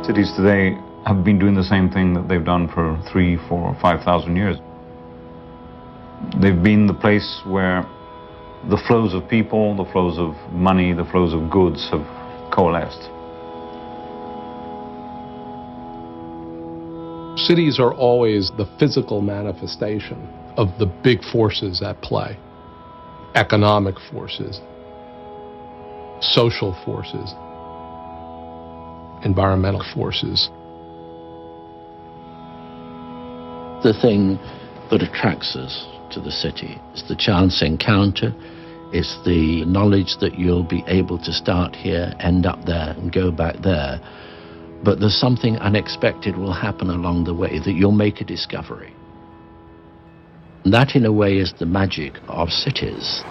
Cities today have been doing the same thing that they've done for 3, 4, 5,000 years. They've been the place where the flows of people, the flows of money, the flows of goods have coalesced. Cities are always the physical manifestation of the big forces at play. Economic forces, social forces, environmental forces. The thing that attracts us to the city is the chance encounter. It's the knowledge that you'll be able to start here, end up there, and go back there. But there's something unexpected will happen along the way, that you'll make a discovery. And that, in a way, is the magic of cities.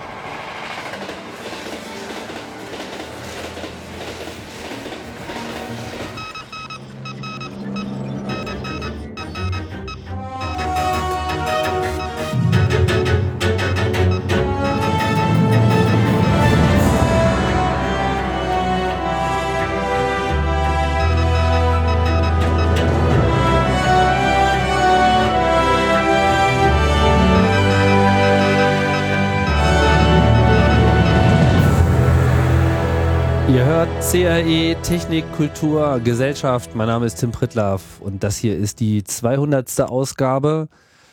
CRE, Technik, Kultur, Gesellschaft. Mein Name ist Tim Pritlove und das hier ist die 200. Ausgabe.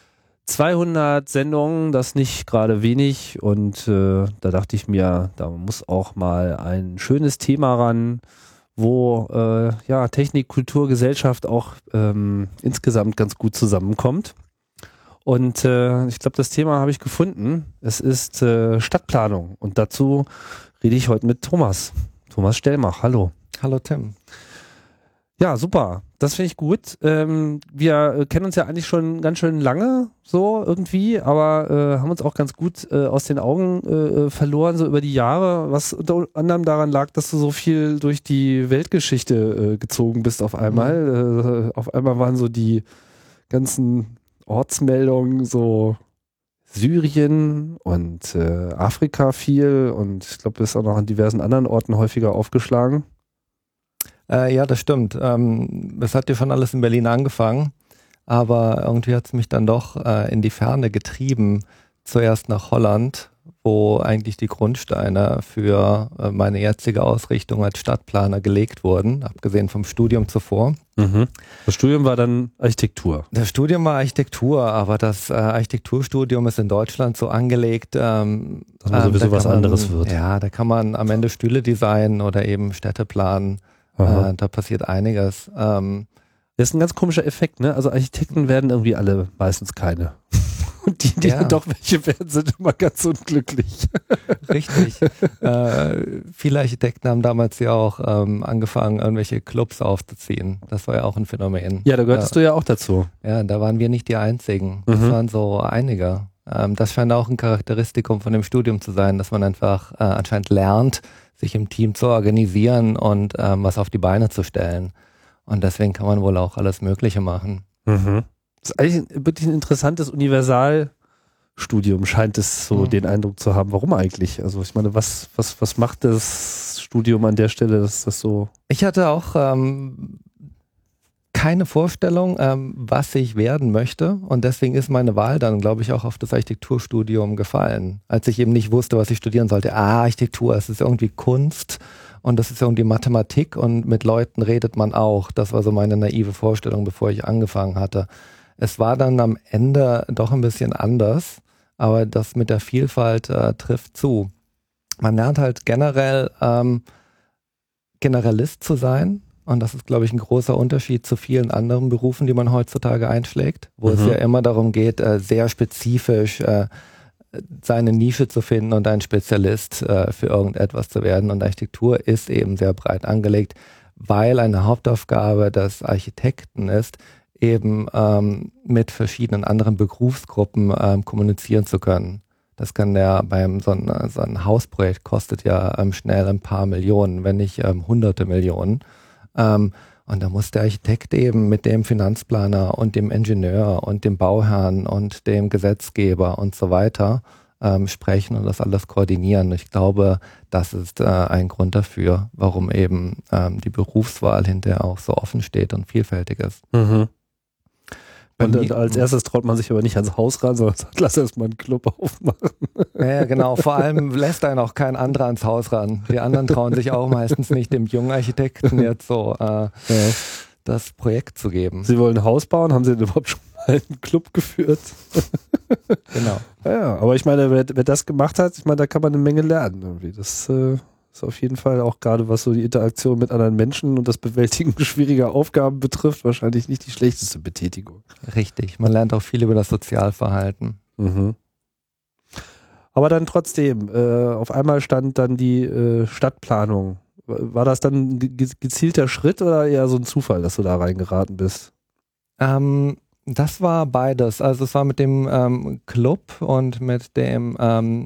200 Sendungen, das nicht gerade wenig und da dachte ich mir, da muss auch mal ein schönes Thema ran, wo ja, Technik, Kultur, Gesellschaft auch insgesamt ganz gut zusammenkommt. Und ich glaube, das Thema habe ich gefunden. Es ist Stadtplanung und dazu rede ich heute mit Thomas Stellmach, hallo. Hallo Tim. Ja, super. Das finde ich gut. Wir kennen uns ja eigentlich schon ganz schön lange so irgendwie, aber haben uns auch ganz gut aus den Augen verloren so über die Jahre, was unter anderem daran lag, dass du so viel durch die Weltgeschichte gezogen bist auf einmal. Auf einmal waren so die ganzen Ortsmeldungen so Syrien und Afrika viel und ich glaube, du bist auch noch an diversen anderen Orten häufiger aufgeschlagen. Ja, das stimmt. Es hat ja schon alles in Berlin angefangen, aber irgendwie hat es mich dann doch in die Ferne getrieben, zuerst nach Holland, wo eigentlich die Grundsteine für meine jetzige Ausrichtung als Stadtplaner gelegt wurden, abgesehen vom Studium zuvor. Mhm. Das Studium war dann Architektur? Das Studium war Architektur, aber das Architekturstudium ist in Deutschland so angelegt, dass man sowieso was anderes wird. Ja, da kann man am Ende Stühle designen oder eben Städte planen. Da passiert einiges. Das ist ein ganz komischer Effekt, ne? Also Architekten werden irgendwie alle meistens keine. Und die dann doch welche werden, sind immer ganz unglücklich. Richtig. Viele Architekten haben damals ja auch angefangen, irgendwelche Clubs aufzuziehen. Das war ja auch ein Phänomen. Ja, da gehörtest du ja auch dazu. Ja, da waren wir nicht die Einzigen. Das waren so einige. Das scheint auch ein Charakteristikum von dem Studium zu sein, dass man einfach anscheinend lernt, sich im Team zu organisieren und was auf die Beine zu stellen. Und deswegen kann man wohl auch alles Mögliche machen. Mhm. Das ist eigentlich wirklich ein interessantes Universalstudium, scheint es so den Eindruck zu haben. Warum eigentlich? Also ich meine, was macht das Studium an der Stelle, dass das so... Ich hatte auch keine Vorstellung, was ich werden möchte und deswegen ist meine Wahl dann, glaube ich, auch auf das Architekturstudium gefallen. Als ich eben nicht wusste, was ich studieren sollte. Architektur, es ist irgendwie Kunst und das ist irgendwie Mathematik und mit Leuten redet man auch. Das war so meine naive Vorstellung, bevor ich angefangen hatte. Es war dann am Ende doch ein bisschen anders, aber das mit der Vielfalt trifft zu. Man lernt halt generell Generalist zu sein und das ist, glaube ich, ein großer Unterschied zu vielen anderen Berufen, die man heutzutage einschlägt, wo es ja immer darum geht, sehr spezifisch seine Nische zu finden und ein Spezialist für irgendetwas zu werden. Und Architektur ist eben sehr breit angelegt, weil eine Hauptaufgabe des Architekten ist, eben mit verschiedenen anderen Berufsgruppen kommunizieren zu können. Das kann ja so ein Hausprojekt kostet ja schnell ein paar Millionen, wenn nicht hunderte Millionen. Und da muss der Architekt eben mit dem Finanzplaner und dem Ingenieur und dem Bauherrn und dem Gesetzgeber und so weiter sprechen und das alles koordinieren. Ich glaube, das ist ein Grund dafür, warum eben die Berufswahl hinterher auch so offen steht und vielfältig ist. Mhm. Und als erstes traut man sich aber nicht ans Haus ran, sondern sagt, lass erst mal einen Club aufmachen. Ja, genau. Vor allem lässt einen auch kein anderer ans Haus ran. Die anderen trauen sich auch meistens nicht, dem jungen Architekten jetzt so das Projekt zu geben. Sie wollen ein Haus bauen, haben Sie denn überhaupt schon mal einen Club geführt? Genau. Ja, aber ich meine, wer das gemacht hat, ich meine, da kann man eine Menge lernen irgendwie. Das ist auf jeden Fall auch gerade, was so die Interaktion mit anderen Menschen und das Bewältigen schwieriger Aufgaben betrifft, wahrscheinlich nicht die schlechteste Betätigung. Richtig. Man lernt auch viel über das Sozialverhalten. Mhm. Aber dann trotzdem, auf einmal stand dann die Stadtplanung. War das dann ein gezielter Schritt oder eher so ein Zufall, dass du da reingeraten bist? Das war beides. Also es war mit dem Club und mit dem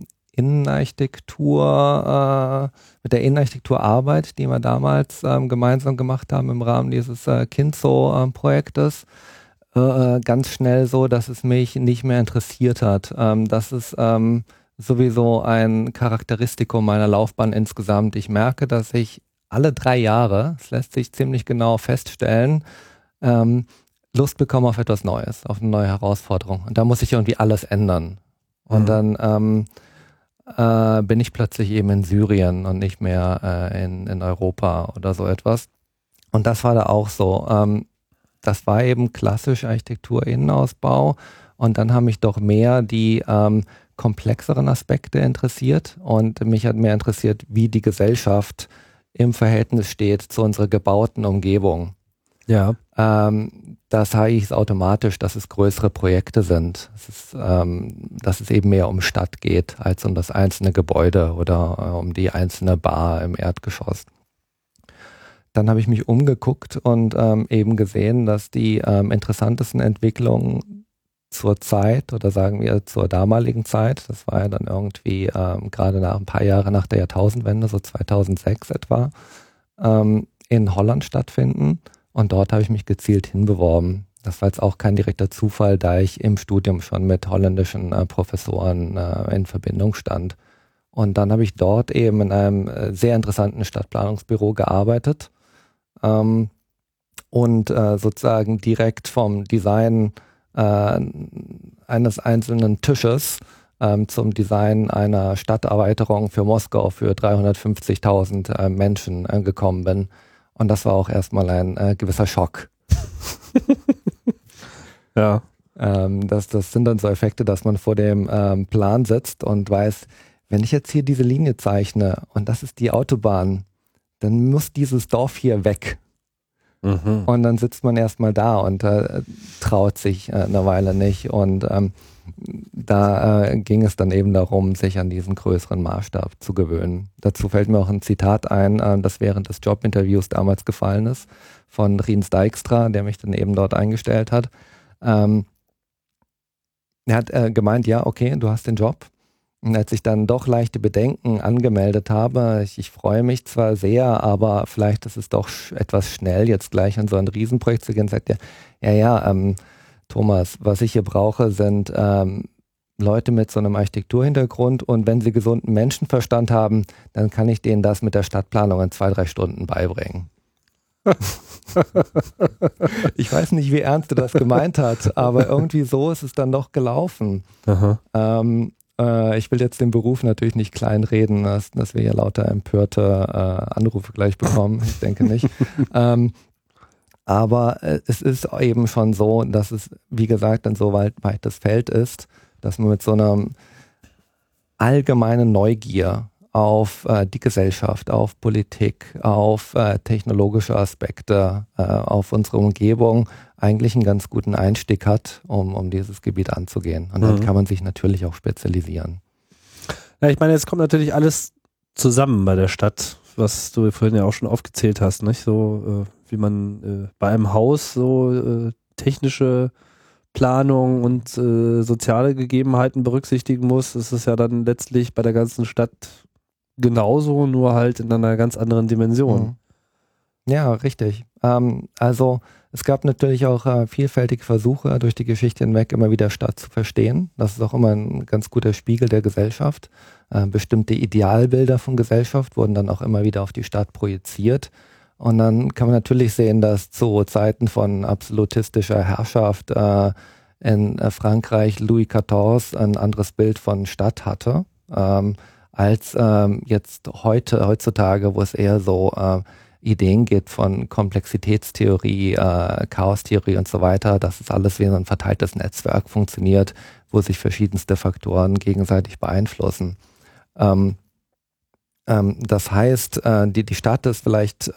mit der Innenarchitekturarbeit, die wir damals gemeinsam gemacht haben im Rahmen dieses Kinzo-Projektes, ganz schnell so, dass es mich nicht mehr interessiert hat. Das ist sowieso ein Charakteristikum meiner Laufbahn insgesamt. Ich merke, dass ich alle 3 Jahre, das lässt sich ziemlich genau feststellen, Lust bekomme auf etwas Neues, auf eine neue Herausforderung. Und da muss ich irgendwie alles ändern. Und dann bin ich plötzlich eben in Syrien und nicht mehr in Europa oder so etwas. Und das war da auch so. Das war eben klassisch Architektur-Innenausbau. Und dann haben mich doch mehr die komplexeren Aspekte interessiert. Und mich hat mehr interessiert, wie die Gesellschaft im Verhältnis steht zu unserer gebauten Umgebung. Ja. Das heißt automatisch, dass es größere Projekte sind. Dass es eben mehr um Stadt geht, als um das einzelne Gebäude oder um die einzelne Bar im Erdgeschoss. Dann habe ich mich umgeguckt und eben gesehen, dass die interessantesten Entwicklungen zur Zeit oder sagen wir zur damaligen Zeit, das war ja dann irgendwie gerade ein paar Jahre nach der Jahrtausendwende, so 2006 etwa, in Holland stattfinden. Und dort habe ich mich gezielt hinbeworben. Das war jetzt auch kein direkter Zufall, da ich im Studium schon mit holländischen Professoren in Verbindung stand. Und dann habe ich dort eben in einem sehr interessanten Stadtplanungsbüro gearbeitet und sozusagen direkt vom Design eines einzelnen Tisches zum Design einer Stadterweiterung für Moskau für 350.000 Menschen gekommen bin. Und das war auch erstmal ein gewisser Schock. Ja. Das sind dann so Effekte, dass man vor dem Plan sitzt und weiß, wenn ich jetzt hier diese Linie zeichne und das ist die Autobahn, dann muss dieses Dorf hier weg. Mhm. Und dann sitzt man erstmal da und traut sich eine Weile nicht. Und da ging es dann eben darum, sich an diesen größeren Maßstab zu gewöhnen. Dazu fällt mir auch ein Zitat ein, das während des Jobinterviews damals gefallen ist, von Riens Dijkstra, der mich dann eben dort eingestellt hat. Er hat gemeint, ja, okay, du hast den Job. Und als ich dann doch leichte Bedenken angemeldet habe, ich freue mich zwar sehr, aber vielleicht ist es doch etwas schnell, jetzt gleich an so ein Riesenprojekt zu gehen, sagt er, Thomas, was ich hier brauche, sind Leute mit so einem Architekturhintergrund und wenn sie gesunden Menschenverstand haben, dann kann ich denen das mit der Stadtplanung in 2-3 Stunden beibringen. Ich weiß nicht, wie ernst er das gemeint hat, aber irgendwie so ist es dann doch gelaufen. Ich will jetzt den Beruf natürlich nicht kleinreden, dass wir hier lauter empörte Anrufe gleich bekommen. Ich denke nicht. Aber es ist eben schon so, dass es, wie gesagt, dann so weit das Feld ist, dass man mit so einer allgemeinen Neugier auf die Gesellschaft, auf Politik, auf technologische Aspekte, auf unsere Umgebung eigentlich einen ganz guten Einstieg hat, um dieses Gebiet anzugehen. Und dann kann man sich natürlich auch spezialisieren. Ja, ich meine, jetzt kommt natürlich alles zusammen bei der Stadt, was du vorhin ja auch schon aufgezählt hast, nicht? So wie man bei einem Haus so technische Planung und soziale Gegebenheiten berücksichtigen muss. Das ist ja dann letztlich bei der ganzen Stadt genauso, nur halt in einer ganz anderen Dimension. Ja, richtig. Also es gab natürlich auch vielfältige Versuche durch die Geschichte hinweg immer wieder Stadt zu verstehen. Das ist auch immer ein ganz guter Spiegel der Gesellschaft. Bestimmte Idealbilder von Gesellschaft wurden dann auch immer wieder auf die Stadt projiziert. Und dann kann man natürlich sehen, dass zu Zeiten von absolutistischer Herrschaft in Frankreich Louis XIV ein anderes Bild von Stadt hatte, als jetzt heutzutage, wo es eher so Ideen gibt von Komplexitätstheorie, Chaostheorie und so weiter, dass es alles wie ein verteiltes Netzwerk funktioniert, wo sich verschiedenste Faktoren gegenseitig beeinflussen. Das heißt, die Stadt ist vielleicht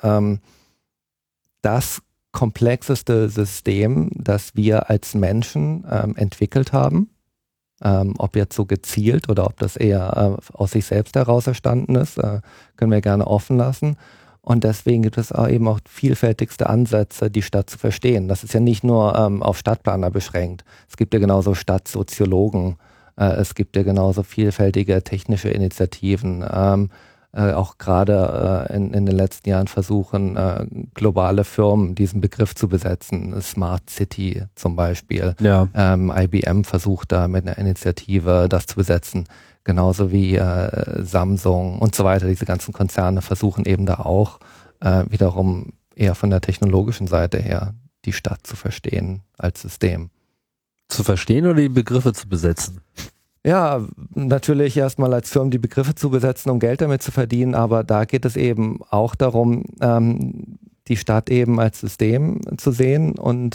das komplexeste System, das wir als Menschen entwickelt haben. Ob jetzt so gezielt oder ob das eher aus sich selbst heraus entstanden ist, können wir gerne offen lassen. Und deswegen gibt es eben auch vielfältigste Ansätze, die Stadt zu verstehen. Das ist ja nicht nur auf Stadtplaner beschränkt. Es gibt ja genauso Stadtsoziologen, es gibt ja genauso vielfältige technische Initiativen, auch gerade in den letzten Jahren versuchen globale Firmen diesen Begriff zu besetzen. Smart City zum Beispiel. Ja. IBM versucht da mit einer Initiative das zu besetzen. Genauso wie Samsung und so weiter. Diese ganzen Konzerne versuchen eben da auch wiederum eher von der technologischen Seite her die Stadt zu verstehen als System. Zu verstehen oder die Begriffe zu besetzen? Ja, natürlich erstmal als Firmen die Begriffe zu besetzen, um Geld damit zu verdienen, aber da geht es eben auch darum, die Stadt eben als System zu sehen und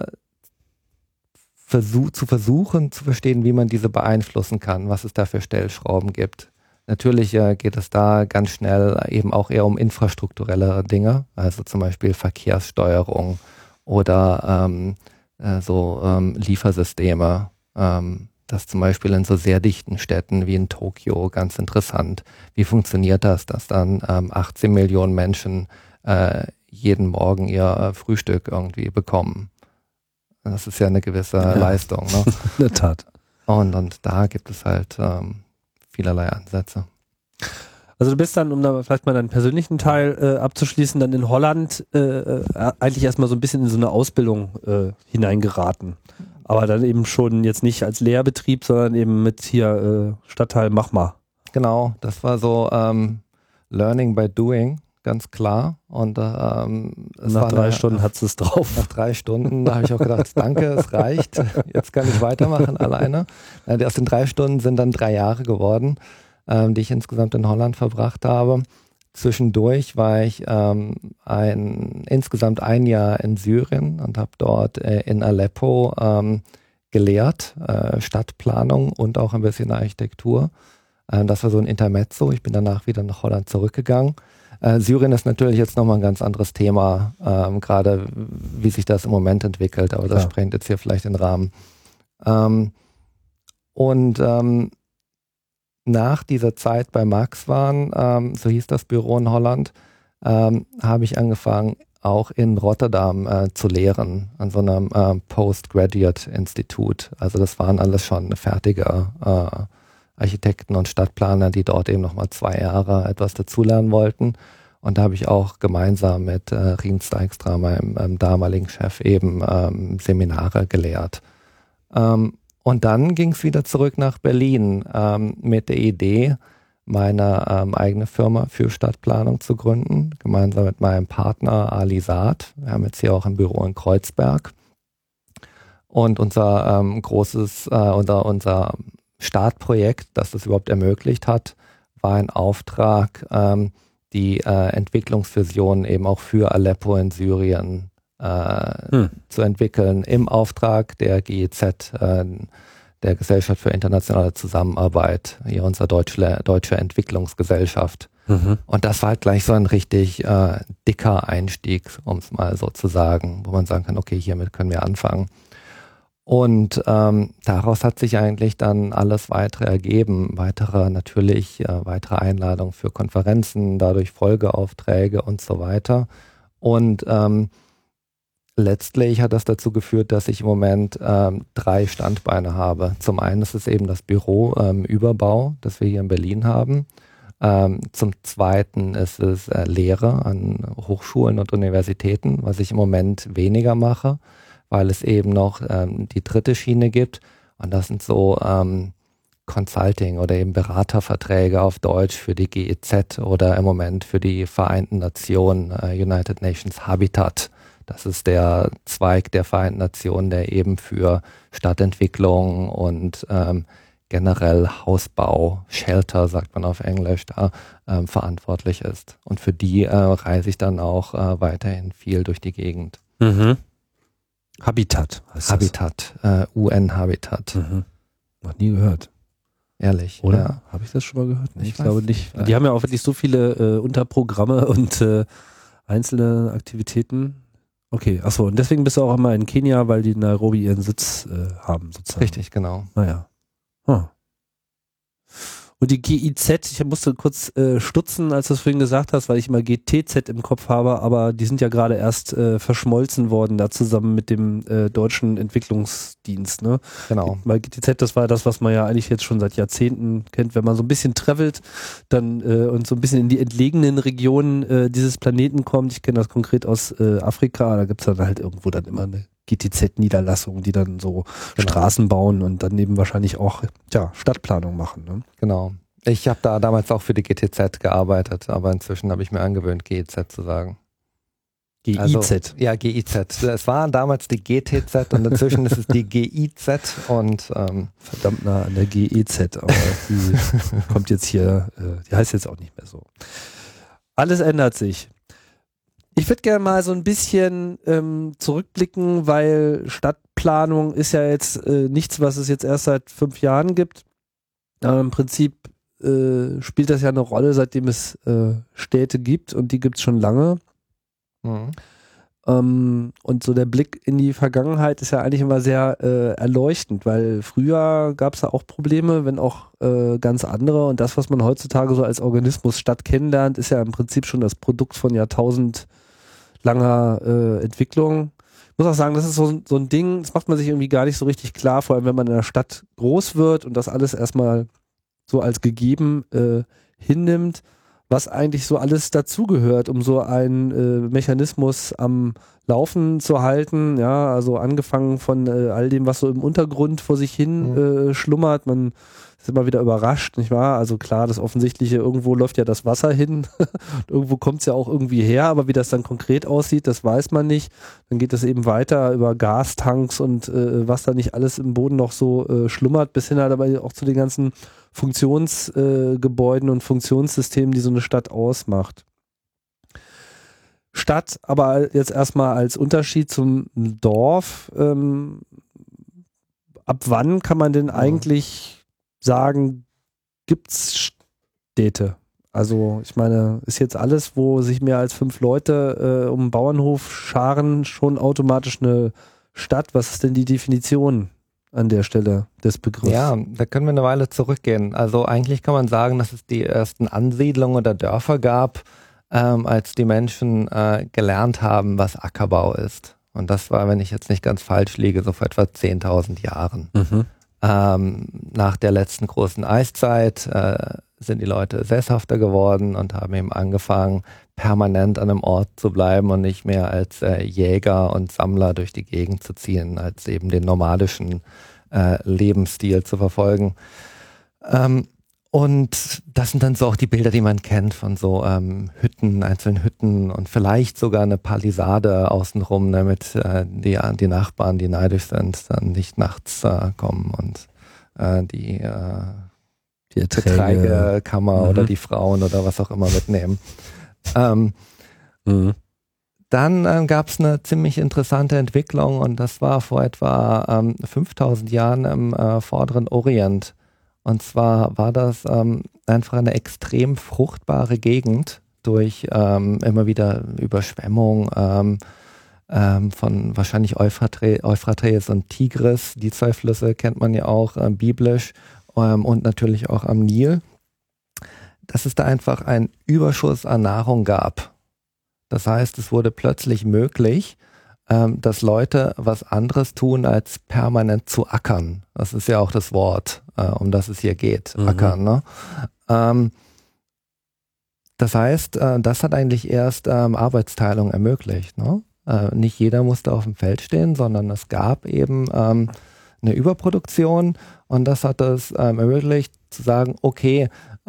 zu versuchen zu verstehen, wie man diese beeinflussen kann, was es da für Stellschrauben gibt. Natürlich geht es da ganz schnell eben auch eher um infrastrukturelle Dinge, also zum Beispiel Verkehrssteuerung oder Liefersysteme. Das zum Beispiel in so sehr dichten Städten wie in Tokio ganz interessant. Wie funktioniert das, dass dann 18 Millionen Menschen jeden Morgen ihr Frühstück irgendwie bekommen? Das ist ja eine gewisse Leistung. Ne? In der Tat. Und da gibt es halt vielerlei Ansätze. Also du bist dann, um da vielleicht mal deinen persönlichen Teil abzuschließen, dann in Holland eigentlich erstmal so ein bisschen in so eine Ausbildung hineingeraten. Aber dann eben schon jetzt nicht als Lehrbetrieb, sondern eben mit hier Stadtteil Mach mal. Genau, das war so Learning by Doing, ganz klar. Und nach 3 Stunden hat es drauf. Nach 3 Stunden, da habe ich auch gedacht, danke, es reicht. Jetzt kann ich weitermachen alleine. Aus den 3 Stunden sind dann 3 Jahre geworden, die ich insgesamt in Holland verbracht habe. Zwischendurch war ich insgesamt 1 Jahr in Syrien und habe dort in Aleppo gelehrt, Stadtplanung und auch ein bisschen Architektur. Das war so ein Intermezzo. Ich bin danach wieder nach Holland zurückgegangen. Syrien ist natürlich jetzt nochmal ein ganz anderes Thema, gerade wie sich das im Moment entwickelt, aber das sprengt jetzt hier vielleicht den Rahmen. Nach dieser Zeit bei Maxwan, so hieß das Büro in Holland, habe ich angefangen, auch in Rotterdam zu lehren, an so einem Postgraduate-Institut. Also das waren alles schon fertige Architekten und Stadtplaner, die dort eben nochmal 2 Jahre etwas dazulernen wollten. Und da habe ich auch gemeinsam mit Rien Stijkstra, meinem damaligen Chef, eben Seminare gelehrt. Und dann ging es wieder zurück nach Berlin mit der Idee, meine eigene Firma für Stadtplanung zu gründen, gemeinsam mit meinem Partner Ali Saad. Wir haben jetzt hier auch ein Büro in Kreuzberg. Und unser unser Startprojekt, das das überhaupt ermöglicht hat, war ein Auftrag, die Entwicklungsvision eben auch für Aleppo in Syrien zu entwickeln, im Auftrag der GIZ, der Gesellschaft für internationale Zusammenarbeit, hier unsere deutsche Entwicklungsgesellschaft. Mhm. Und das war halt gleich so ein richtig dicker Einstieg, um es mal so zu sagen, wo man sagen kann, okay, hiermit können wir anfangen. Und daraus hat sich eigentlich dann alles weitere ergeben, weitere Einladungen für Konferenzen, dadurch Folgeaufträge und so weiter. Und letztlich hat das dazu geführt, dass ich im Moment 3 Standbeine habe. Zum einen ist es eben das Büro Überbau, das wir hier in Berlin haben. Zum Zweiten ist es Lehre an Hochschulen und Universitäten, was ich im Moment weniger mache, weil es eben noch die dritte Schiene gibt. Und das sind so Consulting oder eben Beraterverträge auf Deutsch für die GEZ oder im Moment für die Vereinten Nationen, United Nations Habitat. Das ist der Zweig der Vereinten Nationen, der eben für Stadtentwicklung und generell Hausbau, Shelter sagt man auf Englisch, da verantwortlich ist. Und für die reise ich dann auch weiterhin viel durch die Gegend. Mhm. Habitat heißt Habitat, UN-Habitat. Mhm. Noch nie gehört. Ehrlich, Oder? ja. Habe ich das schon mal gehört? Nee, ich weiß glaube nicht. Die haben ja auch wirklich so viele Unterprogramme und einzelne Aktivitäten. Okay, achso, und deswegen bist du auch immer in Kenia, weil die in Nairobi ihren Sitz haben, sozusagen. Richtig, genau. Naja. Und die GIZ, ich musste kurz stutzen, als du es vorhin gesagt hast, weil ich immer GTZ im Kopf habe, aber die sind ja gerade erst verschmolzen worden, da zusammen mit dem deutschen Entwicklungsdienst. Ne? Genau. Weil GTZ, das war das, was man ja eigentlich jetzt schon seit Jahrzehnten kennt, wenn man so ein bisschen travelt dann und so ein bisschen in die entlegenen Regionen dieses Planeten kommt. Ich kenne das konkret aus Afrika, da gibt es dann halt irgendwo dann immer eine GTZ-Niederlassung, die dann so Straßen bauen und dann eben wahrscheinlich auch Stadtplanung machen. Ne? Genau. Ich habe da damals auch für die GTZ gearbeitet, aber inzwischen habe ich mir angewöhnt, GIZ zu sagen. GIZ? Also, ja, GIZ. Es war damals die GTZ und inzwischen ist es die GIZ und verdammt nah an der GEZ, aber die kommt jetzt hier, die heißt jetzt auch nicht mehr so. Alles ändert sich. Ich würde gerne mal so ein bisschen zurückblicken, weil Stadtplanung ist ja jetzt nichts, was es jetzt erst seit 5 Jahren gibt. Aber im Prinzip spielt das ja eine Rolle, seitdem es Städte gibt und die gibt es schon lange. Mhm. Und so der Blick in die Vergangenheit ist ja eigentlich immer sehr erleuchtend, weil früher gab es ja auch Probleme, wenn auch ganz andere. Und das, was man heutzutage so als Organismus Stadt kennenlernt, ist ja im Prinzip schon das Produkt von jahrtausendlanger Entwicklung. Ich muss auch sagen, das ist so ein Ding, das macht man sich irgendwie gar nicht so richtig klar, vor allem wenn man in der Stadt groß wird und das alles erstmal so als gegeben hinnimmt, was eigentlich so alles dazugehört, um so einen Mechanismus am Laufen zu halten. Ja, also angefangen von all dem, was so im Untergrund vor sich hin schlummert. Man ist immer wieder überrascht, nicht wahr? Also klar, das Offensichtliche, irgendwo läuft ja das Wasser hin. Irgendwo kommt es ja auch irgendwie her, aber wie das dann konkret aussieht, das weiß man nicht. Dann geht es eben weiter über Gastanks und was da nicht alles im Boden noch so schlummert, bis hin halt aber auch zu den ganzen Funktionsgebäuden und Funktionssystemen, die so eine Stadt ausmacht. Stadt, aber jetzt erstmal als Unterschied zum Dorf, ab wann kann man denn eigentlich sagen, gibt's Städte? Also ich meine, ist jetzt alles, wo sich mehr als 5 Leute um einen Bauernhof scharen, schon automatisch eine Stadt? Was ist denn die Definition an der Stelle des Begriffs? Ja, da können wir eine Weile zurückgehen. Also eigentlich kann man sagen, dass es die ersten Ansiedlungen oder Dörfer gab, als die Menschen gelernt haben, was Ackerbau ist. Und das war, wenn ich jetzt nicht ganz falsch liege, so vor etwa 10.000 Jahren. Mhm. Nach der letzten großen Eiszeit sind die Leute sesshafter geworden und haben eben angefangen, permanent an einem Ort zu bleiben und nicht mehr als Jäger und Sammler durch die Gegend zu ziehen, als eben den nomadischen Lebensstil zu verfolgen. Und das sind dann so auch die Bilder, die man kennt von so Hütten, einzelnen Hütten und vielleicht sogar eine Palisade außenrum, damit die Nachbarn, die neidisch sind, dann nicht nachts kommen und die Getreidekammer oder die Frauen oder was auch immer mitnehmen. Dann gab es eine ziemlich interessante Entwicklung und das war vor etwa 5000 Jahren im Vorderen Orient. Und zwar war das einfach eine extrem fruchtbare Gegend durch immer wieder Überschwemmung von wahrscheinlich Euphrates und Tigris. Die 2 Flüsse kennt man ja auch biblisch und natürlich auch am Nil. Dass es da einfach einen Überschuss an Nahrung gab. Das heißt, es wurde plötzlich möglich, dass Leute was anderes tun, als permanent zu ackern. Das ist ja auch das Wort, um das es hier geht, ackern. Ne? Das heißt, das hat eigentlich erst Arbeitsteilung ermöglicht. Ne? Nicht jeder musste auf dem Feld stehen, sondern es gab eben eine Überproduktion und das hat es ermöglicht zu sagen, okay,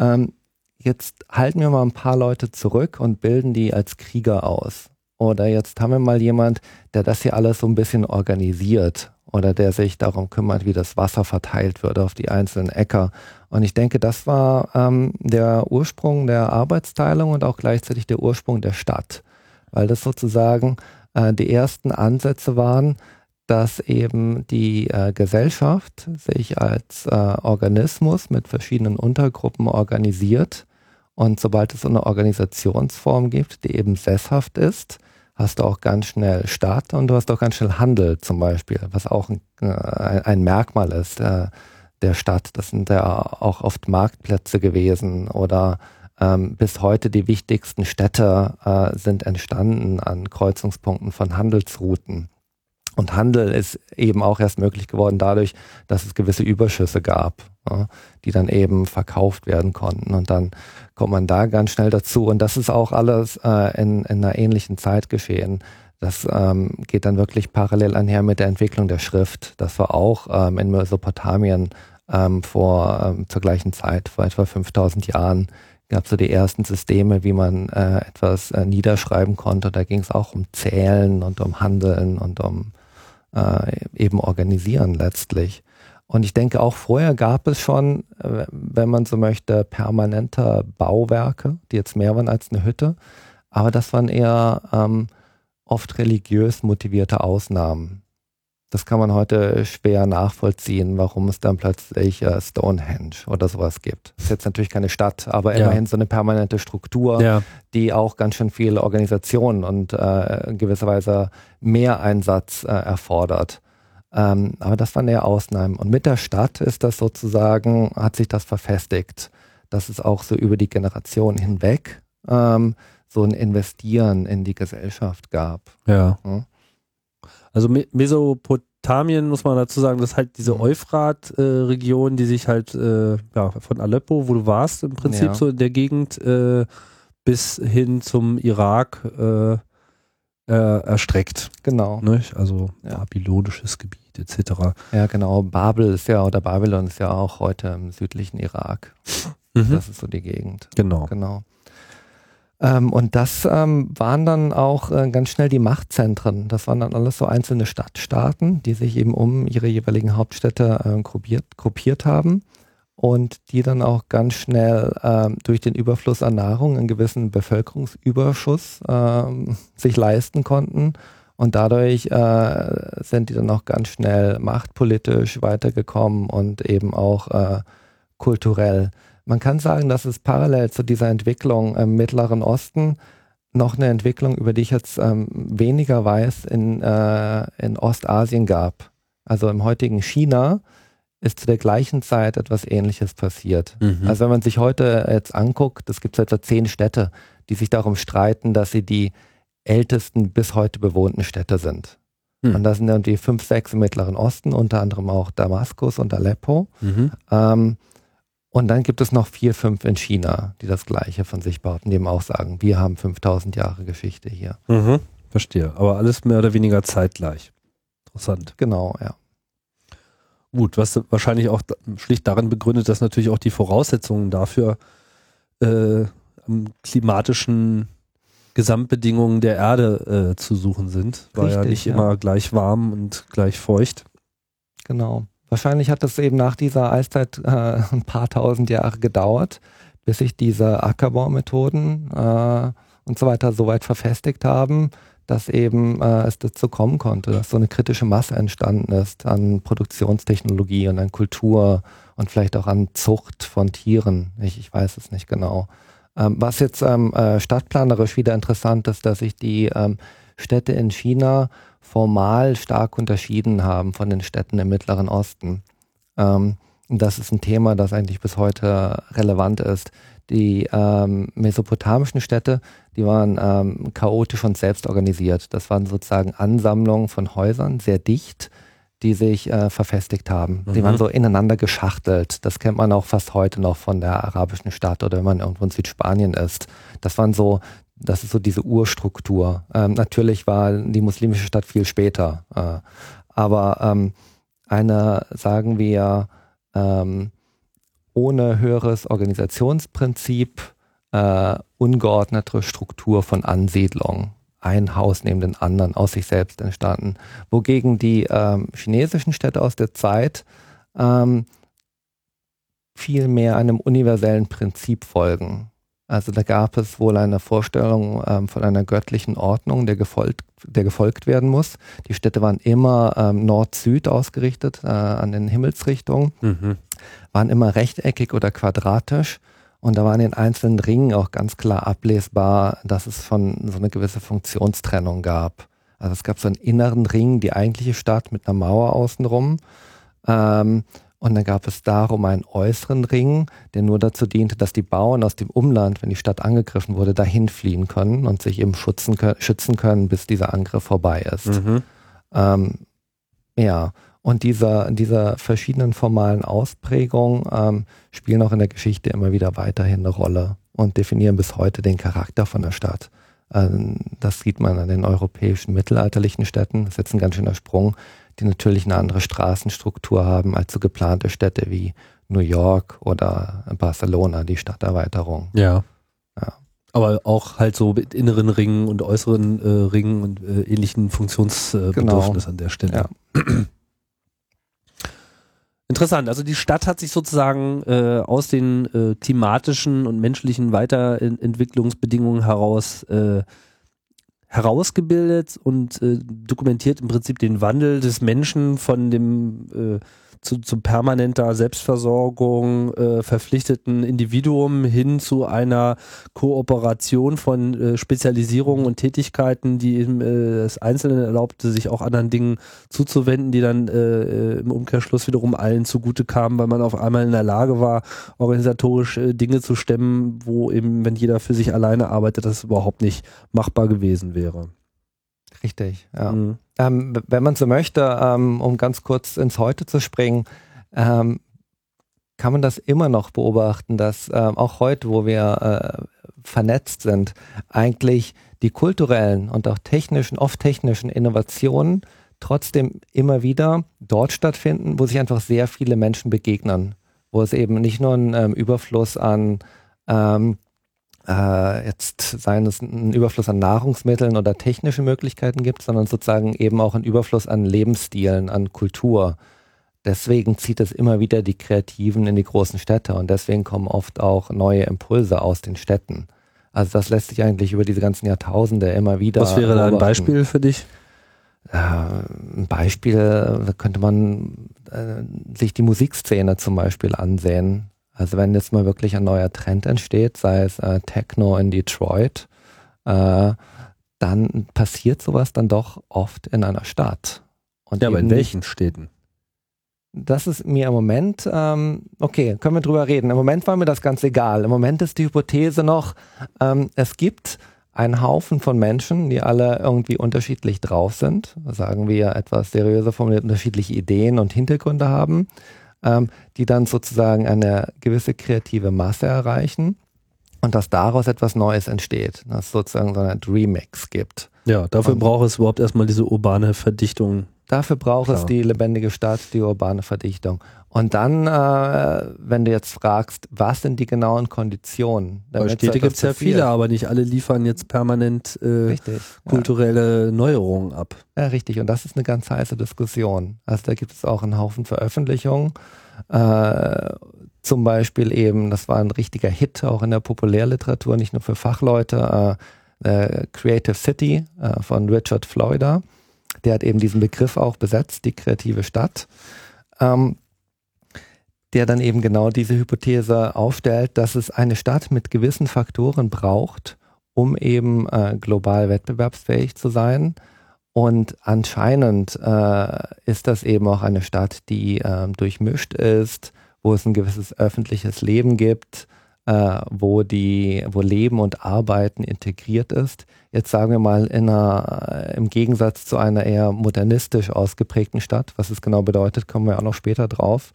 jetzt halten wir mal ein paar Leute zurück und bilden die als Krieger aus. Oder jetzt haben wir mal jemand, der das hier alles so ein bisschen organisiert oder der sich darum kümmert, wie das Wasser verteilt wird auf die einzelnen Äcker. Und ich denke, das war der Ursprung der Arbeitsteilung und auch gleichzeitig der Ursprung der Stadt, weil das sozusagen die ersten Ansätze waren, dass eben die Gesellschaft sich als Organismus mit verschiedenen Untergruppen organisiert. Und sobald es so eine Organisationsform gibt, die eben sesshaft ist, hast du auch ganz schnell Stadt und du hast auch ganz schnell Handel zum Beispiel, was auch ein Merkmal ist der Stadt. Das sind ja auch oft Marktplätze gewesen oder bis heute die wichtigsten Städte sind entstanden an Kreuzungspunkten von Handelsrouten. Und Handel ist eben auch erst möglich geworden dadurch, dass es gewisse Überschüsse gab, die dann eben verkauft werden konnten. Und dann kommt man da ganz schnell dazu. Und das ist auch alles in einer ähnlichen Zeit geschehen. Das geht dann wirklich parallel einher mit der Entwicklung der Schrift. Das war auch in Mesopotamien zur gleichen Zeit, vor etwa 5000 Jahren, gab es so die ersten Systeme, wie man etwas niederschreiben konnte. Da ging es auch um Zählen und um Handeln und um eben Organisieren letztlich. Und ich denke, auch vorher gab es schon, wenn man so möchte, permanente Bauwerke, die jetzt mehr waren als eine Hütte. Aber das waren eher oft religiös motivierte Ausnahmen. Das kann man heute schwer nachvollziehen, warum es dann plötzlich Stonehenge oder sowas gibt. Das ist jetzt natürlich keine Stadt, aber immerhin so eine permanente Struktur, die auch ganz schön viel Organisation und in gewisser Weise Mehreinsatz erfordert. Aber das waren eher Ausnahmen. Und mit der Stadt ist das sozusagen, hat sich das verfestigt, dass es auch so über die Generation hinweg so ein Investieren in die Gesellschaft gab. Ja. Also Mesopotamien, muss man dazu sagen, das ist halt diese Euphrat-Region, die sich halt von Aleppo, wo du warst, im Prinzip so in der Gegend bis hin zum Irak erstreckt. Genau. Nicht? Also babylonisches Gebiet etc. Ja, genau. Babylon ist ja auch heute im südlichen Irak. Das ist so die Gegend. Genau. Und das waren dann auch ganz schnell die Machtzentren. Das waren dann alles so einzelne Stadtstaaten, die sich eben um ihre jeweiligen Hauptstädte gruppiert haben und die dann auch ganz schnell durch den Überfluss an Nahrung einen gewissen Bevölkerungsüberschuss sich leisten konnten. Und dadurch sind die dann auch ganz schnell machtpolitisch weitergekommen und eben auch kulturell. Man kann sagen, dass es parallel zu dieser Entwicklung im Mittleren Osten noch eine Entwicklung, über die ich jetzt weniger weiß, in Ostasien gab. Also im heutigen China ist zu der gleichen Zeit etwas Ähnliches passiert. Also wenn man sich heute jetzt anguckt, es gibt etwa 10 Städte, die sich darum streiten, dass sie die ältesten bis heute bewohnten Städte sind. Und das sind dann die 5, 6 im Mittleren Osten, unter anderem auch Damaskus und Aleppo. Und dann gibt es noch 4, 5 in China, die das Gleiche von sich behaupten, die eben auch sagen, wir haben 5000 Jahre Geschichte hier. Verstehe, aber alles mehr oder weniger zeitgleich. Interessant. Genau, ja. Gut, was wahrscheinlich auch schlicht darin begründet, dass natürlich auch die Voraussetzungen dafür am klimatischen Gesamtbedingungen der Erde zu suchen sind. War ja nicht immer gleich warm und gleich feucht. Genau. Wahrscheinlich hat es eben nach dieser Eiszeit ein paar tausend Jahre gedauert, bis sich diese Ackerbaumethoden und so weiter so weit verfestigt haben, dass eben es dazu kommen konnte, dass so eine kritische Masse entstanden ist an Produktionstechnologie und an Kultur und vielleicht auch an Zucht von Tieren. Ich weiß es nicht genau. Was jetzt stadtplanerisch wieder interessant ist, dass sich die Städte in China formal stark unterschieden haben von den Städten im Mittleren Osten. Das ist ein Thema, das eigentlich bis heute relevant ist. Die mesopotamischen Städte, die waren chaotisch und selbst organisiert. Das waren sozusagen Ansammlungen von Häusern, sehr dicht, die sich verfestigt haben. Die waren so ineinander geschachtelt. Das kennt man auch fast heute noch von der arabischen Stadt oder wenn man irgendwo in Südspanien ist. Das ist so diese Urstruktur. Natürlich war die muslimische Stadt viel später. Aber eine, sagen wir, ohne höheres Organisationsprinzip, ungeordnete Struktur von Ansiedlung. Ein Haus neben den anderen aus sich selbst entstanden. Wogegen die chinesischen Städte aus der Zeit viel mehr einem universellen Prinzip folgen. Also da gab es wohl eine Vorstellung von einer göttlichen Ordnung, der gefolgt werden muss. Die Städte waren immer Nord-Süd ausgerichtet an den Himmelsrichtungen, waren immer rechteckig oder quadratisch. Und da war in den einzelnen Ringen auch ganz klar ablesbar, dass es schon so eine gewisse Funktionstrennung gab. Also es gab so einen inneren Ring, die eigentliche Stadt mit einer Mauer außenrum. Und dann gab es darum einen äußeren Ring, der nur dazu diente, dass die Bauern aus dem Umland, wenn die Stadt angegriffen wurde, dahin fliehen können und sich eben schützen können, bis dieser Angriff vorbei ist. Und dieser verschiedenen formalen Ausprägungen spielen auch in der Geschichte immer wieder weiterhin eine Rolle und definieren bis heute den Charakter von der Stadt. Das sieht man an den europäischen mittelalterlichen Städten. Das ist jetzt ein ganz schöner Sprung, die natürlich eine andere Straßenstruktur haben als so geplante Städte wie New York oder Barcelona, die Stadterweiterung. Ja. Aber auch halt so mit inneren Ringen und äußeren Ringen und ähnlichen Funktionsbedürfnissen an der Stelle. Ja. Interessant, also die Stadt hat sich sozusagen aus den klimatischen und menschlichen Weiterentwicklungsbedingungen herausgebildet und dokumentiert im Prinzip den Wandel des Menschen von dem zu permanenter Selbstversorgung verpflichteten Individuum hin zu einer Kooperation von Spezialisierungen und Tätigkeiten, die eben das Einzelne erlaubte, sich auch anderen Dingen zuzuwenden, die dann im Umkehrschluss wiederum allen zugute kamen, weil man auf einmal in der Lage war, organisatorisch Dinge zu stemmen, wo eben, wenn jeder für sich alleine arbeitet, das überhaupt nicht machbar gewesen wäre. Richtig, ja. Wenn man so möchte, um ganz kurz ins Heute zu springen, kann man das immer noch beobachten, dass auch heute, wo wir vernetzt sind, eigentlich die kulturellen und auch oft technischen Innovationen trotzdem immer wieder dort stattfinden, wo sich einfach sehr viele Menschen begegnen, wo es eben nicht nur einen Überfluss an jetzt seien es einen Überfluss an Nahrungsmitteln oder technische Möglichkeiten gibt, sondern sozusagen eben auch einen Überfluss an Lebensstilen, an Kultur. Deswegen zieht es immer wieder die Kreativen in die großen Städte und deswegen kommen oft auch neue Impulse aus den Städten. Also das lässt sich eigentlich über diese ganzen Jahrtausende immer wieder Was wäre da ein Beispiel für dich? Ein Beispiel könnte man sich die Musikszene zum Beispiel ansehen. Also wenn jetzt mal wirklich ein neuer Trend entsteht, sei es Techno in Detroit, dann passiert sowas dann doch oft in einer Stadt. Und ja, aber in welchen Städten? Das ist mir im Moment, okay, können wir drüber reden. Im Moment war mir das ganz egal. Im Moment ist die Hypothese noch, es gibt einen Haufen von Menschen, die alle irgendwie unterschiedlich drauf sind, sagen wir etwas seriöser formuliert, unterschiedliche Ideen und Hintergründe haben, die dann sozusagen eine gewisse kreative Masse erreichen und dass daraus etwas Neues entsteht, dass es sozusagen so eine Remix gibt. Ja, dafür braucht es überhaupt erstmal diese urbane Verdichtung. Dafür braucht es die lebendige Stadt, die urbane Verdichtung. Und dann, wenn du jetzt fragst, was sind die genauen Konditionen? Städte gibt es ja viele, aber nicht alle liefern jetzt permanent kulturelle Neuerungen ab. Ja, richtig. Und das ist eine ganz heiße Diskussion. Also da gibt es auch einen Haufen Veröffentlichungen. Zum Beispiel eben, das war ein richtiger Hit auch in der Populärliteratur, nicht nur für Fachleute, Creative City von Richard Florida. Der hat eben diesen Begriff auch besetzt, die kreative Stadt, der dann eben genau diese Hypothese aufstellt, dass es eine Stadt mit gewissen Faktoren braucht, um eben global wettbewerbsfähig zu sein. Und anscheinend ist das eben auch eine Stadt, die durchmischt ist, wo es ein gewisses öffentliches Leben gibt, wo Leben und Arbeiten integriert ist. Jetzt sagen wir mal im Gegensatz zu einer eher modernistisch ausgeprägten Stadt, was es genau bedeutet, kommen wir auch noch später drauf,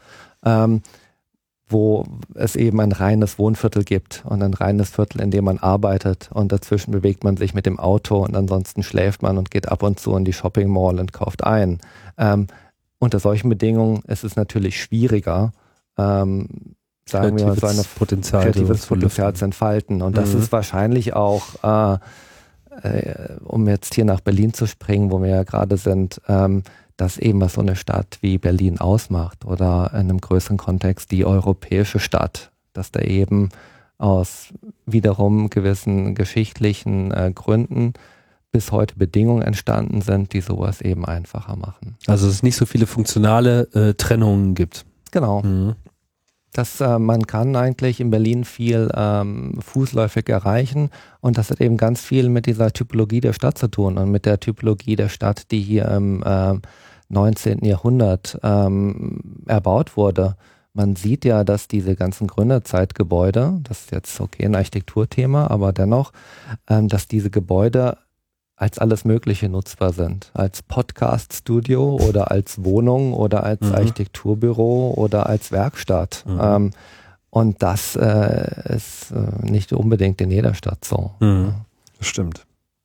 wo es eben ein reines Wohnviertel gibt und ein reines Viertel, in dem man arbeitet und dazwischen bewegt man sich mit dem Auto und ansonsten schläft man und geht ab und zu in die Shopping Mall und kauft ein. Unter solchen Bedingungen ist es natürlich schwieriger, sagen wir, so ein kreatives Potenzial zu entfalten. Und das ist wahrscheinlich auch, um jetzt hier nach Berlin zu springen, wo wir ja gerade sind, das eben, was so eine Stadt wie Berlin ausmacht oder in einem größeren Kontext die europäische Stadt, dass da eben aus wiederum gewissen geschichtlichen Gründen bis heute Bedingungen entstanden sind, die sowas eben einfacher machen. Also es nicht so viele funktionale Trennungen gibt. Genau. Man kann eigentlich in Berlin viel fußläufig erreichen und das hat eben ganz viel mit dieser Typologie der Stadt zu tun und mit der Typologie der Stadt, die hier im 19. Jahrhundert erbaut wurde. Man sieht ja, dass diese ganzen Gründerzeitgebäude, das ist jetzt okay ein Architekturthema, aber dennoch, dass diese Gebäude als alles Mögliche nutzbar sind. Als Podcast-Studio oder als Wohnung oder als Architekturbüro oder als Werkstatt. Und das ist nicht unbedingt in jeder Stadt so. Das stimmt.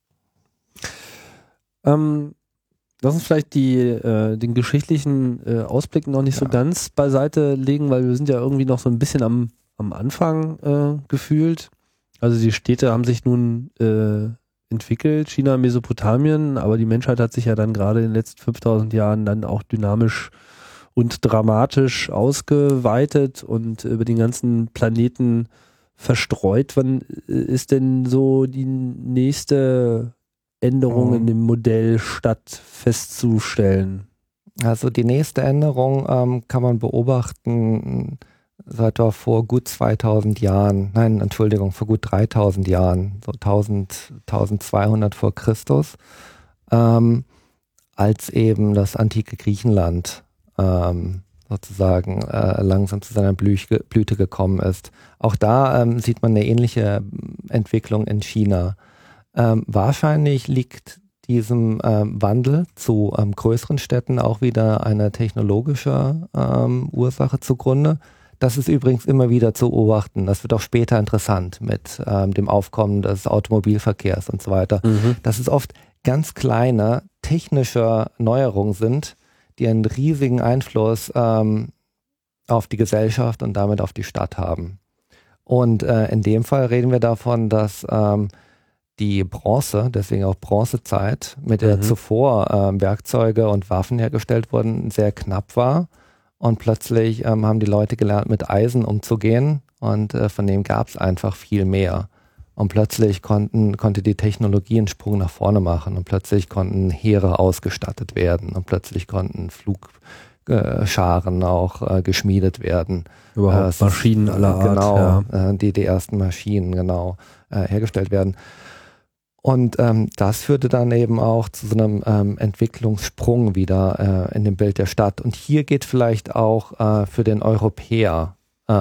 Lass uns vielleicht den geschichtlichen Ausblick noch nicht so ganz beiseite legen, weil wir sind ja irgendwie noch so ein bisschen am Anfang gefühlt. Also die Städte haben sich nun entwickelt, China, Mesopotamien, aber die Menschheit hat sich ja dann gerade in den letzten 5000 Jahren dann auch dynamisch und dramatisch ausgeweitet und über den ganzen Planeten verstreut. Wann ist denn so die nächste Änderung in dem Modell Stadt festzustellen? Also die nächste Änderung kann man beobachten seit vor gut 2000 Jahren, vor gut 3000 Jahren, so 1200 vor Christus, als eben das antike Griechenland sozusagen langsam zu seiner Blüte gekommen ist. Auch da sieht man eine ähnliche Entwicklung in China. Wahrscheinlich liegt diesem Wandel zu größeren Städten auch wieder eine technologische Ursache zugrunde. Das ist übrigens immer wieder zu beobachten. Das wird auch später interessant mit dem Aufkommen des Automobilverkehrs und so weiter. Dass es oft ganz kleine technische Neuerungen sind, die einen riesigen Einfluss auf die Gesellschaft und damit auf die Stadt haben. Und in dem Fall reden wir davon, dass die Bronze, deswegen auch Bronzezeit, mit der zuvor Werkzeuge und Waffen hergestellt wurden, sehr knapp war. Und plötzlich haben die Leute gelernt, mit Eisen umzugehen und von dem gab es einfach viel mehr. Und plötzlich konnte die Technologie einen Sprung nach vorne machen und plötzlich konnten Heere ausgestattet werden und plötzlich konnten Flugscharen auch geschmiedet werden. Überhaupt Maschinen aller Art. Genau, die ersten Maschinen hergestellt werden. Und das führte dann eben auch zu so einem Entwicklungssprung wieder in dem Bild der Stadt. Und hier geht vielleicht auch für den Europäer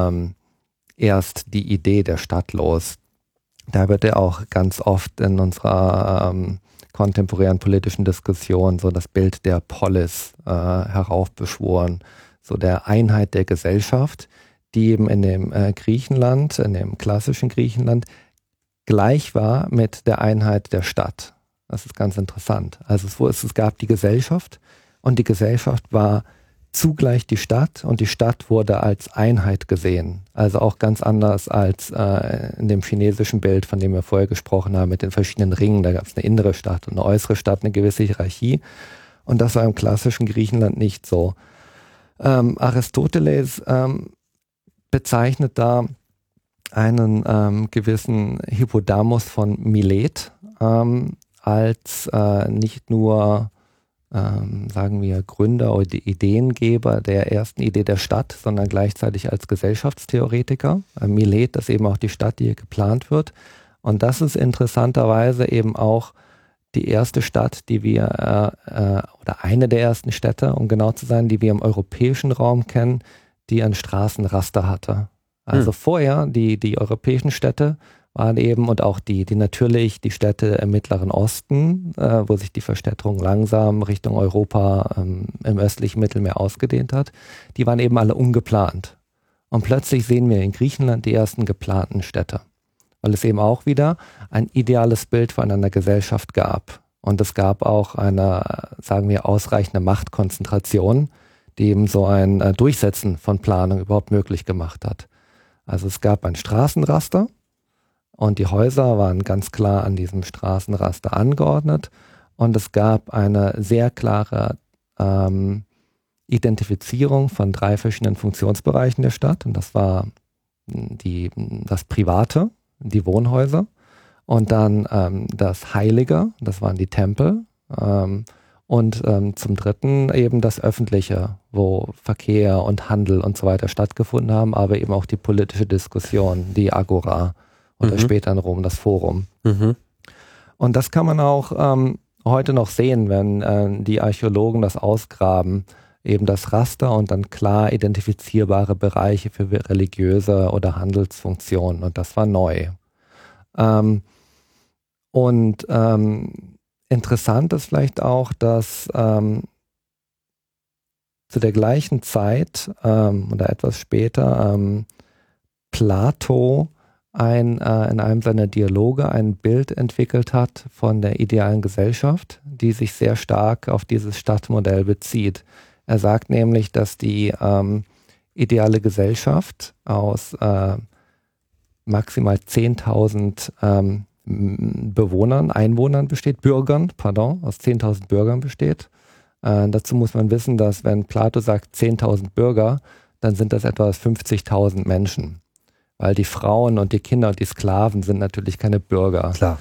erst die Idee der Stadt los. Da wird ja auch ganz oft in unserer kontemporären politischen Diskussion so das Bild der Polis heraufbeschworen, so der Einheit der Gesellschaft, die eben in dem Griechenland, in dem klassischen Griechenland, gleich war mit der Einheit der Stadt. Das ist ganz interessant. Also es gab die Gesellschaft und die Gesellschaft war zugleich die Stadt und die Stadt wurde als Einheit gesehen. Also auch ganz anders als in dem chinesischen Bild, von dem wir vorher gesprochen haben, mit den verschiedenen Ringen. Da gab es eine innere Stadt und eine äußere Stadt, eine gewisse Hierarchie. Und das war im klassischen Griechenland nicht so. Aristoteles bezeichnet da einen gewissen Hippodamus von Milet als nicht nur, sagen wir, Gründer oder Ideengeber der ersten Idee der Stadt, sondern gleichzeitig als Gesellschaftstheoretiker. Milet ist eben auch die Stadt, die hier geplant wird. Und das ist interessanterweise eben auch die erste Stadt, die wir, oder eine der ersten Städte, um genau zu sein, die wir im europäischen Raum kennen, die ein Straßenraster hatte. Also vorher, die europäischen Städte waren eben und auch die Städte im Mittleren Osten, wo sich die Verstädterung langsam Richtung Europa im östlichen Mittelmeer ausgedehnt hat, die waren eben alle ungeplant. Und plötzlich sehen wir in Griechenland die ersten geplanten Städte, weil es eben auch wieder ein ideales Bild von einer Gesellschaft gab. Und es gab auch eine, sagen wir, ausreichende Machtkonzentration, die eben so ein Durchsetzen von Planung überhaupt möglich gemacht hat. Also es gab ein Straßenraster, und die Häuser waren ganz klar an diesem Straßenraster angeordnet. Und es gab eine sehr klare Identifizierung von 3 verschiedenen Funktionsbereichen der Stadt. Und das war das Private, die Wohnhäuser. Und dann das Heilige, das waren die Tempel. Und zum Dritten eben das Öffentliche, wo Verkehr und Handel und so weiter stattgefunden haben, aber eben auch die politische Diskussion, die Agora. Oder später in Rom das Forum. Und das kann man auch heute noch sehen, wenn die Archäologen das ausgraben, eben das Raster und dann klar identifizierbare Bereiche für religiöse oder Handelsfunktionen. Und das war neu. Interessant ist vielleicht auch, dass zu der gleichen Zeit oder etwas später Plato in einem seiner Dialoge ein Bild entwickelt hat von der idealen Gesellschaft, die sich sehr stark auf dieses Stadtmodell bezieht. Er sagt nämlich, dass die ideale Gesellschaft aus maximal 10.000 Einwohnern besteht, aus 10.000 Bürgern besteht. Dazu muss man wissen, dass wenn Plato sagt 10.000 Bürger, dann sind das etwa 50.000 Menschen. Weil die Frauen und die Kinder und die Sklaven sind natürlich keine Bürger. Klar.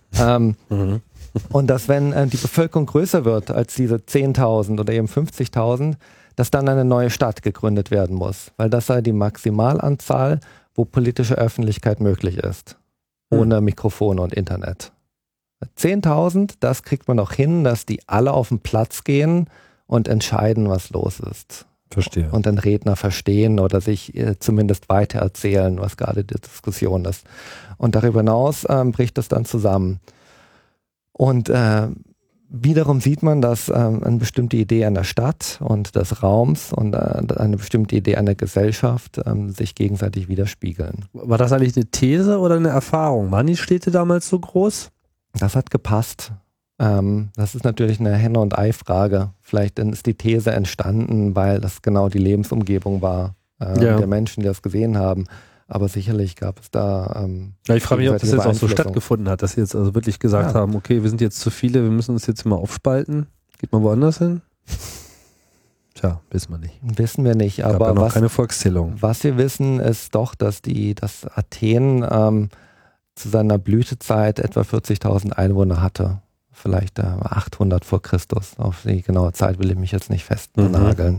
Und dass wenn die Bevölkerung größer wird als diese 10.000 oder eben 50.000, dass dann eine neue Stadt gegründet werden muss. Weil das sei die Maximalanzahl, wo politische Öffentlichkeit möglich ist. Ohne Mikrofone und Internet. 10.000, das kriegt man auch hin, dass die alle auf den Platz gehen und entscheiden, was los ist. Verstehe. Und den Redner verstehen oder sich zumindest weitererzählen, was gerade die Diskussion ist. Und darüber hinaus bricht es dann zusammen. Und wiederum sieht man, dass eine bestimmte Idee einer Stadt und des Raums und eine bestimmte Idee einer Gesellschaft sich gegenseitig widerspiegeln. War das eigentlich eine These oder eine Erfahrung? Waren die Städte damals so groß? Das hat gepasst. Das ist natürlich eine Henne- und Ei-Frage. Vielleicht ist die These entstanden, weil das genau die Lebensumgebung war der Menschen, die das gesehen haben. Aber sicherlich gab es da ich frage mich, ob das jetzt auch so stattgefunden hat, dass sie jetzt also wirklich gesagt haben, okay, wir sind jetzt zu viele, wir müssen uns jetzt mal aufspalten. Geht mal woanders hin? Tja, wissen wir nicht. Wissen wir nicht, aber aber ja noch keine Volkszählung. Was wir wissen, ist doch, dass Athen zu seiner Blütezeit etwa 40.000 Einwohner hatte. Vielleicht 800 vor Christus. Auf die genaue Zeit will ich mich jetzt nicht festnageln.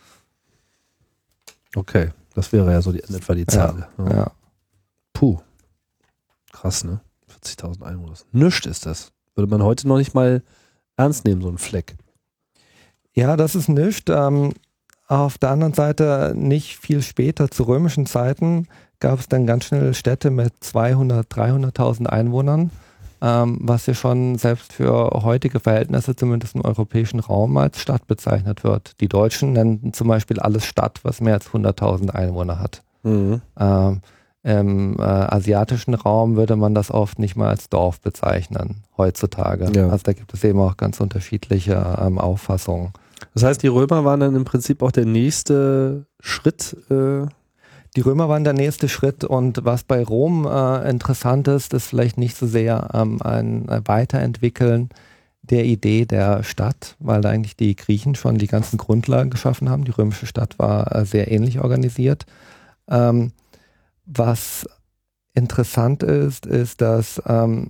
Okay, das wäre ja so etwa die Zahl. Ja. Puh. Krass, ne? 40.000 Einwohner. Nichts ist das. Würde man heute noch nicht mal ernst nehmen, so ein Fleck. Ja, das ist nichts. Auf der anderen Seite, nicht viel später, zu römischen Zeiten, gab es dann ganz schnell Städte mit 200.000, 300.000 Einwohnern. Was ja schon selbst für heutige Verhältnisse, zumindest im europäischen Raum, als Stadt bezeichnet wird. Die Deutschen nennen zum Beispiel alles Stadt, was mehr als 100.000 Einwohner hat. Im asiatischen Raum würde man das oft nicht mal als Dorf bezeichnen, heutzutage. Ja. Also da gibt es eben auch ganz unterschiedliche Auffassungen. Das heißt, die Römer waren dann im Prinzip auch der nächste Schritt. Die Römer waren der nächste Schritt, und was bei Rom interessant ist vielleicht nicht so sehr ein Weiterentwickeln der Idee der Stadt, weil da eigentlich die Griechen schon die ganzen Grundlagen geschaffen haben. Die römische Stadt war sehr ähnlich organisiert. Was interessant ist, dass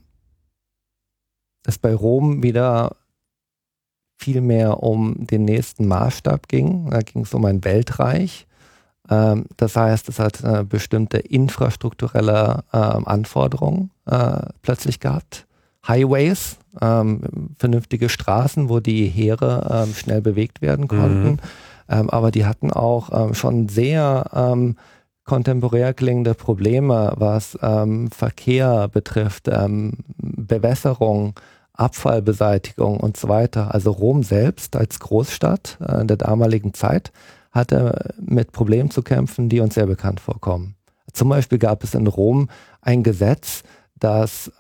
es bei Rom wieder viel mehr um den nächsten Maßstab ging. Da ging es um ein Weltreich. Das heißt, es hat bestimmte infrastrukturelle Anforderungen plötzlich gehabt. Highways, vernünftige Straßen, wo die Heere schnell bewegt werden konnten. Aber die hatten auch schon sehr kontemporär klingende Probleme, was Verkehr betrifft, Bewässerung, Abfallbeseitigung und so weiter. Also Rom selbst als Großstadt der damaligen Zeit hatte mit Problemen zu kämpfen, die uns sehr bekannt vorkommen. Zum Beispiel gab es in Rom ein Gesetz, dass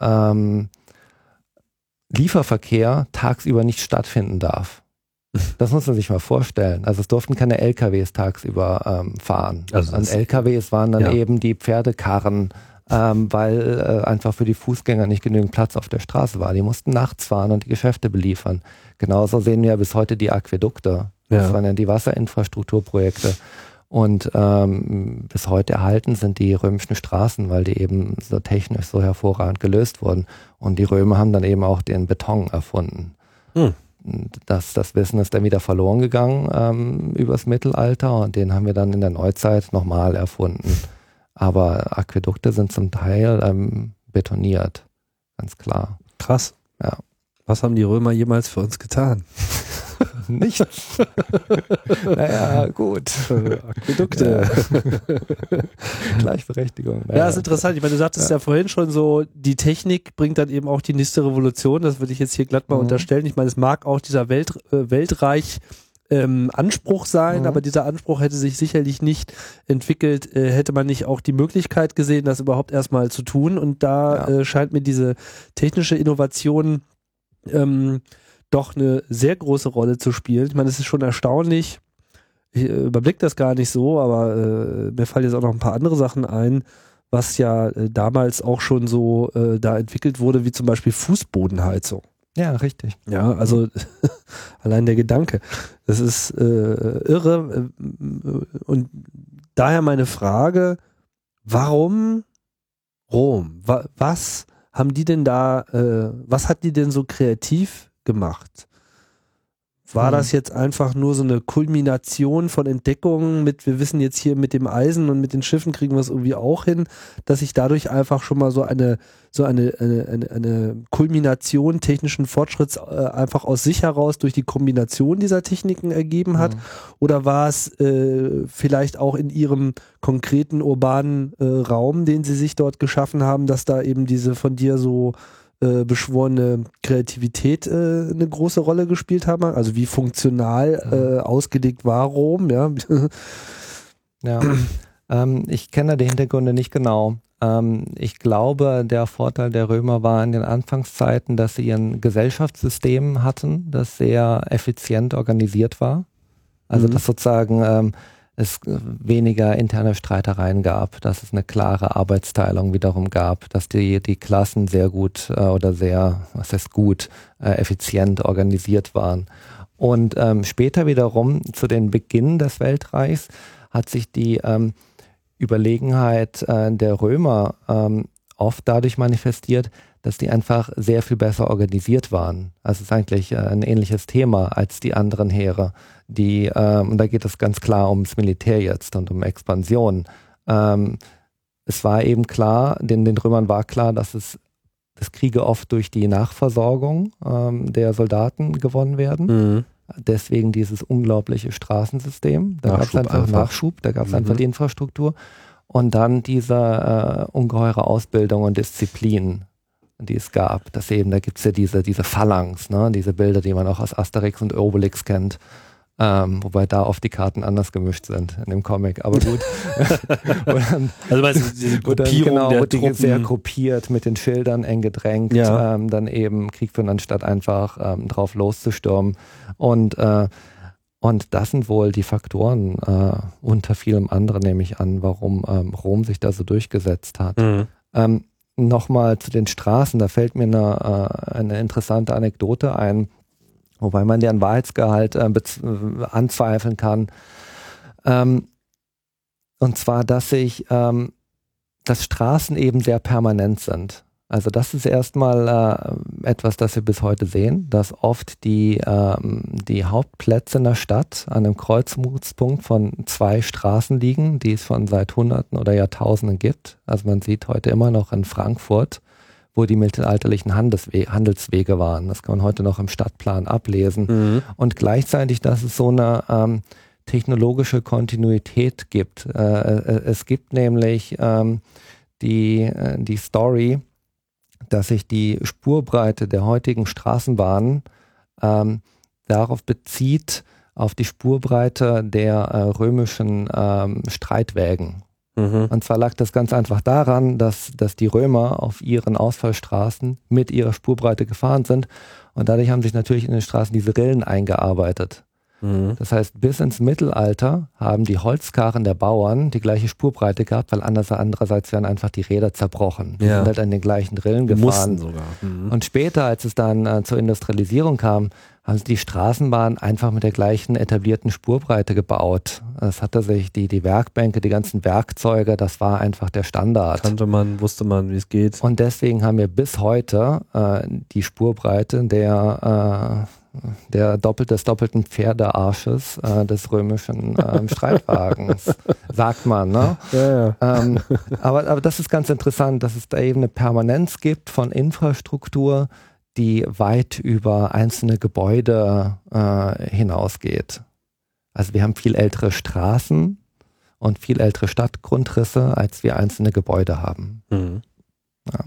Lieferverkehr tagsüber nicht stattfinden darf. Das muss man sich mal vorstellen. Also es durften keine LKWs tagsüber fahren. Also und LKWs waren dann ja. eben die Pferdekarren, weil einfach für die Fußgänger nicht genügend Platz auf der Straße war. Die mussten nachts fahren und die Geschäfte beliefern. Genauso sehen wir bis heute die Aquädukte. Das waren ja die Wasserinfrastrukturprojekte. Und bis heute erhalten sind die römischen Straßen, weil die eben so technisch so hervorragend gelöst wurden. Und die Römer haben dann eben auch den Beton erfunden. Das Wissen ist dann wieder verloren gegangen übers Mittelalter und den haben wir dann in der Neuzeit nochmal erfunden. Aber Aquädukte sind zum Teil betoniert, ganz klar. Krass. Ja. Was haben die Römer jemals für uns getan? Nichts. Naja, gut. Aquädukte. Ja. Gleichberechtigung. Naja. Ja, ist interessant. Ich meine, du sagtest ja vorhin schon so, die Technik bringt dann eben auch die nächste Revolution. Das würde ich jetzt hier glatt mal unterstellen. Ich meine, es mag auch dieser Weltreich Anspruch sein, aber dieser Anspruch hätte sich sicherlich nicht entwickelt, hätte man nicht auch die Möglichkeit gesehen, das überhaupt erstmal zu tun. Und da scheint mir diese technische Innovation doch eine sehr große Rolle zu spielen. Ich meine, es ist schon erstaunlich, ich überblicke das gar nicht so, aber mir fallen jetzt auch noch ein paar andere Sachen ein, was ja damals auch schon so da entwickelt wurde, wie zum Beispiel Fußbodenheizung. Ja, richtig. Ja, also allein der Gedanke, das ist irre. Und daher meine Frage, warum Rom? Was haben die denn da, was hat die denn so kreativ gemacht? War das jetzt einfach nur so eine Kulmination von Entdeckungen mit, wir wissen jetzt hier mit dem Eisen und mit den Schiffen kriegen wir es irgendwie auch hin, dass sich dadurch einfach schon mal so eine Kulmination technischen Fortschritts einfach aus sich heraus durch die Kombination dieser Techniken ergeben hat? Oder war es vielleicht auch in ihrem konkreten urbanen Raum, den sie sich dort geschaffen haben, dass da eben diese von dir so beschworene Kreativität eine große Rolle gespielt haben? Also wie funktional ausgelegt war Rom? Ja, ja. Ich kenne die Hintergründe nicht genau. Ich glaube, der Vorteil der Römer war in den Anfangszeiten, dass sie ein Gesellschaftssystem hatten, das sehr effizient organisiert war. Also dass sozusagen es weniger interne Streitereien gab, dass es eine klare Arbeitsteilung wiederum gab, dass die Klassen sehr gut oder sehr, was heißt gut, effizient organisiert waren. Und später wiederum zu den Beginn des Weltreichs hat sich die Überlegenheit der Römer oft dadurch manifestiert, dass die einfach sehr viel besser organisiert waren. Also es ist eigentlich ein ähnliches Thema als die anderen Heere. Und da geht es ganz klar ums Militär jetzt und um Expansion. Es war eben klar, den Römern war klar, dass Kriege oft durch die Nachversorgung der Soldaten gewonnen werden. Deswegen dieses unglaubliche Straßensystem. Da gab es einfach Nachschub, da gab es einfach die Infrastruktur. Und dann diese ungeheure Ausbildung und Disziplin, die es gab. Da gibt es ja diese Phalanx, ne? Diese Bilder, die man auch aus Asterix und Obelix kennt. Wobei da oft die Karten anders gemischt sind in dem Comic, aber gut. Also weißt du, diese Gruppierung der Truppen. Sehr gruppiert, mit den Schildern eng gedrängt, dann eben Krieg führen, anstatt einfach drauf loszustürmen. Und das sind wohl die Faktoren unter vielem anderen, nehme ich an, warum Rom sich da so durchgesetzt hat. Nochmal zu den Straßen, da fällt mir eine interessante Anekdote ein, wobei man deren Wahrheitsgehalt anzweifeln kann. Und zwar, dass Straßen eben sehr permanent sind. Also das ist erstmal etwas, das wir bis heute sehen, dass oft die Hauptplätze in der Stadt an einem Kreuzungspunkt von 2 Straßen liegen, die es schon seit Hunderten oder Jahrtausenden gibt. Also man sieht heute immer noch in Frankfurt, wo die mittelalterlichen Handelswege waren. Das kann man heute noch im Stadtplan ablesen. Und gleichzeitig, dass es so eine technologische Kontinuität gibt. Es gibt nämlich die Story, dass sich die Spurbreite der heutigen Straßenbahnen darauf bezieht, auf die Spurbreite der römischen Streitwägen. Und zwar lag das ganz einfach daran, dass die Römer auf ihren Ausfallstraßen mit ihrer Spurbreite gefahren sind und dadurch haben sich natürlich in den Straßen diese Rillen eingearbeitet. Das heißt, bis ins Mittelalter haben die Holzkarren der Bauern die gleiche Spurbreite gehabt, weil andererseits wären einfach die Räder zerbrochen. Die sind halt an den gleichen Rillen gefahren. Mussten sogar. Und später, als es dann zur Industrialisierung kam, haben sie die Straßenbahn einfach mit der gleichen etablierten Spurbreite gebaut. Es hatte sich die Werkbänke, die ganzen Werkzeuge, das war einfach der Standard. Kannte man, wusste man, wie es geht. Und deswegen haben wir bis heute die Spurbreite des doppelten Pferdearsches des römischen Streitwagens, sagt man. Ne? Ja. Aber das ist ganz interessant, dass es da eben eine Permanenz gibt von Infrastruktur, die weit über einzelne Gebäude hinausgeht. Also wir haben viel ältere Straßen und viel ältere Stadtgrundrisse, als wir einzelne Gebäude haben. Ja.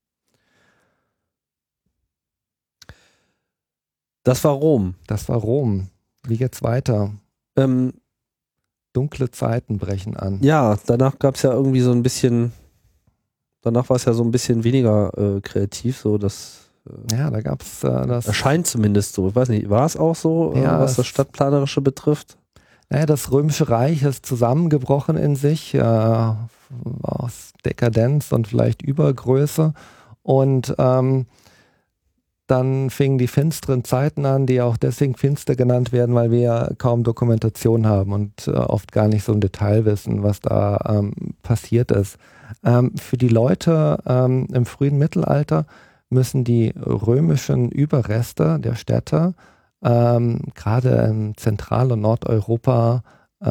Das war Rom. Wie geht's weiter? Dunkle Zeiten brechen an. Ja, danach gab es ja irgendwie so ein bisschen, danach war es ja so ein bisschen weniger kreativ, so dass ja, da gab es das. Erscheint zumindest so. Ich weiß nicht, war es auch so, ja, was das Stadtplanerische betrifft? Naja, das Römische Reich ist zusammengebrochen in sich aus Dekadenz und vielleicht Übergröße. Und dann fingen die finsteren Zeiten an, die auch deswegen finster genannt werden, weil wir kaum Dokumentation haben und oft gar nicht so im Detail wissen, was da passiert ist. Für die Leute im frühen Mittelalter müssen die römischen Überreste der Städte gerade in Zentral- und Nordeuropa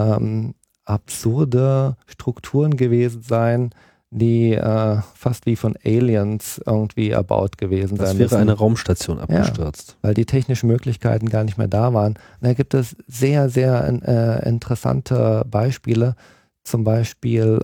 absurde Strukturen gewesen sein, die fast wie von Aliens irgendwie erbaut gewesen sein müssen. Das wäre eine Raumstation abgestürzt. Ja, weil die technischen Möglichkeiten gar nicht mehr da waren. Und da gibt es sehr, sehr interessante Beispiele. Zum Beispiel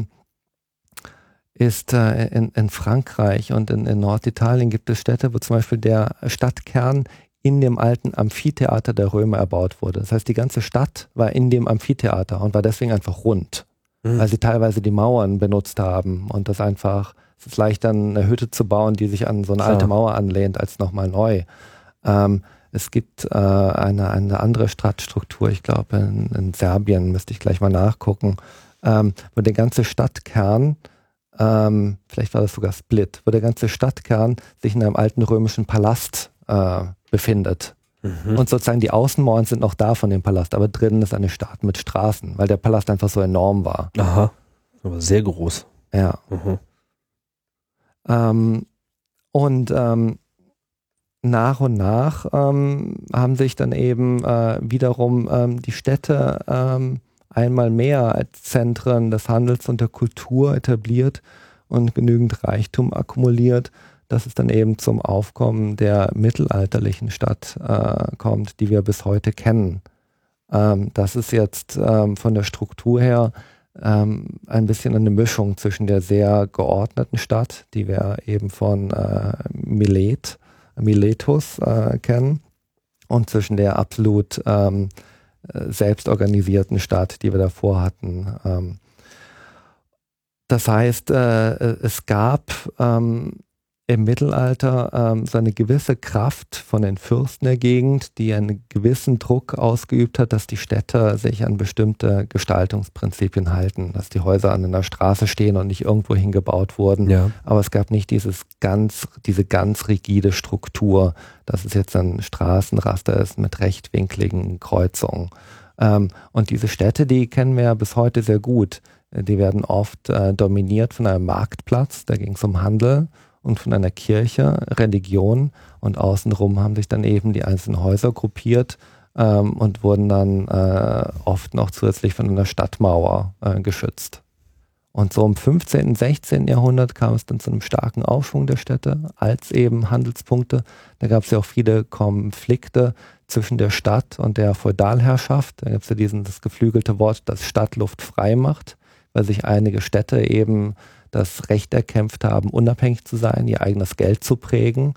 ist in Frankreich und in Norditalien gibt es Städte, wo zum Beispiel der Stadtkern in dem alten Amphitheater der Römer erbaut wurde. Das heißt, die ganze Stadt war in dem Amphitheater und war deswegen einfach rund, weil sie teilweise die Mauern benutzt haben und es ist leichter, eine Hütte zu bauen, die sich an so eine alte Mauer anlehnt, als nochmal neu. Es gibt eine andere Stadtstruktur, ich glaube in Serbien, müsste ich gleich mal nachgucken, wo der ganze Stadtkern, vielleicht war das sogar Split, wo der ganze Stadtkern sich in einem alten römischen Palast befindet. Und sozusagen die Außenmauern sind noch da von dem Palast, aber drinnen ist eine Stadt mit Straßen, weil der Palast einfach so enorm war. Aha, aber sehr groß. Ja. Und nach und nach haben sich dann eben wiederum die Städte einmal mehr als Zentren des Handels und der Kultur etabliert und genügend Reichtum akkumuliert, dass es dann eben zum Aufkommen der mittelalterlichen Stadt kommt, die wir bis heute kennen. Das ist jetzt von der Struktur her ein bisschen eine Mischung zwischen der sehr geordneten Stadt, die wir eben von Miletus kennen, und zwischen der absolut selbstorganisierten Stadt, die wir davor hatten. Das heißt, es gab im Mittelalter so eine gewisse Kraft von den Fürsten der Gegend, die einen gewissen Druck ausgeübt hat, dass die Städte sich an bestimmte Gestaltungsprinzipien halten, dass die Häuser an einer Straße stehen und nicht irgendwo hingebaut wurden. Ja. Aber es gab nicht diese ganz rigide Struktur, dass es jetzt ein Straßenraster ist mit rechtwinkligen Kreuzungen. Und diese Städte, die kennen wir ja bis heute sehr gut. Die werden oft dominiert von einem Marktplatz, da ging es um Handel, und von einer Kirche, Religion, und außenrum haben sich dann eben die einzelnen Häuser gruppiert und wurden dann oft noch zusätzlich von einer Stadtmauer geschützt. Und so im 15., und 16. Jahrhundert kam es dann zu einem starken Aufschwung der Städte als eben Handelspunkte. Da gab es ja auch viele Konflikte zwischen der Stadt und der Feudalherrschaft. Da gibt es ja das geflügelte Wort, das Stadtluft frei macht, weil sich einige Städte eben das Recht erkämpft haben, unabhängig zu sein, ihr eigenes Geld zu prägen.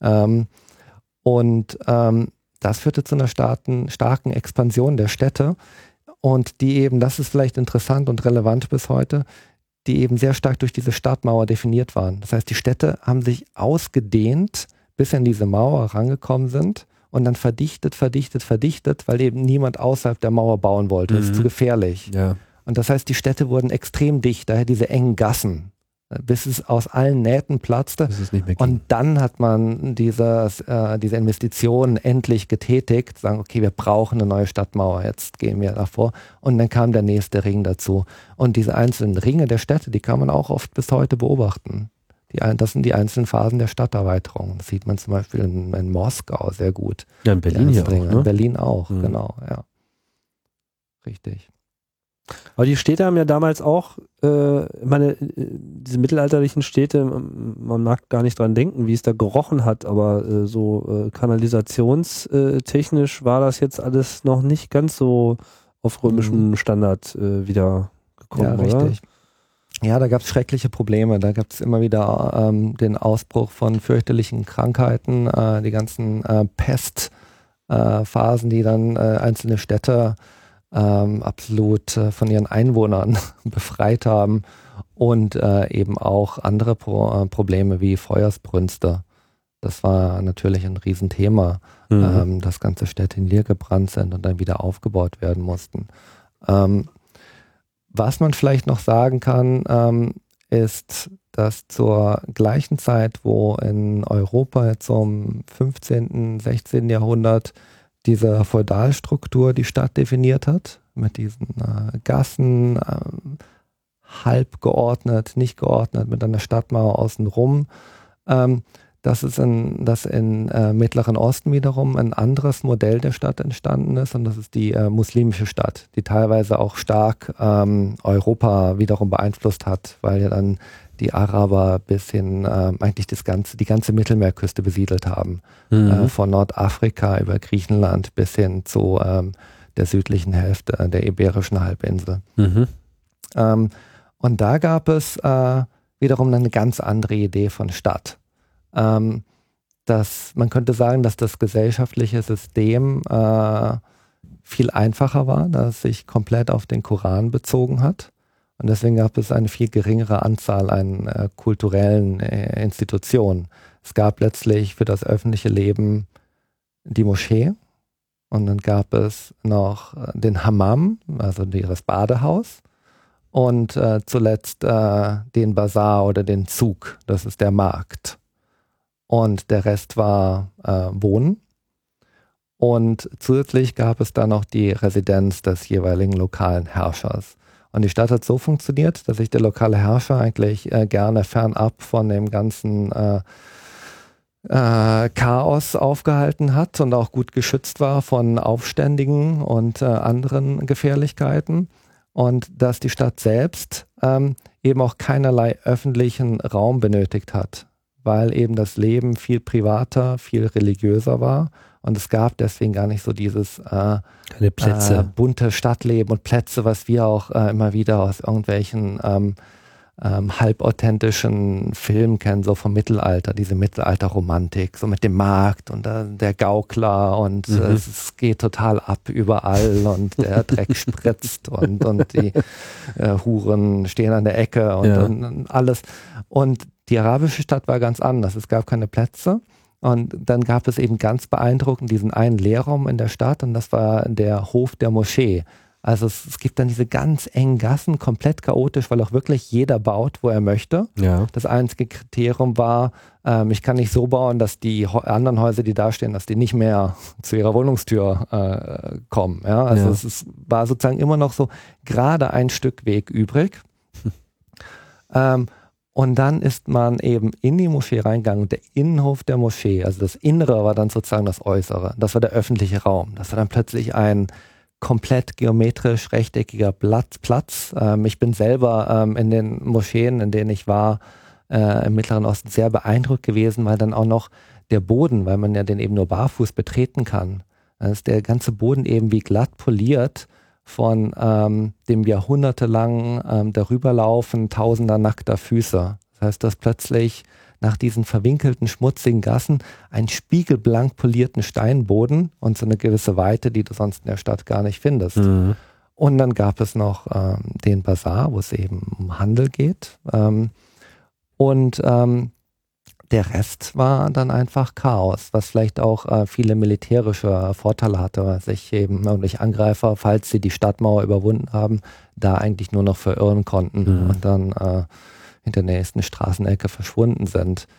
Das führte zu einer starken Expansion der Städte. Und die eben, das ist vielleicht interessant und relevant bis heute, die eben sehr stark durch diese Stadtmauer definiert waren. Das heißt, die Städte haben sich ausgedehnt, bis sie an diese Mauer rangekommen sind und dann verdichtet, weil eben niemand außerhalb der Mauer bauen wollte. Das ist zu gefährlich. Ja. Und das heißt, die Städte wurden extrem dicht, daher diese engen Gassen, bis es aus allen Nähten platzte. Das ist nicht mehr ging. Und dann hat man diese Investitionen endlich getätigt, sagen, okay, wir brauchen eine neue Stadtmauer, jetzt gehen wir davor. Und dann kam der nächste Ring dazu. Und diese einzelnen Ringe der Städte, die kann man auch oft bis heute beobachten. Das sind die einzelnen Phasen der Stadterweiterung. Das sieht man zum Beispiel in Moskau sehr gut. Ja, in Berlin ja auch, ne? In Berlin auch, genau, ja. Richtig. Aber die Städte haben ja damals auch, diese mittelalterlichen Städte, man mag gar nicht dran denken, wie es da gerochen hat, aber kanalisationstechnisch war das jetzt alles noch nicht ganz so auf römischem Standard wieder gekommen, ja, richtig. oder? Ja, da gab es schreckliche Probleme. Da gab es immer wieder den Ausbruch von fürchterlichen Krankheiten, die ganzen Pestphasen, die dann einzelne Städte absolut von ihren Einwohnern befreit haben und eben auch andere Probleme wie Feuersbrünste. Das war natürlich ein Riesenthema, dass ganze Städte niedergebrannt sind und dann wieder aufgebaut werden mussten. Was man vielleicht noch sagen kann, ist, dass zur gleichen Zeit, wo in Europa jetzt zum 15., 16. Jahrhundert diese Feudalstruktur die Stadt definiert hat, mit diesen Gassen, halb geordnet, nicht geordnet, mit einer Stadtmauer außenrum, dass in Mittleren Osten wiederum ein anderes Modell der Stadt entstanden ist, und das ist die muslimische Stadt, die teilweise auch stark Europa wiederum beeinflusst hat, weil ja dann die Araber bis hin eigentlich die ganze Mittelmeerküste besiedelt haben. Von Nordafrika über Griechenland bis hin zu der südlichen Hälfte der Iberischen Halbinsel. Und da gab es wiederum eine ganz andere Idee von Stadt. Man könnte sagen, dass das gesellschaftliche System viel einfacher war, dass es sich komplett auf den Koran bezogen hat. Und deswegen gab es eine viel geringere Anzahl an kulturellen Institutionen. Es gab letztlich für das öffentliche Leben die Moschee, und dann gab es noch den Hammam, also das Badehaus, und zuletzt den Bazar oder den Zug, das ist der Markt. Und der Rest war Wohnen. Und zusätzlich gab es dann noch die Residenz des jeweiligen lokalen Herrschers. Und die Stadt hat so funktioniert, dass sich der lokale Herrscher eigentlich gerne fernab von dem ganzen Chaos aufgehalten hat und auch gut geschützt war von Aufständigen und anderen Gefährlichkeiten. Und dass die Stadt selbst eben auch keinerlei öffentlichen Raum benötigt hat, weil eben das Leben viel privater, viel religiöser war. Und es gab deswegen gar nicht so dieses keine Plätze. Bunte Stadtleben und Plätze, was wir auch immer wieder aus irgendwelchen halbauthentischen Filmen kennen, so vom Mittelalter, diese Mittelalterromantik, so mit dem Markt und der Gaukler und es geht total ab überall und der Dreck spritzt und die Huren stehen an der Ecke und alles. Und die arabische Stadt war ganz anders. Es gab keine Plätze. Und dann gab es eben ganz beeindruckend diesen einen Lehrraum in der Stadt, und das war der Hof der Moschee. Also es gibt dann diese ganz engen Gassen, komplett chaotisch, weil auch wirklich jeder baut, wo er möchte. Ja. Das einzige Kriterium war, ich kann nicht so bauen, dass die anderen Häuser, die da stehen, dass die nicht mehr zu ihrer Wohnungstür kommen. Ja? Also es war sozusagen immer noch so gerade ein Stück Weg übrig. Und dann ist man eben in die Moschee reingegangen. Der Innenhof der Moschee, also das Innere war dann sozusagen das Äußere. Das war der öffentliche Raum. Das war dann plötzlich ein komplett geometrisch rechteckiger Platz. Ich bin selber in den Moscheen, in denen ich war, im Mittleren Osten sehr beeindruckt gewesen, weil dann auch noch der Boden, weil man ja den eben nur barfuß betreten kann, dann ist der ganze Boden eben wie glatt poliert von dem jahrhundertelangen Darüberlaufen tausender nackter Füße. Das heißt, dass plötzlich nach diesen verwinkelten, schmutzigen Gassen einen spiegelblank polierten Steinboden und so eine gewisse Weite, die du sonst in der Stadt gar nicht findest. Mhm. Und dann gab es noch den Bazar, wo es eben um Handel geht. Der Rest war dann einfach Chaos, was vielleicht auch viele militärische Vorteile hatte, weil sich eben irgendwelche Angreifer, falls sie die Stadtmauer überwunden haben, da eigentlich nur noch verirren konnten und dann hinter der nächsten Straßenecke verschwunden sind.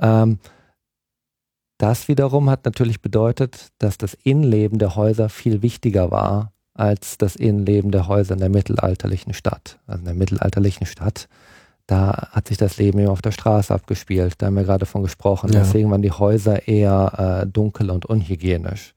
Das wiederum hat natürlich bedeutet, dass das Innenleben der Häuser viel wichtiger war als das Innenleben der Häuser in der mittelalterlichen Stadt. Also in der mittelalterlichen Stadt, da hat sich das Leben eben auf der Straße abgespielt. Da haben wir gerade von gesprochen. Ja. Deswegen waren die Häuser eher dunkel und unhygienisch.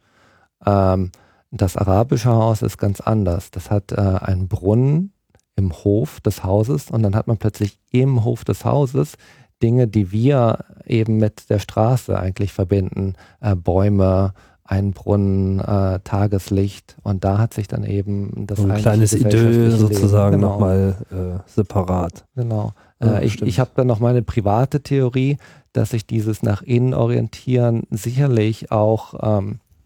Das arabische Haus ist ganz anders. Das hat einen Brunnen im Hof des Hauses und dann hat man plötzlich im Hof des Hauses Dinge, die wir eben mit der Straße eigentlich verbinden. Bäume, ein Brunnen, Tageslicht, und da hat sich dann eben das ein kleines Idyll sozusagen nochmal separat. Genau. Ja, ich habe dann noch meine private Theorie, dass sich dieses nach innen orientieren sicherlich auch,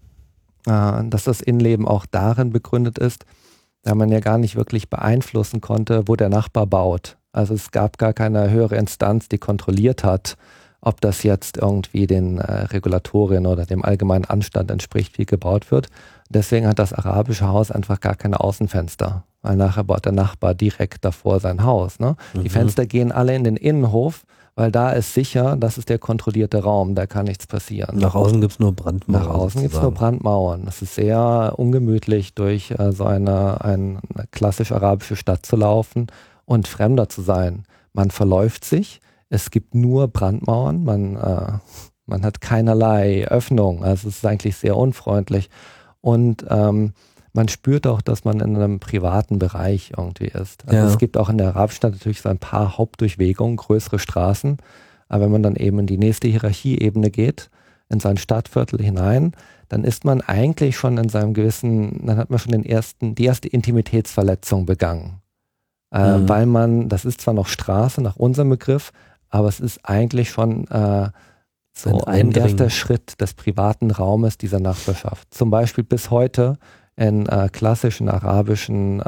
dass das Innenleben auch darin begründet ist, da man ja gar nicht wirklich beeinflussen konnte, wo der Nachbar baut. Also es gab gar keine höhere Instanz, die kontrolliert hat, ob das jetzt irgendwie den Regulatorien oder dem allgemeinen Anstand entspricht, wie gebaut wird. Deswegen hat das arabische Haus einfach gar keine Außenfenster, weil nachher baut der Nachbar direkt davor sein Haus. Ne? Mhm. Die Fenster gehen alle in den Innenhof, weil da ist sicher, das ist der kontrollierte Raum, da kann nichts passieren. Nach außen gibt es nur Brandmauern. Nach außen gibt es nur Brandmauern. Das ist sehr ungemütlich, durch so eine klassisch arabische Stadt zu laufen und Fremder zu sein. Man verläuft sich. Es gibt nur Brandmauern, man hat keinerlei Öffnung, also es ist eigentlich sehr unfreundlich und man spürt auch, dass man in einem privaten Bereich irgendwie ist. Also es gibt auch in der Arabstadt natürlich so ein paar Hauptdurchwegungen, größere Straßen, aber wenn man dann eben in die nächste Hierarchieebene geht, in sein Stadtviertel hinein, dann ist man eigentlich schon in seinem gewissen, dann hat man schon die erste Intimitätsverletzung begangen. Weil man, das ist zwar noch Straße nach unserem Begriff, aber es ist eigentlich schon so ein erster Schritt des privaten Raumes dieser Nachbarschaft. Zum Beispiel bis heute in klassischen arabischen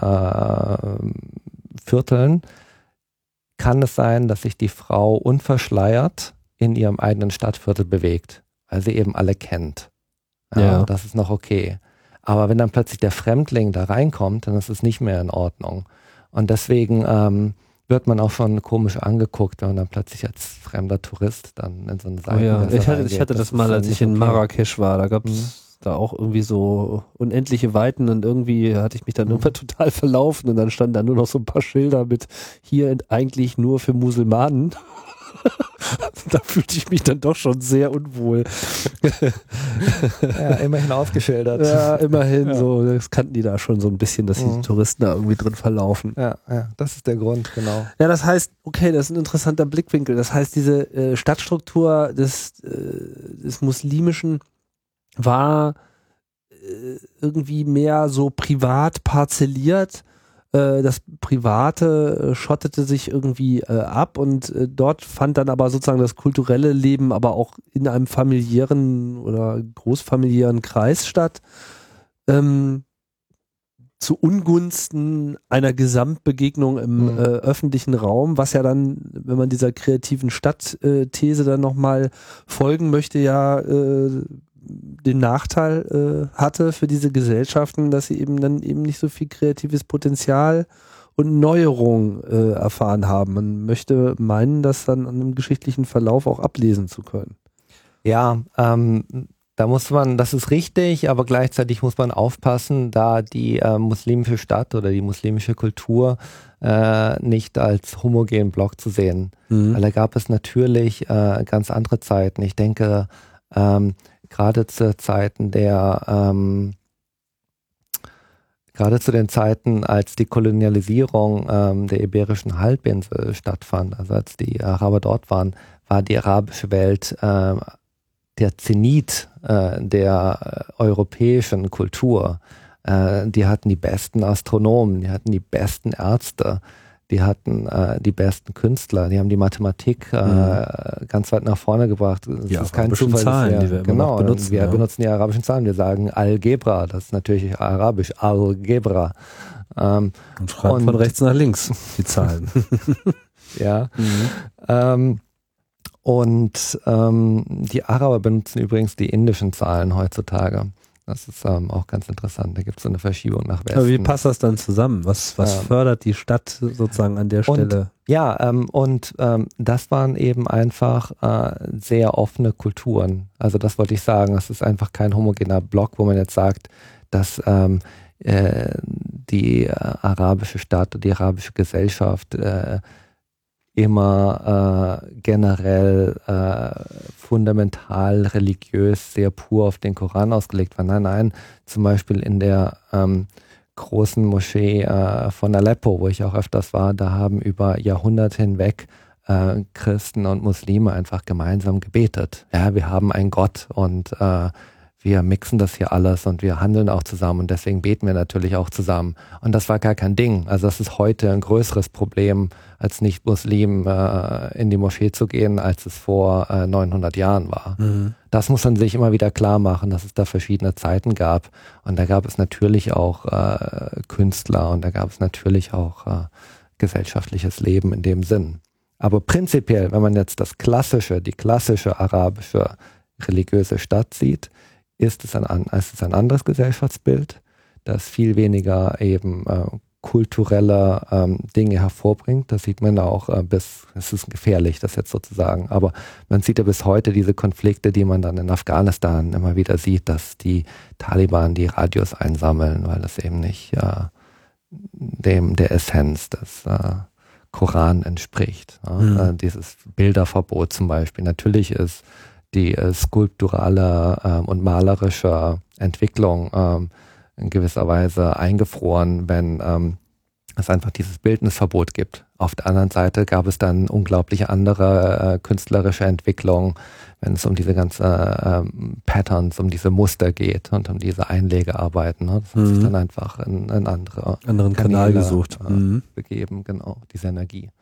Vierteln kann es sein, dass sich die Frau unverschleiert in ihrem eigenen Stadtviertel bewegt, weil sie eben alle kennt. Ja. Das ist noch okay. Aber wenn dann plötzlich der Fremdling da reinkommt, dann ist es nicht mehr in Ordnung. Und deswegen wird man auch schon komisch angeguckt, wenn man dann plötzlich als fremder Tourist dann in so eine Seite ich hatte das mal, als ich in Marrakesch war, da gab es da auch irgendwie so unendliche Weiten und irgendwie hatte ich mich dann irgendwann total verlaufen und dann standen da nur noch so ein paar Schilder mit hier eigentlich nur für Musulmanen. Da fühlte ich mich dann doch schon sehr unwohl. Ja, immerhin ausgeschildert. Ja, immerhin so. Das kannten die da schon so ein bisschen, dass die Touristen da irgendwie drin verlaufen. Ja, das ist der Grund, genau. Ja, das heißt, okay, das ist ein interessanter Blickwinkel. Das heißt, diese Stadtstruktur des Muslimischen war irgendwie mehr so privat parzelliert. Das Private schottete sich irgendwie ab und dort fand dann aber sozusagen das kulturelle Leben aber auch in einem familiären oder großfamiliären Kreis statt, zu Ungunsten einer Gesamtbegegnung im öffentlichen Raum, was ja dann, wenn man dieser kreativen Stadtthese dann nochmal folgen möchte, ja den Nachteil hatte für diese Gesellschaften, dass sie eben dann eben nicht so viel kreatives Potenzial und Neuerung erfahren haben. Man möchte meinen, das dann an einem geschichtlichen Verlauf auch ablesen zu können. Ja, da muss man, das ist richtig, aber gleichzeitig muss man aufpassen, da die muslimische Stadt oder die muslimische Kultur nicht als homogen Block zu sehen. Weil da gab es natürlich ganz andere Zeiten. Ich denke, gerade zu Zeiten der gerade zu den Zeiten, als die Kolonialisierung der Iberischen Halbinsel stattfand, also als die Araber dort waren, war die arabische Welt der Zenit der europäischen Kultur. Die hatten die besten Astronomen, die hatten die besten Ärzte, die hatten die besten Künstler, die haben die Mathematik ganz weit nach vorne gebracht. Die ist kein arabischen Zufall, Zahlen, die wir immer noch benutzen. Wir benutzen die arabischen Zahlen. Wir sagen Algebra, das ist natürlich arabisch, Algebra. Und schreiben von rechts nach links die Zahlen. Ja. Die Araber benutzen übrigens die indischen Zahlen heutzutage. Das ist auch ganz interessant. Da gibt es so eine Verschiebung nach Westen. Aber wie passt das dann zusammen? Was fördert die Stadt sozusagen an der Stelle? Das waren eben einfach sehr offene Kulturen. Also das wollte ich sagen. Es ist einfach kein homogener Block, wo man jetzt sagt, dass die arabische Stadt und die arabische Gesellschaft immer generell fundamental religiös sehr pur auf den Koran ausgelegt war. Nein, zum Beispiel in der großen Moschee von Aleppo, wo ich auch öfters war, da haben über Jahrhunderte hinweg Christen und Muslime einfach gemeinsam gebetet. Ja, wir haben einen Gott und wir mixen das hier alles und wir handeln auch zusammen und deswegen beten wir natürlich auch zusammen. Und das war gar kein Ding. Also das ist heute ein größeres Problem, als Nicht-Muslim in die Moschee zu gehen, als es vor 900 Jahren war. Mhm. Das muss man sich immer wieder klar machen, dass es da verschiedene Zeiten gab. Und da gab es natürlich auch Künstler und da gab es natürlich auch gesellschaftliches Leben in dem Sinn. Aber prinzipiell, wenn man jetzt die klassische arabische religiöse Stadt sieht, ist es ein anderes Gesellschaftsbild, das viel weniger eben kulturelle Dinge hervorbringt. Das sieht man auch es ist gefährlich, das jetzt sozusagen, aber man sieht ja bis heute diese Konflikte, die man dann in Afghanistan immer wieder sieht, dass die Taliban die Radios einsammeln, weil das eben nicht der Essenz des Koran entspricht. Dieses Bilderverbot zum Beispiel. Natürlich ist die skulpturale und malerische Entwicklung in gewisser Weise eingefroren, wenn es einfach dieses Bildnisverbot gibt. Auf der anderen Seite gab es dann unglaubliche andere künstlerische Entwicklungen, wenn es um diese ganzen Patterns, um diese Muster geht und um diese Einlegearbeiten. Ne? Das hat sich dann einfach in anderen Kanal gesucht. Begeben, genau, diese Energie.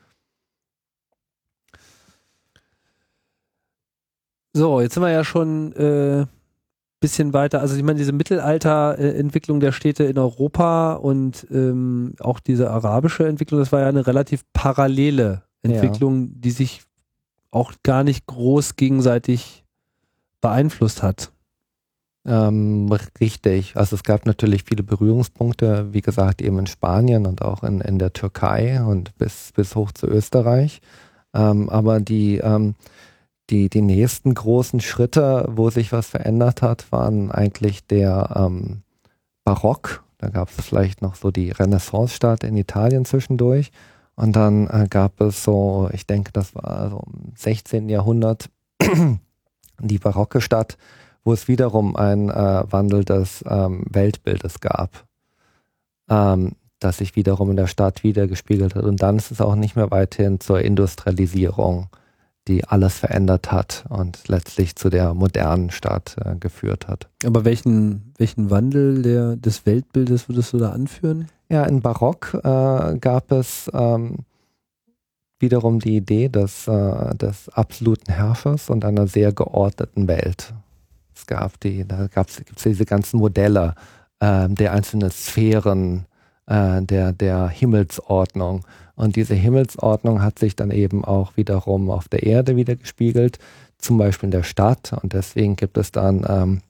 So, jetzt sind wir ja schon bisschen weiter. Also ich meine, diese Mittelalterentwicklung der Städte in Europa und auch diese arabische Entwicklung, das war ja eine relativ parallele Entwicklung, die sich auch gar nicht groß gegenseitig beeinflusst hat. Richtig. Also es gab natürlich viele Berührungspunkte, wie gesagt, eben in Spanien und auch in der Türkei und bis hoch zu Österreich. Aber die nächsten großen Schritte, wo sich was verändert hat, waren eigentlich der Barock. Da gab es vielleicht noch so die Renaissance-Stadt in Italien zwischendurch. Und dann gab es so, ich denke, das war so im 16. Jahrhundert, die barocke Stadt, wo es wiederum ein Wandel des Weltbildes gab, das sich wiederum in der Stadt wiedergespiegelt hat. Und dann ist es auch nicht mehr weiterhin zur Industrialisierung, die alles verändert hat und letztlich zu der modernen Stadt geführt hat. Aber welchen Wandel des Weltbildes würdest du da anführen? Ja, in Barock gab es wiederum die Idee des absoluten Herrschers und einer sehr geordneten Welt. Da gibt's diese ganzen Modelle der einzelnen Sphären, der Himmelsordnung. Und diese Himmelsordnung hat sich dann eben auch wiederum auf der Erde wiedergespiegelt, zum Beispiel in der Stadt. Und deswegen gibt es dann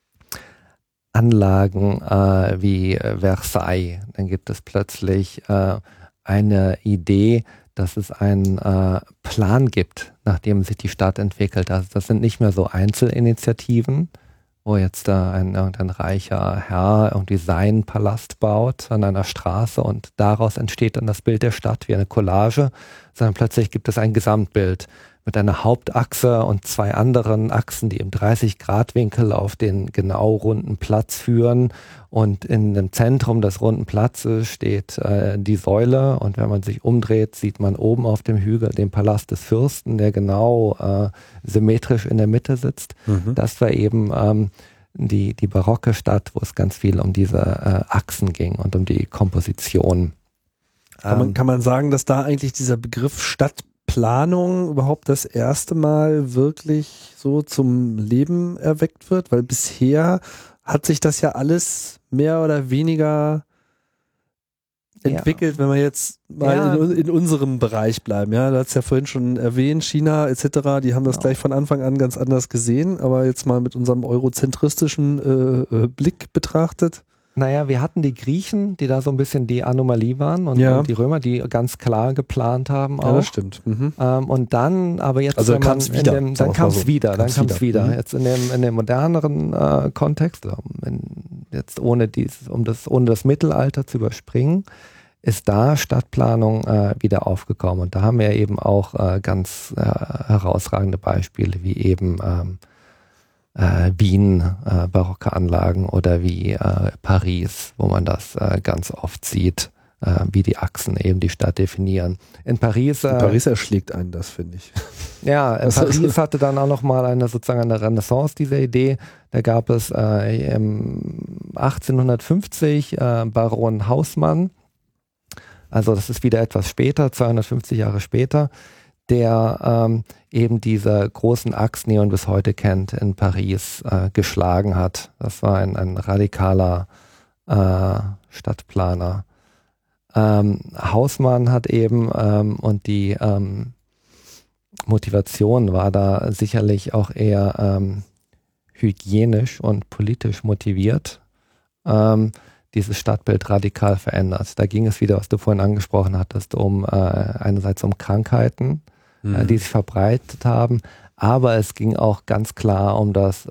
Anlagen wie Versailles. Dann gibt es plötzlich eine Idee, dass es einen Plan gibt, nachdem sich die Stadt entwickelt. Also das sind nicht mehr so Einzelinitiativen, wo jetzt irgendein reicher Herr irgendwie seinen Palast baut an einer Straße und daraus entsteht dann das Bild der Stadt wie eine Collage, sondern plötzlich gibt es ein Gesamtbild mit einer Hauptachse und zwei anderen Achsen, die im 30-Grad-Winkel auf den genau runden Platz führen. Und in dem Zentrum des runden Platzes steht die Säule. Und wenn man sich umdreht, sieht man oben auf dem Hügel den Palast des Fürsten, der genau symmetrisch in der Mitte sitzt. Das war eben die barocke Stadt, wo es ganz viel um diese Achsen ging und um die Komposition. Kann man sagen, dass da eigentlich dieser Begriff Stadtplanung überhaupt das erste Mal wirklich so zum Leben erweckt wird? Weil bisher hat sich das ja alles mehr oder weniger entwickelt, wenn wir jetzt mal in unserem Bereich bleiben. Ja, du hast ja vorhin schon erwähnt, China etc., die haben das gleich von Anfang an ganz anders gesehen, aber jetzt mal mit unserem eurozentristischen Blick betrachtet. Naja, wir hatten die Griechen, die da so ein bisschen die Anomalie waren und die Römer, die ganz klar geplant haben auch. Ja, das stimmt. Und dann, aber jetzt, also dann kam es wieder. Jetzt in dem moderneren Kontext, jetzt ohne das Mittelalter zu überspringen, ist da Stadtplanung wieder aufgekommen. Und da haben wir eben auch ganz herausragende Beispiele, wie eben Wien, barocke Anlagen oder wie Paris, wo man das ganz oft sieht, wie die Achsen eben die Stadt definieren. In Paris erschlägt einen das, finde ich. Ja, Paris hatte dann auch nochmal eine Renaissance dieser Idee. Da gab es 1850 Baron Haussmann, also das ist wieder etwas später, 250 Jahre später, der eben diese großen Achsen, die man bis heute kennt, in Paris geschlagen hat. Das war ein radikaler Stadtplaner. Haussmann hat eben und die Motivation war da sicherlich auch eher hygienisch und politisch motiviert, dieses Stadtbild radikal verändert. Da ging es wieder, was du vorhin angesprochen hattest, einerseits um Krankheiten, die sich verbreitet haben, aber es ging auch ganz klar um das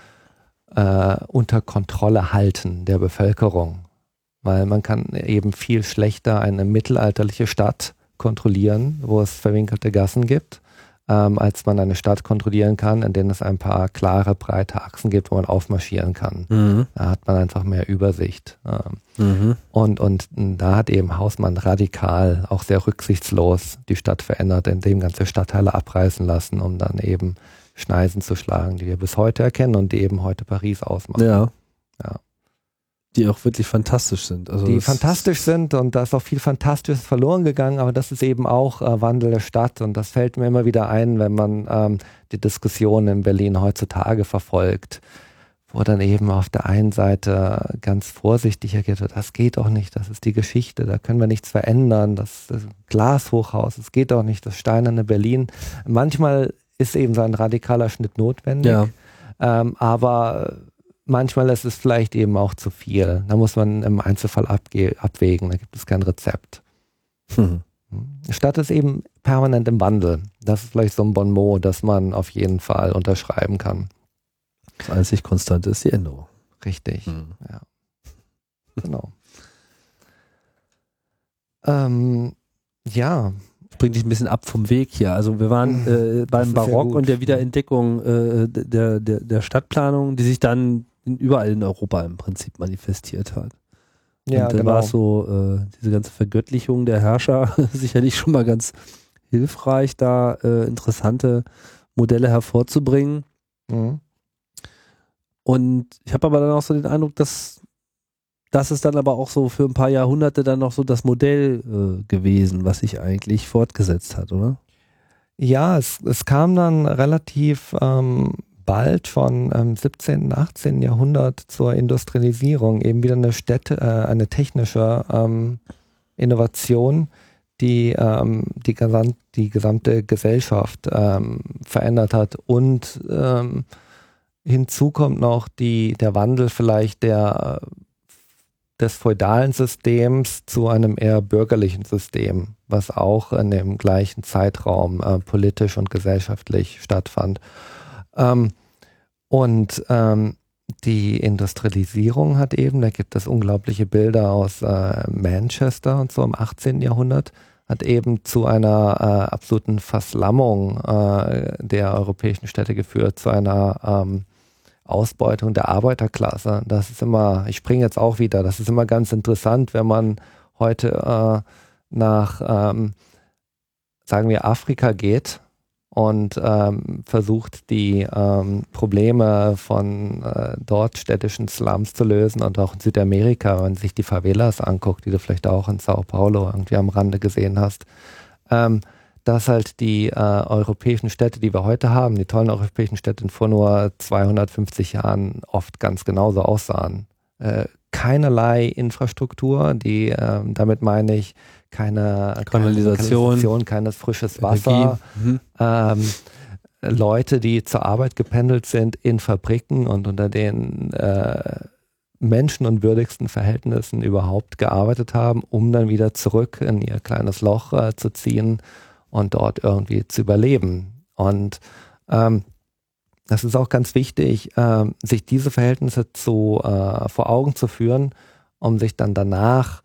unter Kontrolle halten der Bevölkerung, weil man kann eben viel schlechter eine mittelalterliche Stadt kontrollieren, wo es verwinkelte Gassen gibt, als man eine Stadt kontrollieren kann, in der es ein paar klare, breite Achsen gibt, wo man aufmarschieren kann. Da hat man einfach mehr Übersicht. Und da hat eben Haussmann radikal, auch sehr rücksichtslos die Stadt verändert, indem ganze Stadtteile abreißen lassen, um dann eben Schneisen zu schlagen, die wir bis heute erkennen und die eben heute Paris ausmachen. Ja. Die auch wirklich fantastisch sind. Also die fantastisch sind und da ist auch viel Fantastisches verloren gegangen, aber das ist eben auch Wandel der Stadt und das fällt mir immer wieder ein, wenn man die Diskussion in Berlin heutzutage verfolgt, wo dann eben auf der einen Seite ganz vorsichtig ergeht, das geht doch nicht, das ist die Geschichte, da können wir nichts verändern, das Glashochhaus, das geht doch nicht, das steinerne Berlin. Manchmal ist eben so ein radikaler Schnitt notwendig, aber manchmal ist es vielleicht eben auch zu viel. Da muss man im Einzelfall abwägen, da gibt es kein Rezept. Die Stadt ist eben permanent im Wandel. Das ist vielleicht so ein Bon mot, das man auf jeden Fall unterschreiben kann. Das einzig Konstante ist die Änderung. Richtig, ja. Genau. Ja. Bringt dich ein bisschen ab vom Weg hier. Also wir waren beim Barock und der Wiederentdeckung der Stadtplanung, die sich dann überall in Europa im Prinzip manifestiert hat. Ja, und dann war es so, diese ganze Vergöttlichung der Herrscher sicherlich schon mal ganz hilfreich, da interessante Modelle hervorzubringen. Und ich habe aber dann auch so den Eindruck, dass das ist dann aber auch so für ein paar Jahrhunderte dann noch so das Modell gewesen, was sich eigentlich fortgesetzt hat, oder? Ja, es kam dann relativ bald schon im 17., 18. Jahrhundert zur Industrialisierung, eben wieder eine technische Innovation, die die gesamte Gesellschaft verändert hat und hinzu kommt noch der Wandel vielleicht des feudalen Systems zu einem eher bürgerlichen System, was auch in dem gleichen Zeitraum politisch und gesellschaftlich stattfand. Die Industrialisierung da gibt es unglaubliche Bilder aus Manchester und so im 18. Jahrhundert, hat eben zu einer absoluten Verslammung der europäischen Städte geführt, zu einer Ausbeutung der Arbeiterklasse. Das ist immer, ich springe jetzt auch wieder, das ist immer ganz interessant, wenn man heute nach, sagen wir, Afrika geht und versucht, die Probleme von dort städtischen Slums zu lösen, und auch in Südamerika, wenn man sich die Favelas anguckt, die du vielleicht auch in Sao Paulo irgendwie am Rande gesehen hast, dass halt die europäischen Städte, die wir heute haben, die tollen europäischen Städte vor nur 250 Jahren oft ganz genauso aussahen. Keinerlei Infrastruktur, damit meine ich keine Kanalisation, keines frisches Wasser, Leute, die zur Arbeit gependelt sind in Fabriken und unter den menschenunwürdigsten Verhältnissen überhaupt gearbeitet haben, um dann wieder zurück in ihr kleines Loch zu ziehen und dort irgendwie zu überleben. Und das ist auch ganz wichtig, sich diese Verhältnisse vor Augen zu führen, um sich dann danach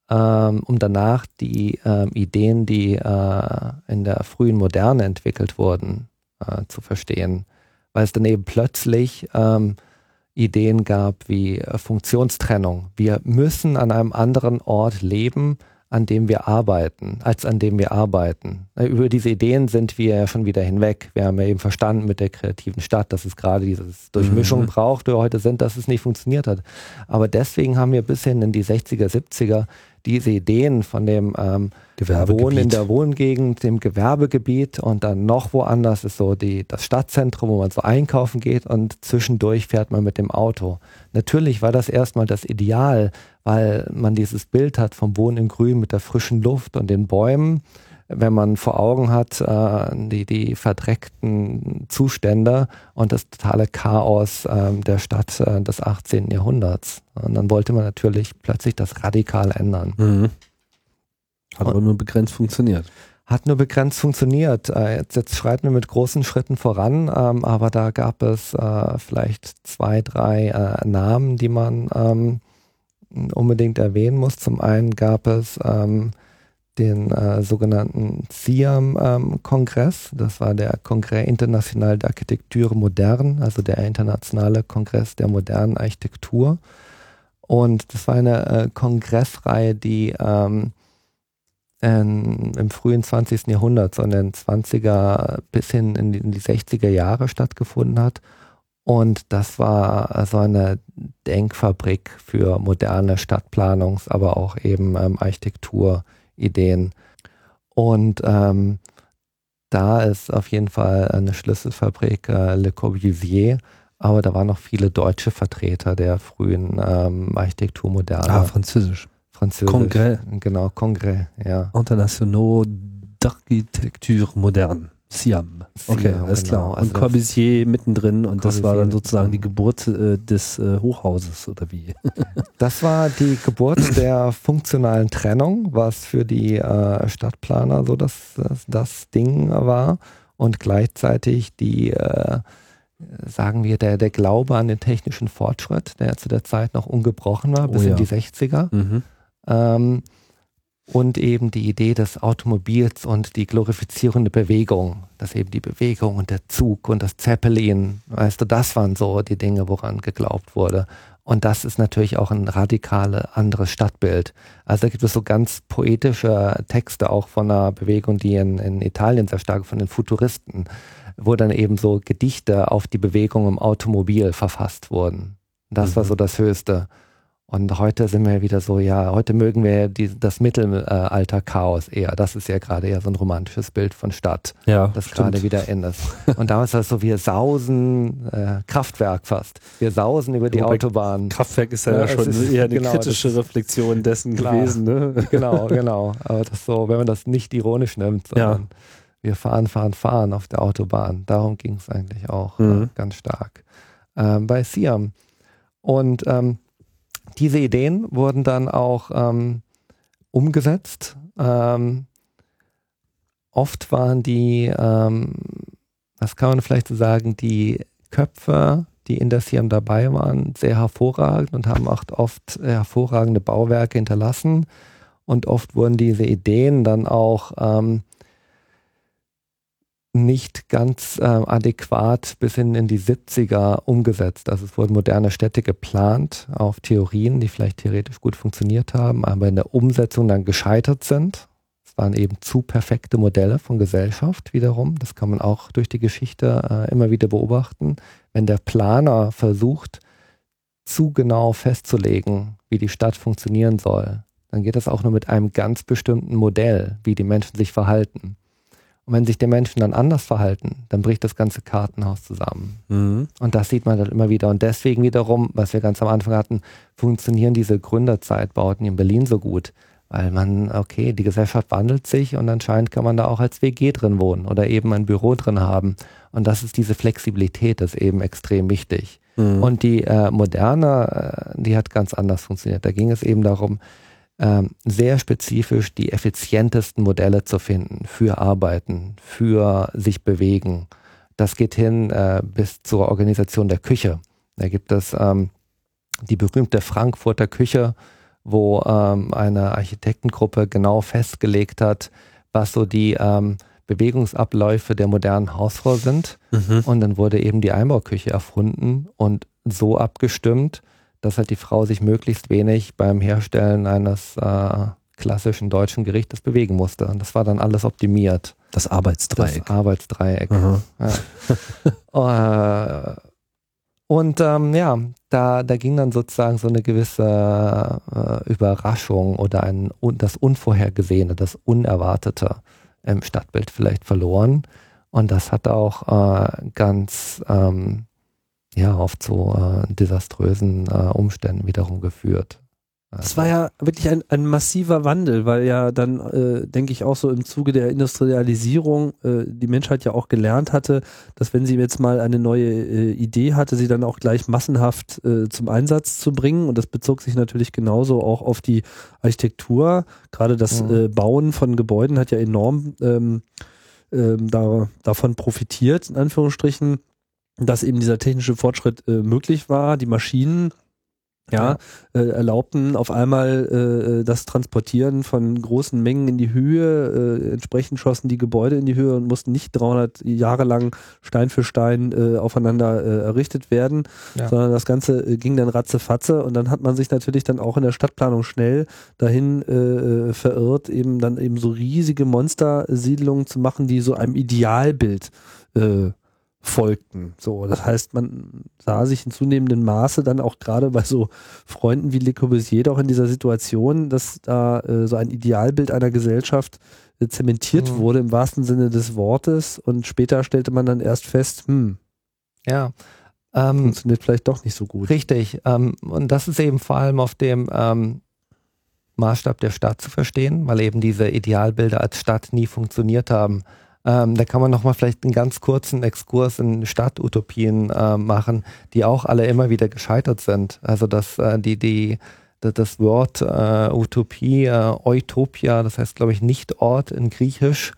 die Ideen, die in der frühen Moderne entwickelt wurden, zu verstehen. Weil es dann eben plötzlich Ideen gab wie Funktionstrennung. Wir müssen an einem anderen Ort leben, an dem wir arbeiten. Über diese Ideen sind wir ja schon wieder hinweg. Wir haben ja eben verstanden mit der kreativen Stadt, dass es gerade dieses Durchmischung braucht, wo wir heute sind, dass es nicht funktioniert hat. Aber deswegen haben wir bis hin in die 60er, 70er diese Ideen von dem Wohnen in der Wohngegend, dem Gewerbegebiet, und dann noch woanders ist so das Stadtzentrum, wo man so einkaufen geht, und zwischendurch fährt man mit dem Auto. Natürlich war das erstmal das Ideal, weil man dieses Bild hat vom Wohnen im Grün mit der frischen Luft und den Bäumen, wenn man vor Augen hat die verdreckten Zustände und das totale Chaos der Stadt des 18. Jahrhunderts. Und dann wollte man natürlich plötzlich das radikal ändern. Hat aber nur begrenzt funktioniert. Hat nur begrenzt funktioniert. Jetzt schreiten wir mit großen Schritten voran, aber da gab es vielleicht 2, 3 Namen, die man unbedingt erwähnen muss. Zum einen gab es den sogenannten CIAM-Kongress. Das war der Congrès International d'Architecture Moderne, also der internationale Kongress der modernen Architektur. Und das war eine Kongressreihe, die im frühen 20. Jahrhundert, so in den 20er bis hin in die 60er Jahre stattgefunden hat. Und das war so eine Denkfabrik für moderne Stadtplanungs-, aber auch eben Architekturideen. Und da ist auf jeden Fall eine Schlüsselfabrik Le Corbusier, aber da waren noch viele deutsche Vertreter der frühen Architekturmoderne. Französisch. Congrès. Genau, Congrès, ja. International d'Architecture Moderne. CIAM. Okay, alles klar. Genau. Also und Corbusier mittendrin, und das war dann Corbusier sozusagen die Geburt des Hochhauses, oder wie? Das war die Geburt der funktionalen Trennung, was für die Stadtplaner so das Ding war, und gleichzeitig sagen wir, der Glaube an den technischen Fortschritt, der zu der Zeit noch ungebrochen war, bis in die 60er. Und eben die Idee des Automobils und die glorifizierende Bewegung, dass eben die Bewegung und der Zug und das Zeppelin, weißt du, das waren so die Dinge, woran geglaubt wurde. Und das ist natürlich auch ein radikales anderes Stadtbild. Also da gibt es so ganz poetische Texte auch von einer Bewegung, die in Italien sehr stark, von den Futuristen, wo dann eben so Gedichte auf die Bewegung im Automobil verfasst wurden. Das war so das Höchste. Und heute sind wir wieder so, ja, heute mögen wir das Mittelalter-Chaos eher. Das ist ja gerade eher so ein romantisches Bild von Stadt, das gerade wieder in ist. Und damals war es so, wir sausen, Kraftwerk fast. Wir sausen über die Autobahn. Kraftwerk ist ja schon eher eine kritische Reflexion dessen gewesen. Ne? Genau. Aber das so, wenn man das nicht ironisch nimmt, sondern wir fahren auf der Autobahn. Darum ging es eigentlich auch ganz stark bei CIAM. Und diese Ideen wurden dann auch umgesetzt. Oft waren die, was kann man vielleicht so sagen, die Köpfe, die in der CIAM dabei waren, sehr hervorragend und haben auch oft hervorragende Bauwerke hinterlassen. Und oft wurden diese Ideen dann auch nicht ganz adäquat bis hin in die 70er umgesetzt. Also es wurden moderne Städte geplant auf Theorien, die vielleicht theoretisch gut funktioniert haben, aber in der Umsetzung dann gescheitert sind. Es waren eben zu perfekte Modelle von Gesellschaft wiederum. Das kann man auch durch die Geschichte immer wieder beobachten. Wenn der Planer versucht, zu genau festzulegen, wie die Stadt funktionieren soll, dann geht das auch nur mit einem ganz bestimmten Modell, wie die Menschen sich verhalten. Und wenn sich die Menschen dann anders verhalten, dann bricht das ganze Kartenhaus zusammen. Mhm. Und das sieht man dann immer wieder. Und deswegen wiederum, was wir ganz am Anfang hatten, funktionieren diese Gründerzeitbauten in Berlin so gut. Weil man, okay, die Gesellschaft wandelt sich und anscheinend kann man da auch als WG drin wohnen oder eben ein Büro drin haben. Und das ist diese Flexibilität, das ist eben extrem wichtig. Mhm. Und die Moderne, die hat ganz anders funktioniert. Da ging es eben darum, sehr spezifisch die effizientesten Modelle zu finden für Arbeiten, für sich bewegen. Das geht hin bis zur Organisation der Küche. Da gibt es die berühmte Frankfurter Küche, wo eine Architektengruppe genau festgelegt hat, was so die Bewegungsabläufe der modernen Hausfrau sind. Mhm. Und dann wurde eben die Einbauküche erfunden und so abgestimmt, dass halt die Frau sich möglichst wenig beim Herstellen eines klassischen deutschen Gerichtes bewegen musste. Und das war dann alles optimiert. Das Arbeitsdreieck. Das Arbeitsdreieck. Ja. Und da ging dann sozusagen so eine gewisse Überraschung oder das Unvorhergesehene, das Unerwartete im Stadtbild vielleicht verloren. Und das hat auch ganz oft zu desaströsen Umständen wiederum geführt. Das war ja wirklich ein massiver Wandel, weil ja dann, denke ich, auch so im Zuge der Industrialisierung die Menschheit ja auch gelernt hatte, dass wenn sie jetzt mal eine neue Idee hatte, sie dann auch gleich massenhaft zum Einsatz zu bringen. Und das bezog sich natürlich genauso auch auf die Architektur. Gerade das Bauen von Gebäuden hat ja enorm davon profitiert, in Anführungsstrichen, dass eben dieser technische Fortschritt möglich war. Die Maschinen erlaubten auf einmal das Transportieren von großen Mengen in die Höhe. Entsprechend schossen die Gebäude in die Höhe und mussten nicht 300 Jahre lang Stein für Stein aufeinander errichtet werden, sondern das Ganze ging dann ratzefatze und dann hat man sich natürlich dann auch in der Stadtplanung schnell dahin verirrt, eben so riesige Monstersiedlungen zu machen, die so einem Idealbild folgten. So, das heißt, man sah sich in zunehmendem Maße dann auch gerade bei so Freunden wie Le Corbusier doch in dieser Situation, dass da so ein Idealbild einer Gesellschaft zementiert wurde im wahrsten Sinne des Wortes und später stellte man dann erst fest, funktioniert vielleicht doch nicht so gut. Richtig. Und das ist eben vor allem auf dem Maßstab der Stadt zu verstehen, weil eben diese Idealbilder als Stadt nie funktioniert haben. Da kann man nochmal vielleicht einen ganz kurzen Exkurs in Stadtutopien machen, die auch alle immer wieder gescheitert sind. Also das Wort Utopie, Utopia, das heißt glaube ich Nicht-Ort in Griechisch,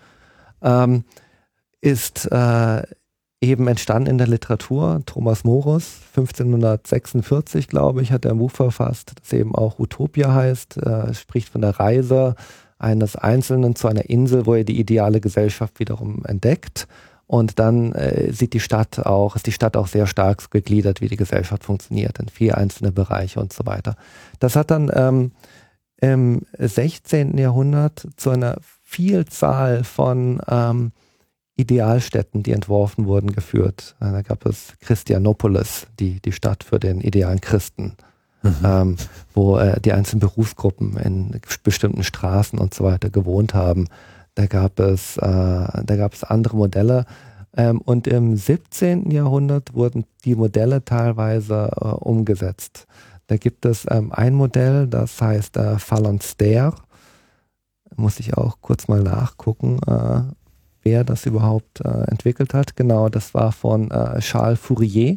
ist eben entstanden in der Literatur. Thomas Morus, 1546 glaube ich, hat er ein Buch verfasst, das eben auch Utopia heißt, spricht von der Reise eines Einzelnen zu einer Insel, wo er die ideale Gesellschaft wiederum entdeckt. Und dann ist die Stadt auch sehr stark gegliedert, wie die Gesellschaft funktioniert, in 4 einzelne Bereiche und so weiter. Das hat dann im 16. Jahrhundert zu einer Vielzahl von Idealstädten, die entworfen wurden, geführt. Da gab es Christianopolis, die Stadt für den idealen Christen. Wo die einzelnen Berufsgruppen in bestimmten Straßen und so weiter gewohnt haben. Da gab es andere Modelle. Und im 17. Jahrhundert wurden die Modelle teilweise umgesetzt. Da gibt es ein Modell, das heißt Phalanstère. Muss ich auch kurz mal nachgucken, wer das überhaupt entwickelt hat. Genau, das war von Charles Fourier.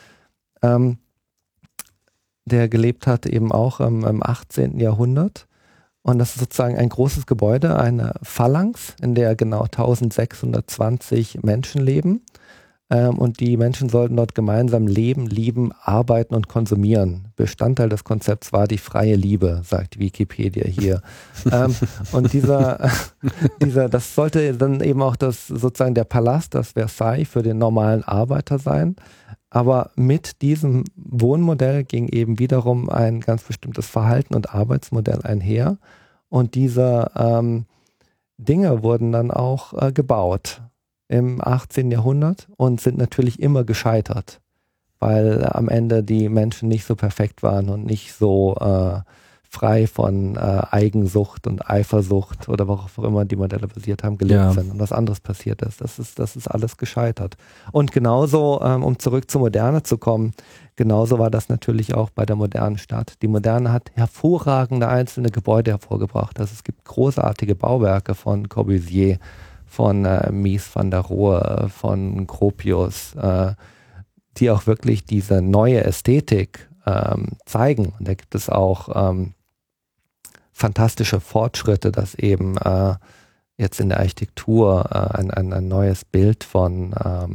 Der gelebt hat eben auch im 18. Jahrhundert. Und das ist sozusagen ein großes Gebäude, eine Phalanx, in der genau 1620 Menschen leben. und die Menschen sollten dort gemeinsam leben, lieben, arbeiten und konsumieren. Bestandteil des Konzepts war die freie Liebe, sagt Wikipedia hier. Und das sollte dann eben auch sozusagen der Palast, das Versailles für den normalen Arbeiter sein. Aber mit diesem Wohnmodell ging eben wiederum ein ganz bestimmtes Verhalten und Arbeitsmodell einher. Und diese Dinge wurden dann auch gebaut im 18. Jahrhundert und sind natürlich immer gescheitert, weil am Ende die Menschen nicht so perfekt waren und nicht so frei von Eigensucht und Eifersucht oder worauf auch immer die Modelle basiert haben, gelebt sind und was anderes passiert ist. Das ist alles gescheitert. Und genauso, um zurück zur Moderne zu kommen, genauso war das natürlich auch bei der modernen Stadt. Die Moderne hat hervorragende einzelne Gebäude hervorgebracht. Also es gibt großartige Bauwerke von Corbusier, von Mies van der Rohe, von Gropius, die auch wirklich diese neue Ästhetik zeigen. Und da gibt es auch fantastische Fortschritte, dass eben jetzt in der Architektur ein neues Bild von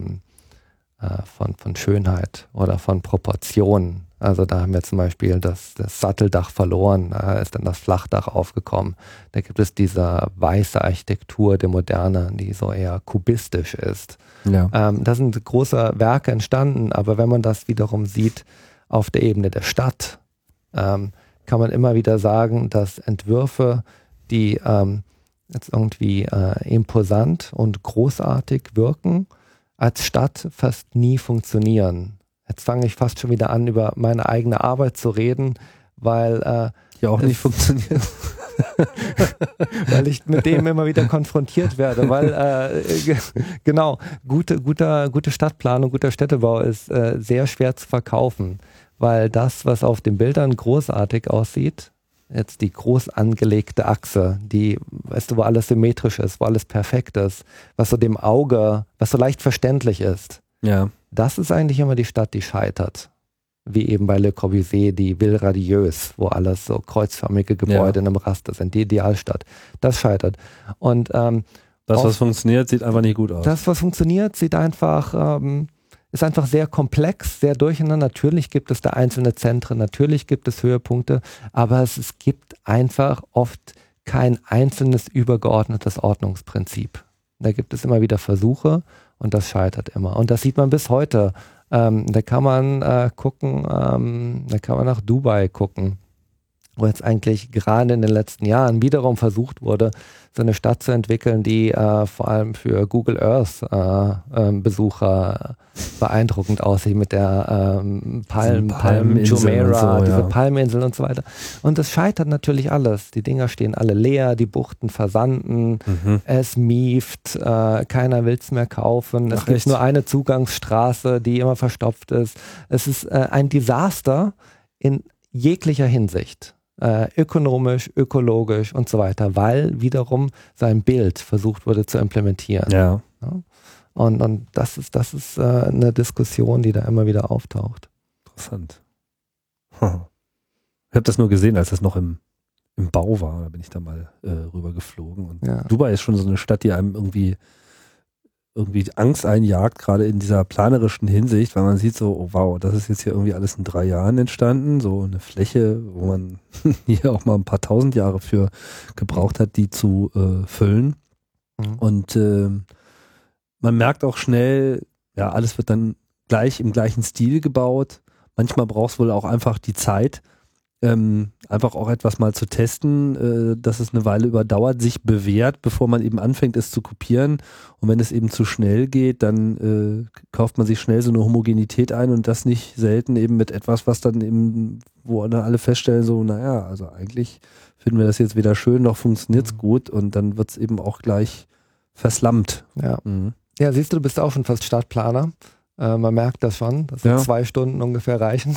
Schönheit oder von Proportionen. Also da haben wir zum Beispiel das Satteldach verloren, da ist dann das Flachdach aufgekommen. Da gibt es diese weiße Architektur der Moderne, die so eher kubistisch ist. Ja. Da sind große Werke entstanden, aber wenn man das wiederum sieht auf der Ebene der Stadt, kann man immer wieder sagen, dass Entwürfe, die jetzt irgendwie imposant und großartig wirken, als Stadt fast nie funktionieren. Jetzt fange ich fast schon wieder an, über meine eigene Arbeit zu reden, weil die auch nicht funktioniert. Weil ich mit dem immer wieder konfrontiert werde, weil genau, gute Stadtplanung, guter Städtebau ist sehr schwer zu verkaufen, weil das, was auf den Bildern großartig aussieht, jetzt die groß angelegte Achse, die, weißt du, wo alles symmetrisch ist, wo alles perfekt ist, was so dem Auge, was so leicht verständlich ist. Ja. Das ist eigentlich immer die Stadt, die scheitert. Wie eben bei Le Corbusier, die Ville Radieuse, wo alles so kreuzförmige Gebäude in einem Raster sind, die Idealstadt. Das scheitert. Und das, was funktioniert, sieht einfach nicht gut aus. Das, was funktioniert, ist einfach sehr komplex, sehr durcheinander. Natürlich gibt es da einzelne Zentren, natürlich gibt es Höhepunkte, aber es gibt einfach oft kein einzelnes übergeordnetes Ordnungsprinzip. Da gibt es immer wieder Versuche und das scheitert immer. Und das sieht man bis heute. Da kann man gucken, da kann man nach Dubai gucken, wo jetzt eigentlich gerade in den letzten Jahren wiederum versucht wurde, so eine Stadt zu entwickeln, die vor allem für Google Earth Besucher beeindruckend aussieht mit der Palm Jumeirah, diese Palminsel und so weiter. Und das scheitert natürlich alles. Die Dinger stehen alle leer, die Buchten versanden, es mieft, keiner will es mehr kaufen, es gibt nur eine Zugangsstraße, die immer verstopft ist. Es ist ein Desaster in jeglicher Hinsicht. Ökonomisch, ökologisch und so weiter, weil wiederum sein Bild versucht wurde zu implementieren. Ja. Und das ist eine Diskussion, die da immer wieder auftaucht. Interessant. Ich habe das nur gesehen, als das noch im Bau war. Da bin ich da mal rüber geflogen. Und Dubai ist schon so eine Stadt, die einem irgendwie Angst einjagt, gerade in dieser planerischen Hinsicht, weil man sieht so, oh wow, das ist jetzt hier irgendwie alles in 3 Jahren entstanden, so eine Fläche, wo man hier auch mal ein paar 1000 Jahre für gebraucht hat, die zu füllen. Und man merkt auch schnell, ja, alles wird dann im gleichen Stil gebaut. Manchmal braucht es wohl auch einfach die Zeit, einfach auch etwas mal zu testen, dass es eine Weile überdauert, sich bewährt, bevor man eben anfängt, es zu kopieren. Und wenn es eben zu schnell geht, dann kauft man sich schnell so eine Homogenität ein und das nicht selten eben mit etwas, was dann eben, wo dann alle feststellen, so, naja, also eigentlich finden wir das jetzt weder schön, noch funktioniert es gut und dann wird es eben auch gleich verslammt. Ja. Ja, siehst du bist auch schon fast Stadtplaner. Man merkt das schon, dass 2 Stunden ungefähr reichen.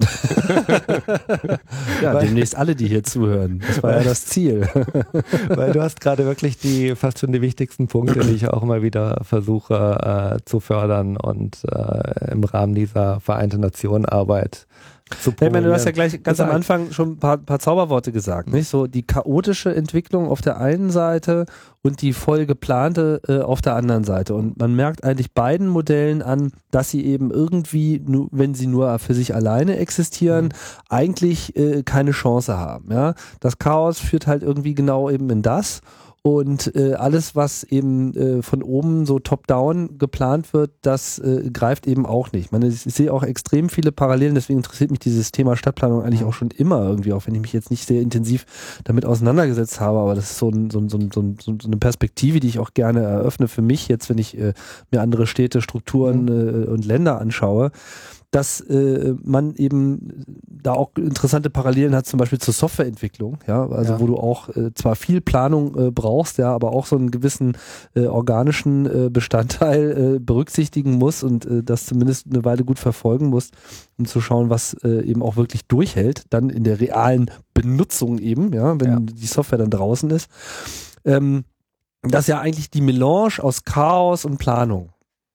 Ja, demnächst alle, die hier zuhören. Das war ja das Ziel. Weil du hast gerade wirklich fast schon die wichtigsten Punkte, die ich auch immer wieder versuche zu fördern und im Rahmen dieser Vereinten Nationen Arbeit polieren. Ich meine, du hast ja gleich ganz am Gesagt. Anfang schon ein paar Zauberworte gesagt, nicht? So die chaotische Entwicklung auf der einen Seite und die voll geplante auf der anderen Seite. Und man merkt eigentlich beiden Modellen an, dass sie eben irgendwie, nur, wenn sie nur für sich alleine existieren, eigentlich keine Chance haben. Ja? Das Chaos führt halt irgendwie genau eben in das. Und alles, was eben von oben so top-down geplant wird, das greift eben auch nicht. Ich sehe auch extrem viele Parallelen, deswegen interessiert mich dieses Thema Stadtplanung eigentlich auch schon immer irgendwie, auch wenn ich mich jetzt nicht sehr intensiv damit auseinandergesetzt habe, aber das ist so eine Perspektive, die ich auch gerne eröffne für mich jetzt, wenn ich mir andere Städte, Strukturen und Länder anschaue, dass man eben da auch interessante Parallelen hat, zum Beispiel zur Softwareentwicklung, ja, also wo du auch zwar viel Planung brauchst, ja, aber auch so einen gewissen organischen Bestandteil berücksichtigen musst und das zumindest eine Weile gut verfolgen musst, um zu schauen, was eben auch wirklich durchhält, dann in der realen Benutzung eben, ja, wenn die Software dann draußen ist. Das ist ja eigentlich die Melange aus Chaos und Planung.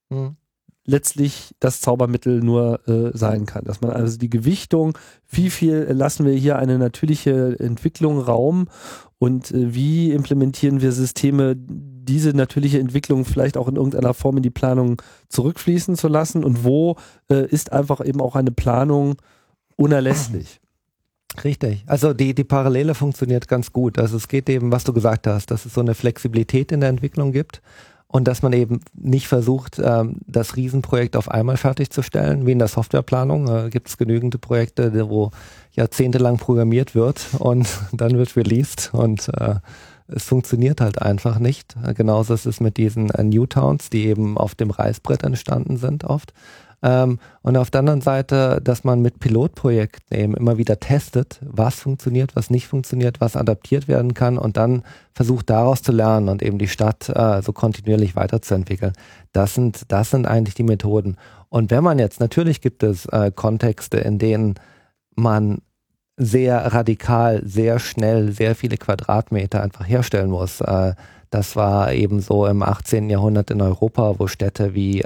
Letztlich das Zaubermittel nur sein kann. Dass man also die Gewichtung, wie viel lassen wir hier eine natürliche Entwicklung Raum und wie implementieren wir Systeme, diese natürliche Entwicklung vielleicht auch in irgendeiner Form in die Planung zurückfließen zu lassen und wo ist einfach eben auch eine Planung unerlässlich. Richtig. Also die Parallele funktioniert ganz gut. Also es geht eben, was du gesagt hast, dass es so eine Flexibilität in der Entwicklung gibt. Und dass man eben nicht versucht, das Riesenprojekt auf einmal fertigzustellen, wie in der Softwareplanung. Gibt es genügend Projekte, wo jahrzehntelang programmiert wird und dann wird released und es funktioniert halt einfach nicht. Genauso ist es mit diesen Newtowns, die eben auf dem Reißbrett entstanden sind oft. Und auf der anderen Seite, dass man mit Pilotprojekten eben immer wieder testet, was funktioniert, was nicht funktioniert, was adaptiert werden kann und dann versucht daraus zu lernen und eben die Stadt so kontinuierlich weiterzuentwickeln. Das sind eigentlich die Methoden. Und wenn man jetzt, natürlich gibt es Kontexte, in denen man sehr radikal, sehr schnell, sehr viele Quadratmeter einfach herstellen muss. Das war eben so im 18. Jahrhundert in Europa, wo Städte wie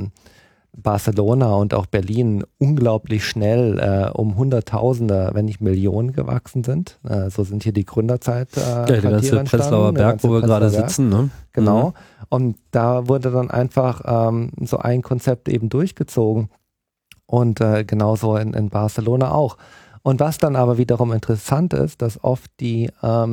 Barcelona und auch Berlin unglaublich schnell um Hunderttausende, wenn nicht Millionen gewachsen sind. So sind hier die Gründerzeit der ganze Prenzlauer Berg, wo wir gerade sitzen. Ne? Genau. Und da wurde dann einfach so ein Konzept eben durchgezogen und genauso in Barcelona auch. Und was dann aber wiederum interessant ist, dass oft die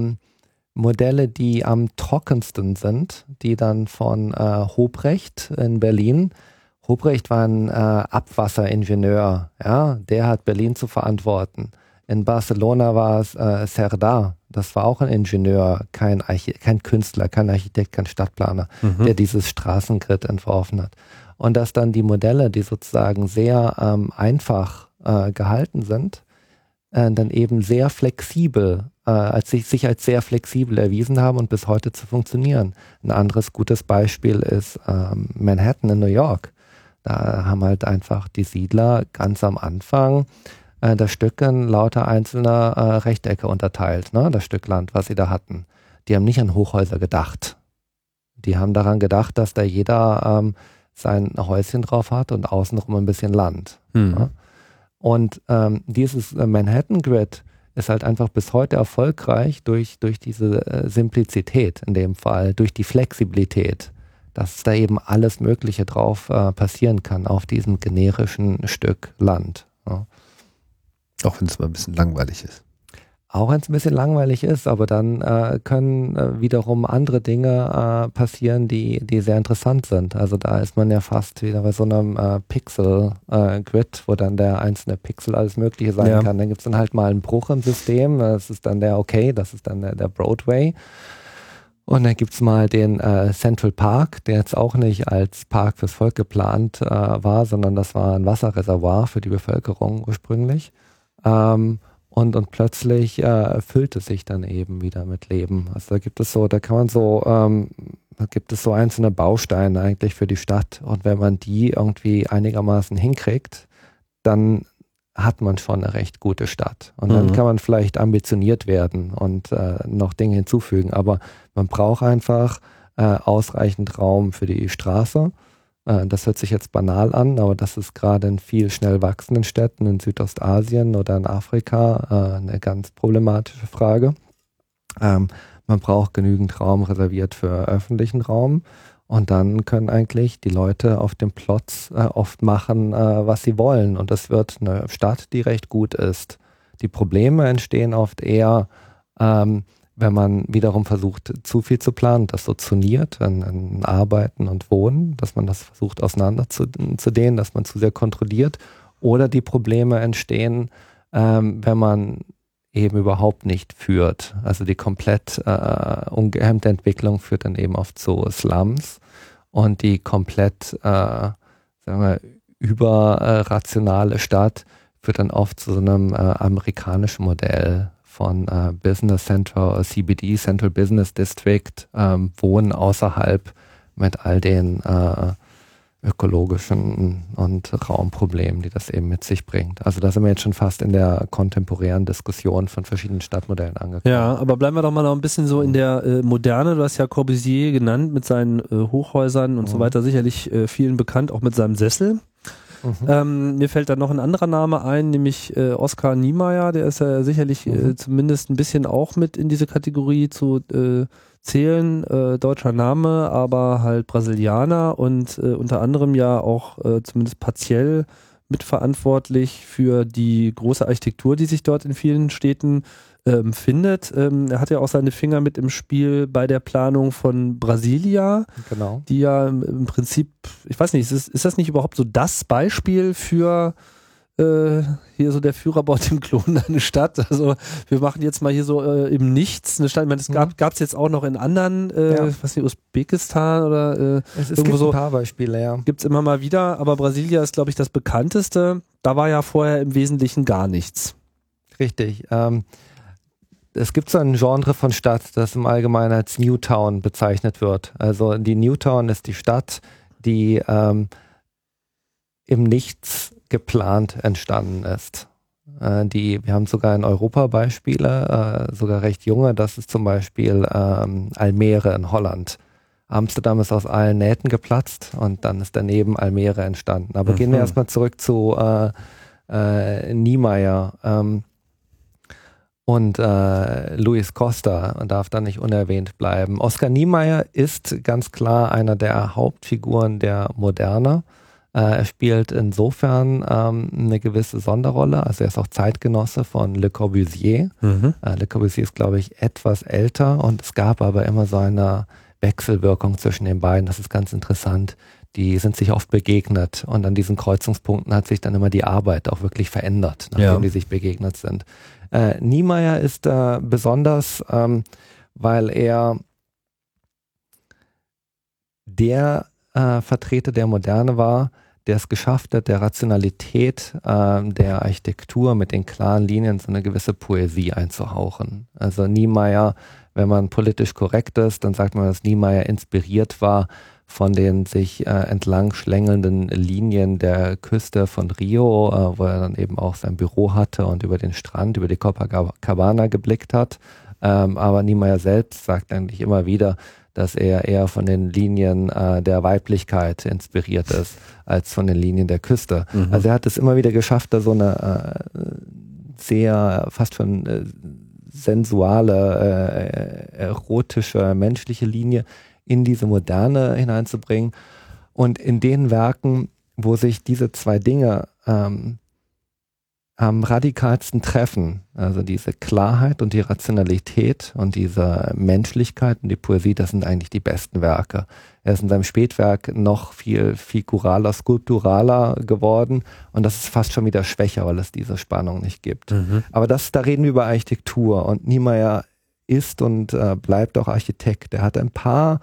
Modelle, die am trockensten sind, die dann von Hobrecht in Berlin. Hobrecht war ein Abwasseringenieur, ja, der hat Berlin zu verantworten. In Barcelona war es Cerdà, das war auch ein Ingenieur, kein Künstler, kein Architekt, kein Stadtplaner, der dieses Straßengrid entworfen hat. Und dass dann die Modelle, die sozusagen sehr einfach gehalten sind, dann eben sehr flexibel, sich als sehr flexibel erwiesen haben und bis heute zu funktionieren. Ein anderes gutes Beispiel ist Manhattan in New York. Da haben halt einfach die Siedler ganz am Anfang das Stück in lauter einzelner Rechtecke unterteilt, ne? Das Stück Land, was sie da hatten. Die haben nicht an Hochhäuser gedacht. Die haben daran gedacht, dass da jeder sein Häuschen drauf hat und außenrum ein bisschen Land. Ne? Und dieses Manhattan Grid ist halt einfach bis heute erfolgreich durch diese Simplizität in dem Fall, durch die Flexibilität, dass da eben alles Mögliche drauf passieren kann auf diesem generischen Stück Land. Ja. Auch wenn es mal ein bisschen langweilig ist. Auch wenn es ein bisschen langweilig ist, aber dann können wiederum andere Dinge passieren, die sehr interessant sind. Also da ist man ja fast wieder bei so einem Pixel-Grid, wo dann der einzelne Pixel alles Mögliche sein kann. Dann gibt es dann halt mal einen Bruch im System, das ist dann das ist dann der Broadway. Und dann gibt es mal den Central Park, der jetzt auch nicht als Park fürs Volk geplant war, sondern das war ein Wasserreservoir für die Bevölkerung ursprünglich. Und plötzlich füllt es sich dann eben wieder mit Leben. Also da gibt es so einzelne Bausteine eigentlich für die Stadt. Und wenn man die irgendwie einigermaßen hinkriegt, dann hat man schon eine recht gute Stadt. Und dann kann man vielleicht ambitioniert werden und noch Dinge hinzufügen. Aber man braucht einfach ausreichend Raum für die Straße, Das hört sich jetzt banal an, aber das ist gerade in viel schnell wachsenden Städten in Südostasien oder in Afrika eine ganz problematische Frage. Man braucht genügend Raum reserviert für öffentlichen Raum und dann können eigentlich die Leute auf dem Plots oft machen, was sie wollen, und das wird eine Stadt, die recht gut ist. Die Probleme entstehen oft eher, wenn man wiederum versucht, zu viel zu planen, das so zoniert an Arbeiten und Wohnen, dass man das versucht auseinander zu dehnen, dass man zu sehr kontrolliert. Oder die Probleme entstehen, wenn man eben überhaupt nicht führt. Also die komplett ungehemmte Entwicklung führt dann eben oft zu Slums, und die komplett sagen wir, überrationale Stadt führt dann oft zu so einem amerikanischen Modell von Business Center, CBD, Central Business District, Wohnen außerhalb mit all den ökologischen und Raumproblemen, die das eben mit sich bringt. Also da sind wir jetzt schon fast in der kontemporären Diskussion von verschiedenen Stadtmodellen angekommen. Ja, aber bleiben wir doch mal noch ein bisschen so in der Moderne. Du hast ja Corbusier genannt mit seinen Hochhäusern und so weiter, sicherlich vielen bekannt, auch mit seinem Sessel. Mir fällt da noch ein anderer Name ein, nämlich Oskar Niemeyer, der ist ja sicherlich zumindest ein bisschen auch mit in diese Kategorie zu zählen, deutscher Name, aber halt Brasilianer und unter anderem ja auch zumindest partiell mitverantwortlich für die große Architektur, die sich dort in vielen Städten findet. Er hat ja auch seine Finger mit im Spiel bei der Planung von Brasilia, Genau. die ja im Prinzip, ich weiß nicht, ist das nicht überhaupt so das Beispiel für hier so der Führer baut dem Klon eine Stadt? Also wir machen jetzt mal hier so im Nichts eine Stadt. Ich meine, das gab es jetzt auch noch in anderen, ich weiß nicht, Usbekistan oder Es irgendwo gibt so. ein paar Beispiele, ja. Gibt es immer mal wieder, aber Brasilia ist, glaube ich, das bekannteste. Da war ja vorher im Wesentlichen gar nichts. Richtig. Es gibt so ein Genre von Stadt, das im Allgemeinen als Newtown bezeichnet wird. Also die Newtown ist die Stadt, die im Nichts geplant entstanden ist. Wir haben sogar in Europa Beispiele, sogar recht junge. Das ist zum Beispiel Almere in Holland. Amsterdam ist aus allen Nähten geplatzt und dann ist daneben Almere entstanden. Aber gehen wir erstmal zurück zu Niemeyer. Und Luis Costa darf da nicht unerwähnt bleiben. Oskar Niemeyer ist ganz klar einer der Hauptfiguren der Moderne. Er spielt insofern eine gewisse Sonderrolle, also er ist auch Zeitgenosse von Le Corbusier. Le Corbusier ist, glaube ich, etwas älter, und es gab aber immer so eine Wechselwirkung zwischen den beiden. Das ist ganz interessant. Die sind sich oft begegnet, und an diesen Kreuzungspunkten hat sich dann immer die Arbeit auch wirklich verändert, nachdem die sich begegnet sind. Niemeyer ist besonders, weil er der Vertreter der Moderne war, der es geschafft hat, der Rationalität der Architektur mit den klaren Linien so eine gewisse Poesie einzuhauchen. Also Niemeyer, wenn man politisch korrekt ist, dann sagt man, dass Niemeyer inspiriert war von den sich entlang schlängelnden Linien der Küste von Rio, wo er dann eben auch sein Büro hatte und über den Strand, über die Copacabana geblickt hat. Aber Niemeyer selbst sagt eigentlich immer wieder, dass er eher von den Linien der Weiblichkeit inspiriert ist, als von den Linien der Küste. Also er hat es immer wieder geschafft, da so eine sehr fast schon sensuale, erotische, menschliche Linie in diese Moderne hineinzubringen. Und in den Werken, wo sich diese zwei Dinge am radikalsten treffen, also diese Klarheit und die Rationalität und diese Menschlichkeit und die Poesie, das sind eigentlich die besten Werke. Er ist in seinem Spätwerk noch viel figuraler, skulpturaler geworden, und das ist fast schon wieder schwächer, weil es diese Spannung nicht gibt. Aber da reden wir über Architektur, und Niemeyer ist und bleibt auch Architekt. Er hat ein paar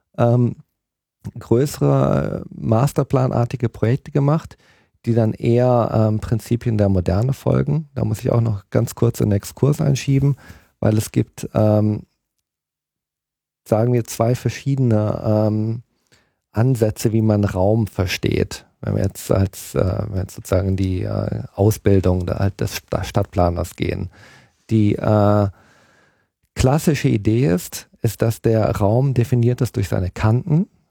größere Masterplanartige Projekte gemacht, die dann eher Prinzipien der Moderne folgen. Da muss ich auch noch ganz kurz einen Exkurs einschieben, weil es gibt, sagen wir, zwei verschiedene Ansätze, wie man Raum versteht. Wenn wir jetzt sozusagen die Ausbildung des Stadtplaners gehen. Die klassische Idee ist, dass der Raum definiert ist durch seine Kanten.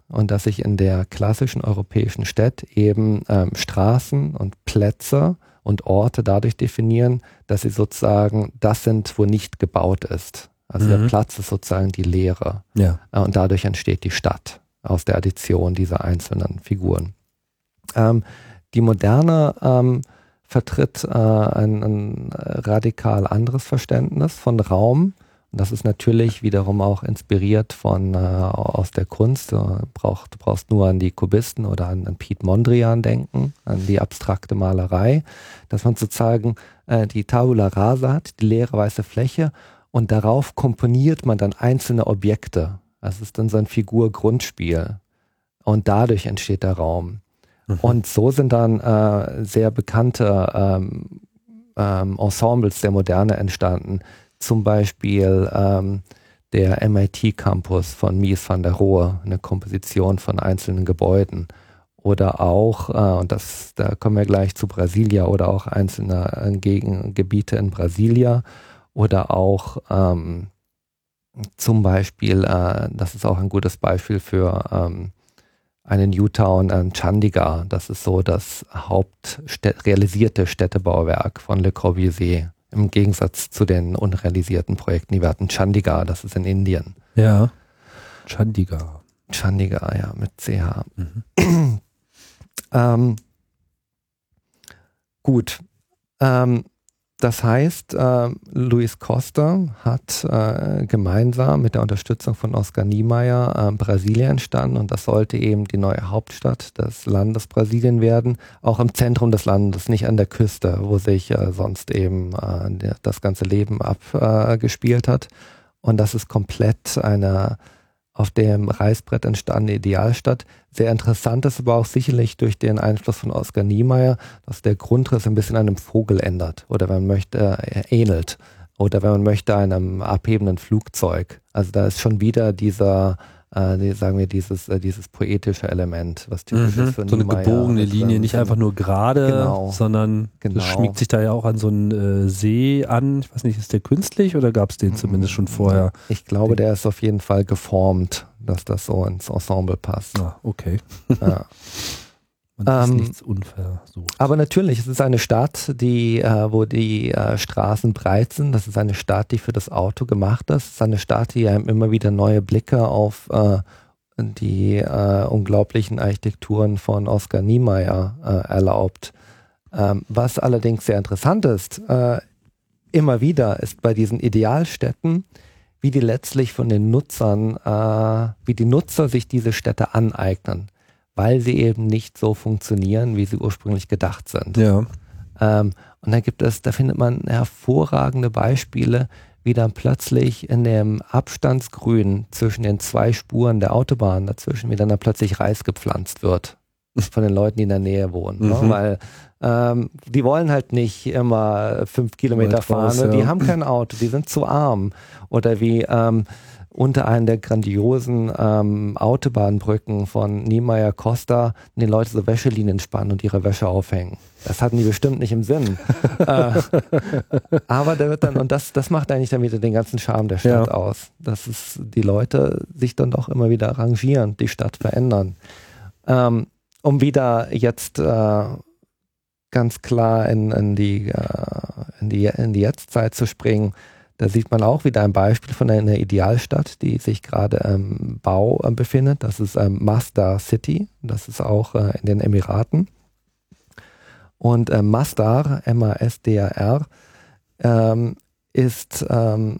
und dass sich in der klassischen europäischen Stadt eben Straßen und Plätze und Orte dadurch definieren, dass sie sozusagen das sind, wo nicht gebaut ist. Also der Platz ist sozusagen die Leere. Ja. Und dadurch entsteht die Stadt aus der Addition dieser einzelnen Figuren. Die Moderne vertritt ein radikal anderes Verständnis von Raum. Und das ist natürlich wiederum auch inspiriert von aus der Kunst. Du brauchst nur an die Kubisten oder an Piet Mondrian denken, an die abstrakte Malerei, dass man sozusagen die Tabula Rasa hat, die leere weiße Fläche, und darauf komponiert man dann einzelne Objekte. Das ist dann so ein Figur-Grundspiel. Und dadurch entsteht der Raum. Und so sind dann sehr bekannte Ensembles der Moderne entstanden. Zum Beispiel der MIT-Campus von Mies van der Rohe, eine Komposition von einzelnen Gebäuden. Oder auch, da kommen wir gleich zu Brasilia, oder auch einzelne Gebiete in Brasilia. Oder auch zum Beispiel, das ist auch ein gutes Beispiel für einen Newtown, Chandigarh. Das ist so das realisierte Städtebauwerk von Le Corbusier. Im Gegensatz zu den unrealisierten Projekten, die wir hatten. Chandigarh, das ist in Indien. Ja, Chandigarh. Chandigarh, ja, mit CH. Gut. Das heißt, Luis Costa hat gemeinsam mit der Unterstützung von Oscar Niemeyer Brasilien entstanden, und das sollte eben die neue Hauptstadt des Landes Brasilien werden, auch im Zentrum des Landes, nicht an der Küste, wo sich sonst eben das ganze Leben abgespielt hat. Und das ist komplett eine auf dem Reißbrett entstandene Idealstadt. Sehr interessant ist aber auch sicherlich durch den Einfluss von Oscar Niemeyer, dass der Grundriss ein bisschen einem Vogel ändert oder wenn man möchte, ähnelt. Oder wenn man möchte, einem abhebenden Flugzeug. Also da ist schon wieder dieses poetische Element, was typisch ist für so eine Niemeyer. gebogene Linie, nicht einfach nur gerade, sondern das schmiegt sich da ja auch an so einen See an. Ich weiß nicht, ist der künstlich oder gab es den zumindest schon vorher? Ich glaube, der ist auf jeden Fall geformt, dass das so ins Ensemble passt. Ah, okay. Ja. Man ist nichts unversucht. Aber natürlich, es ist eine Stadt, wo die Straßen breit sind. Das ist eine Stadt, die für das Auto gemacht ist. Es ist eine Stadt, die einem immer wieder neue Blicke auf die unglaublichen Architekturen von Oscar Niemeyer erlaubt. Was allerdings sehr interessant ist, immer wieder ist bei diesen Idealstädten, wie die letztlich von den Nutzern, wie die Nutzer sich diese Städte aneignen, weil sie eben nicht so funktionieren, wie sie ursprünglich gedacht sind. Ja. Und da findet man hervorragende Beispiele, wie dann plötzlich in dem Abstandsgrün zwischen den zwei Spuren der Autobahn dazwischen, wie dann da plötzlich Reis gepflanzt wird von den Leuten, die in der Nähe wohnen. Ne? Weil die wollen halt nicht immer 5 Kilometer fahren, und die haben kein Auto, die sind zu arm. Oder wie unter einem der grandiosen Autobahnbrücken von Niemeyer Costa die Leute so Wäschelinien spannen und ihre Wäsche aufhängen. Das hatten die bestimmt nicht im Sinn. Aber der wird dann, und das macht eigentlich dann wieder den ganzen Charme der Stadt aus. Dass die Leute sich dann doch immer wieder arrangieren, die Stadt verändern. Um wieder jetzt ganz klar in die Jetztzeit zu springen, da sieht man auch wieder ein Beispiel von einer Idealstadt, die sich gerade im Bau befindet. Das ist Masdar City. Das ist auch in den Emiraten. Und Masdar, M-A-S-D-A-R, ist eine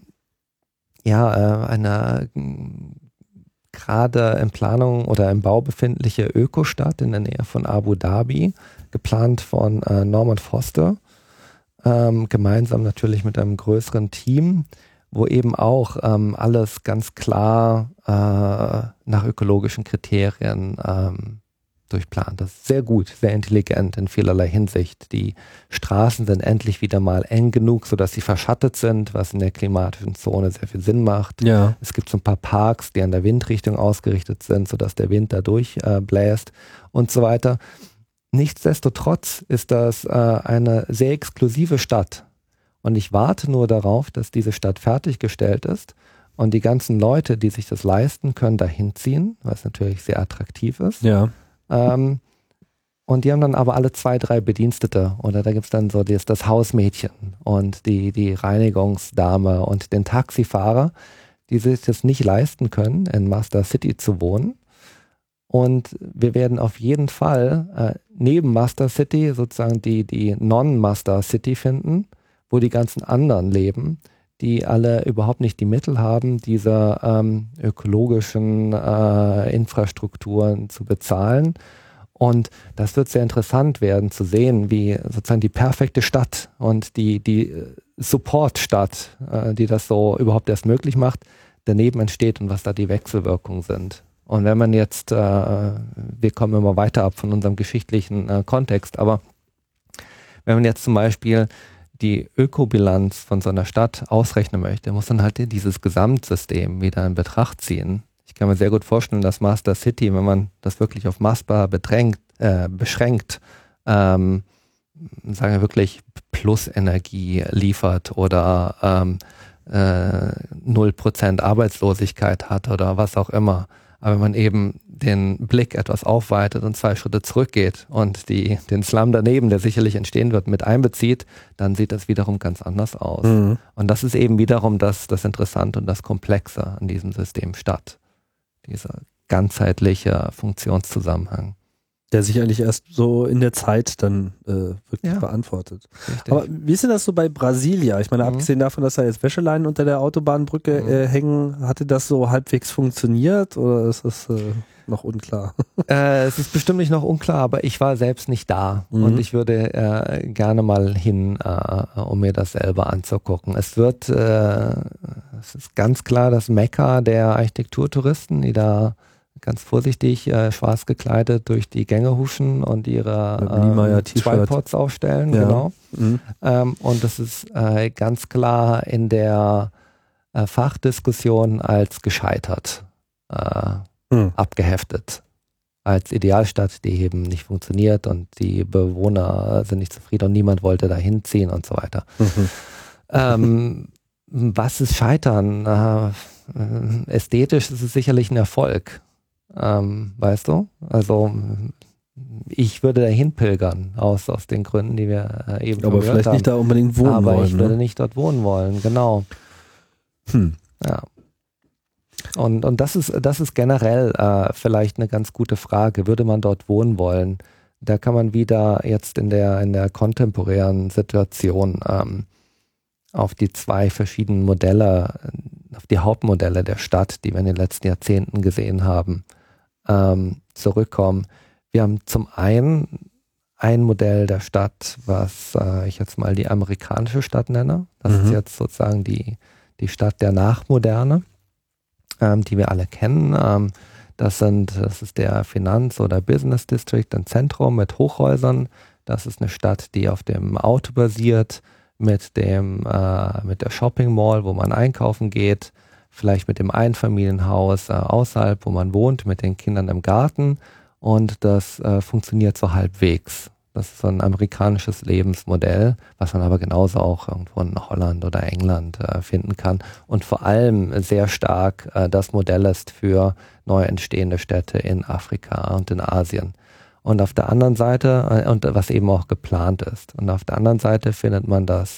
gerade in Planung oder im Bau befindliche Ökostadt in der Nähe von Abu Dhabi, geplant von Norman Foster. Gemeinsam natürlich mit einem größeren Team, wo eben auch alles ganz klar nach ökologischen Kriterien durchplant ist. Sehr gut, sehr intelligent in vielerlei Hinsicht. Die Straßen sind endlich wieder mal eng genug, sodass sie verschattet sind, was in der klimatischen Zone sehr viel Sinn macht. Ja. Es gibt so ein paar Parks, die an der Windrichtung ausgerichtet sind, sodass der Wind da durchbläst und so weiter. Nichtsdestotrotz ist das eine sehr exklusive Stadt, und ich warte nur darauf, dass diese Stadt fertiggestellt ist Und die ganzen Leute, die sich das leisten, können da hinziehen, was natürlich sehr attraktiv ist. Ja. Und die haben dann aber alle 2, 3 Bedienstete. Oder da gibt es dann so das Hausmädchen und die Reinigungsdame und den Taxifahrer, die sich das nicht leisten können, in Master City zu wohnen. Und wir werden auf jeden Fall neben Master City sozusagen die Non-Master City finden, wo die ganzen anderen leben, die alle überhaupt nicht die Mittel haben, diese ökologischen Infrastrukturen zu bezahlen. Und das wird sehr interessant werden zu sehen, wie sozusagen die perfekte Stadt und die Support-Stadt, die das so überhaupt erst möglich macht, daneben entsteht und was da die Wechselwirkungen sind. Und wenn man jetzt, wir kommen immer weiter ab von unserem geschichtlichen Kontext, aber wenn man jetzt zum Beispiel die Ökobilanz von so einer Stadt ausrechnen möchte, muss man halt dieses Gesamtsystem wieder in Betracht ziehen. Ich kann mir sehr gut vorstellen, dass Master City, wenn man das wirklich auf maßbar beschränkt, sagen wir wirklich Plus-Energie liefert oder 0% Arbeitslosigkeit hat oder was auch immer. Aber wenn man eben den Blick etwas aufweitet und 2 Schritte zurückgeht und den Slum daneben, der sicherlich entstehen wird, mit einbezieht, dann sieht das wiederum ganz anders aus. Mhm. Und das ist eben wiederum das Interessante und das Komplexe an diesem System Stadt. Dieser ganzheitliche Funktionszusammenhang. Der sich eigentlich erst so in der Zeit dann wirklich beantwortet. Richtig. Aber wie ist denn das so bei Brasilia? Ich meine, abgesehen davon, dass da jetzt Wäscheleinen unter der Autobahnbrücke hängen, hatte das so halbwegs funktioniert oder ist das noch unklar? Es ist bestimmt nicht noch unklar, aber ich war selbst nicht da und ich würde gerne mal hin, um mir das selber anzugucken. Es ist ganz klar das Mekka der Architekturtouristen, die da ganz vorsichtig schwarz gekleidet durch die Gänge huschen und ihre Tripods aufstellen. Ja. Genau. Und das ist ganz klar in der Fachdiskussion als gescheitert abgeheftet. Als Idealstadt, die eben nicht funktioniert und die Bewohner sind nicht zufrieden und niemand wollte da hinziehen und so weiter. Was ist Scheitern? Ästhetisch ist es sicherlich ein Erfolg. Weißt du? Also ich würde dahin pilgern, aus den Gründen, die wir eben aber vielleicht haben. Nicht da unbedingt wohnen aber wollen. Aber ich würde nicht dort wohnen wollen, genau. Ja. Und das ist generell vielleicht eine ganz gute Frage. Würde man dort wohnen wollen? Da kann man wieder jetzt in der kontemporären Situation auf die 2 verschiedenen Modelle, auf die Hauptmodelle der Stadt, die wir in den letzten Jahrzehnten gesehen haben, zurückkommen. Wir haben zum einen ein Modell der Stadt, was ich jetzt mal die amerikanische Stadt nenne. Das ist jetzt sozusagen die Stadt der Nachmoderne, die wir alle kennen. Das ist der Finanz- oder Business District, ein Zentrum mit Hochhäusern. Das ist eine Stadt, die auf dem Auto basiert, mit der Shopping Mall, wo man einkaufen geht, vielleicht mit dem Einfamilienhaus außerhalb, wo man wohnt, mit den Kindern im Garten, und das funktioniert so halbwegs. Das ist so ein amerikanisches Lebensmodell, was man aber genauso auch irgendwo in Holland oder England finden kann und vor allem sehr stark das Modell ist für neu entstehende Städte in Afrika und in Asien. Und auf der anderen Seite, und was eben auch geplant ist, und auf der anderen Seite findet man das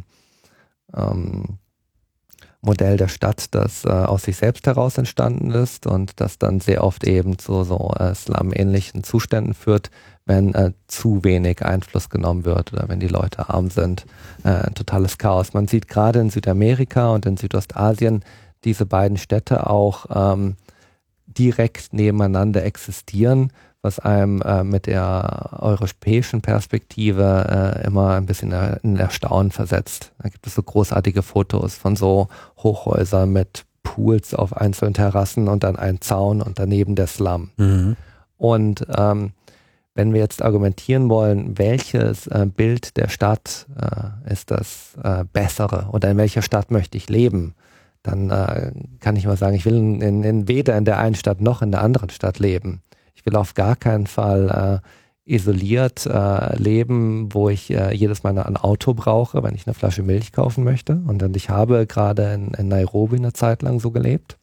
Modell der Stadt, das aus sich selbst heraus entstanden ist und das dann sehr oft eben zu so Slum-ähnlichen Zuständen führt, wenn zu wenig Einfluss genommen wird oder wenn die Leute arm sind. Ein totales Chaos. Man sieht gerade in Südamerika und in Südostasien diese beiden Städte auch direkt nebeneinander existieren, was einem mit der europäischen Perspektive immer ein bisschen in Erstaunen versetzt. Da gibt es so großartige Fotos von so Hochhäusern mit Pools auf einzelnen Terrassen und dann ein Zaun und daneben der Slum. Und wenn wir jetzt argumentieren wollen, welches Bild der Stadt ist das bessere oder in welcher Stadt möchte ich leben, dann kann ich mal sagen, ich will weder in der einen Stadt noch in der anderen Stadt leben. Ich will auf gar keinen Fall isoliert leben, wo ich jedes Mal ein Auto brauche, wenn ich eine Flasche Milch kaufen möchte. Und ich habe gerade in Nairobi eine Zeit lang so gelebt.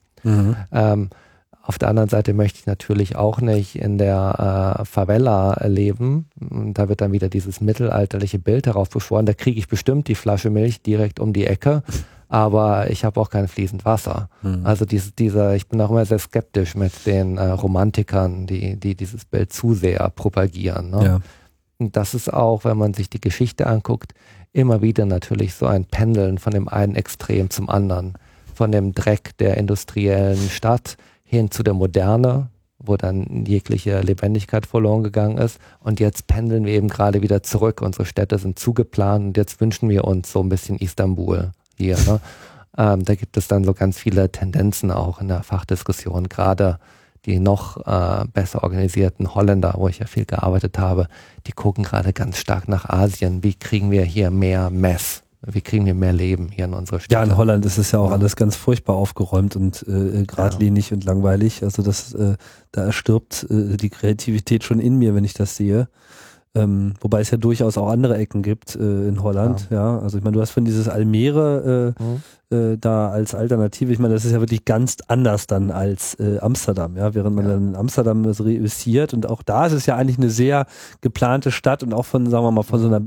Auf der anderen Seite möchte ich natürlich auch nicht in der Favela leben. Und da wird dann wieder dieses mittelalterliche Bild heraufbeschworen. Da kriege ich bestimmt die Flasche Milch direkt um die Ecke, aber ich habe auch kein fließend Wasser. Also ich bin auch immer sehr skeptisch mit den Romantikern, die dieses Bild zu sehr propagieren. Ne? Ja. Und das ist auch, wenn man sich die Geschichte anguckt, immer wieder natürlich so ein Pendeln von dem einen Extrem zum anderen. Von dem Dreck der industriellen Stadt hin zu der Moderne, wo dann jegliche Lebendigkeit verloren gegangen ist. Und jetzt pendeln wir eben gerade wieder zurück. Unsere Städte sind zugeplant und jetzt wünschen wir uns so ein bisschen Istanbul hier. Ne? Da gibt es dann so ganz viele Tendenzen auch in der Fachdiskussion. Gerade die noch besser organisierten Holländer, wo ich ja viel gearbeitet habe, die gucken gerade ganz stark nach Asien. Wie kriegen wir hier mehr Mess? Wie kriegen wir mehr Leben hier in unserer Stadt? Ja, in Holland ist es ja auch alles ganz furchtbar aufgeräumt und geradlinig und langweilig. Also da erstirbt die Kreativität schon in mir, wenn ich das sehe. Wobei es ja durchaus auch andere Ecken gibt in Holland. Ja, also ich meine, du hast von dieses Almere da als Alternative. Ich meine, das ist ja wirklich ganz anders dann als Amsterdam. Ja, während man dann in Amsterdam das reüssiert und auch da ist es ja eigentlich eine sehr geplante Stadt und auch von, sagen wir mal, von so einer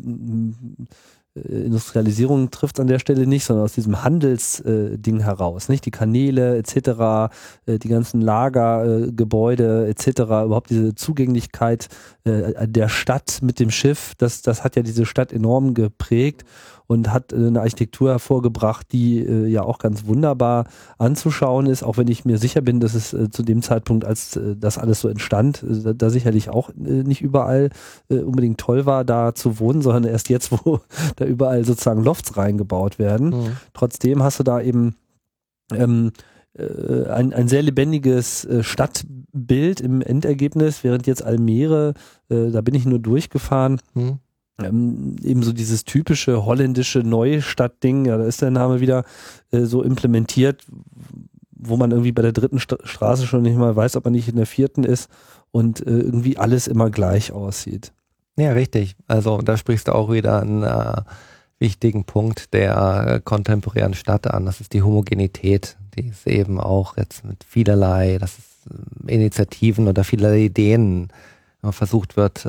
Industrialisierung trifft an der Stelle nicht, sondern aus diesem Handelsding heraus, nicht? Die Kanäle etc., die ganzen Lagergebäude etc., überhaupt diese Zugänglichkeit der Stadt mit dem Schiff, das hat ja diese Stadt enorm geprägt und hat eine Architektur hervorgebracht, die ja auch ganz wunderbar anzuschauen ist, auch wenn ich mir sicher bin, dass es zu dem Zeitpunkt, als das alles so entstand, da sicherlich auch nicht überall unbedingt toll war, da zu wohnen, sondern erst jetzt, wo da überall sozusagen Lofts reingebaut werden. Trotzdem hast du da eben ein sehr lebendiges Stadtbild im Endergebnis, während jetzt Almere, da bin ich nur durchgefahren, eben so dieses typische holländische Neustadtding, ja, da ist der Name wieder so implementiert, wo man irgendwie bei der 3. Straße schon nicht mal weiß, ob man nicht in der 4. ist und irgendwie alles immer gleich aussieht. Ja, richtig. Also da sprichst du auch wieder einen wichtigen Punkt der kontemporären Stadt an. Das ist die Homogenität. Die ist eben auch jetzt mit vielerlei Initiativen oder vielerlei Ideen versucht wird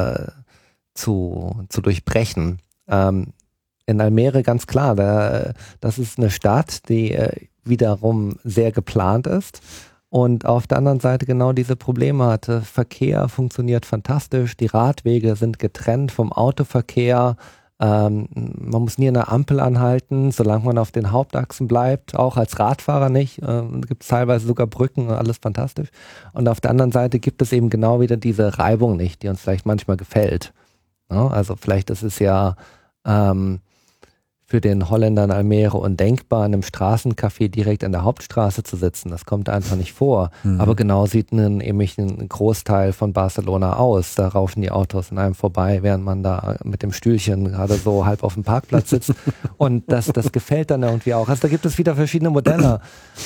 zu durchbrechen. In Almere ganz klar, das ist eine Stadt, die wiederum sehr geplant ist und auf der anderen Seite genau diese Probleme hatte. Verkehr funktioniert fantastisch, die Radwege sind getrennt vom Autoverkehr, man muss nie an der Ampel anhalten, solange man auf den Hauptachsen bleibt, auch als Radfahrer nicht, gibt es teilweise sogar Brücken und alles fantastisch. Und auf der anderen Seite gibt es eben genau wieder diese Reibung nicht, die uns vielleicht manchmal gefällt. Ja, also vielleicht ist es ja für den Holländer in Almere undenkbar, in einem Straßencafé direkt an der Hauptstraße zu sitzen. Das kommt einfach nicht vor. Aber genau sieht nämlich ein Großteil von Barcelona aus. Da rauschen die Autos an einem vorbei, während man da mit dem Stühlchen gerade so halb auf dem Parkplatz sitzt. Und das gefällt dann irgendwie auch. Also da gibt es wieder verschiedene Modelle.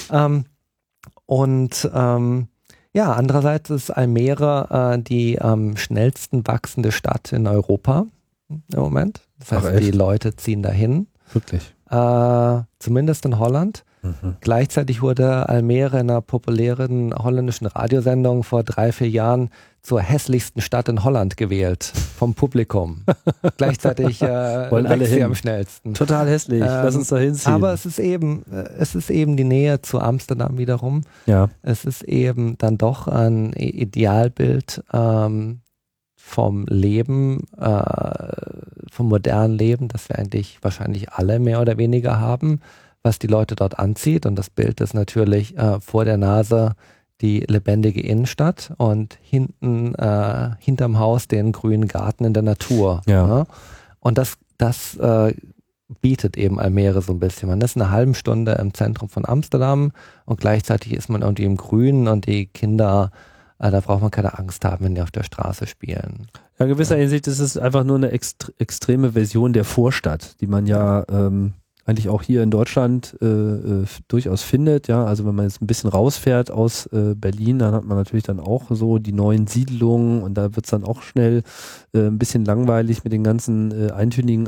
Ja, andererseits ist Almere die am schnellsten wachsende Stadt in Europa im Moment. Das heißt, die Leute ziehen dahin. Wirklich? Zumindest in Holland. Gleichzeitig wurde Almere in einer populären holländischen Radiosendung vor 3-4 Jahren zur hässlichsten Stadt in Holland gewählt, vom Publikum. Gleichzeitig wollen alle sie hin. am schnellsten. Total hässlich, lass uns da hinziehen. Aber es ist eben die Nähe zu Amsterdam wiederum. Ja. Es ist eben dann doch ein Idealbild vom Leben, vom modernen Leben, das wir eigentlich wahrscheinlich alle mehr oder weniger haben, was die Leute dort anzieht. Und das Bild ist natürlich vor der Nase die lebendige Innenstadt und hinterm Haus den grünen Garten in der Natur. Ja. Ja? Und das bietet eben Almere so ein bisschen. Man ist eine halbe Stunde im Zentrum von Amsterdam und gleichzeitig ist man irgendwie im Grünen und die Kinder, da braucht man keine Angst haben, wenn die auf der Straße spielen. Ja, in gewisser Hinsicht ist es einfach nur eine extreme Version der Vorstadt, die man ja eigentlich auch hier in Deutschland durchaus findet. Ja, also wenn man jetzt ein bisschen rausfährt aus Berlin, dann hat man natürlich dann auch so die neuen Siedlungen und da wird es dann auch schnell ein bisschen langweilig mit den ganzen eintönigen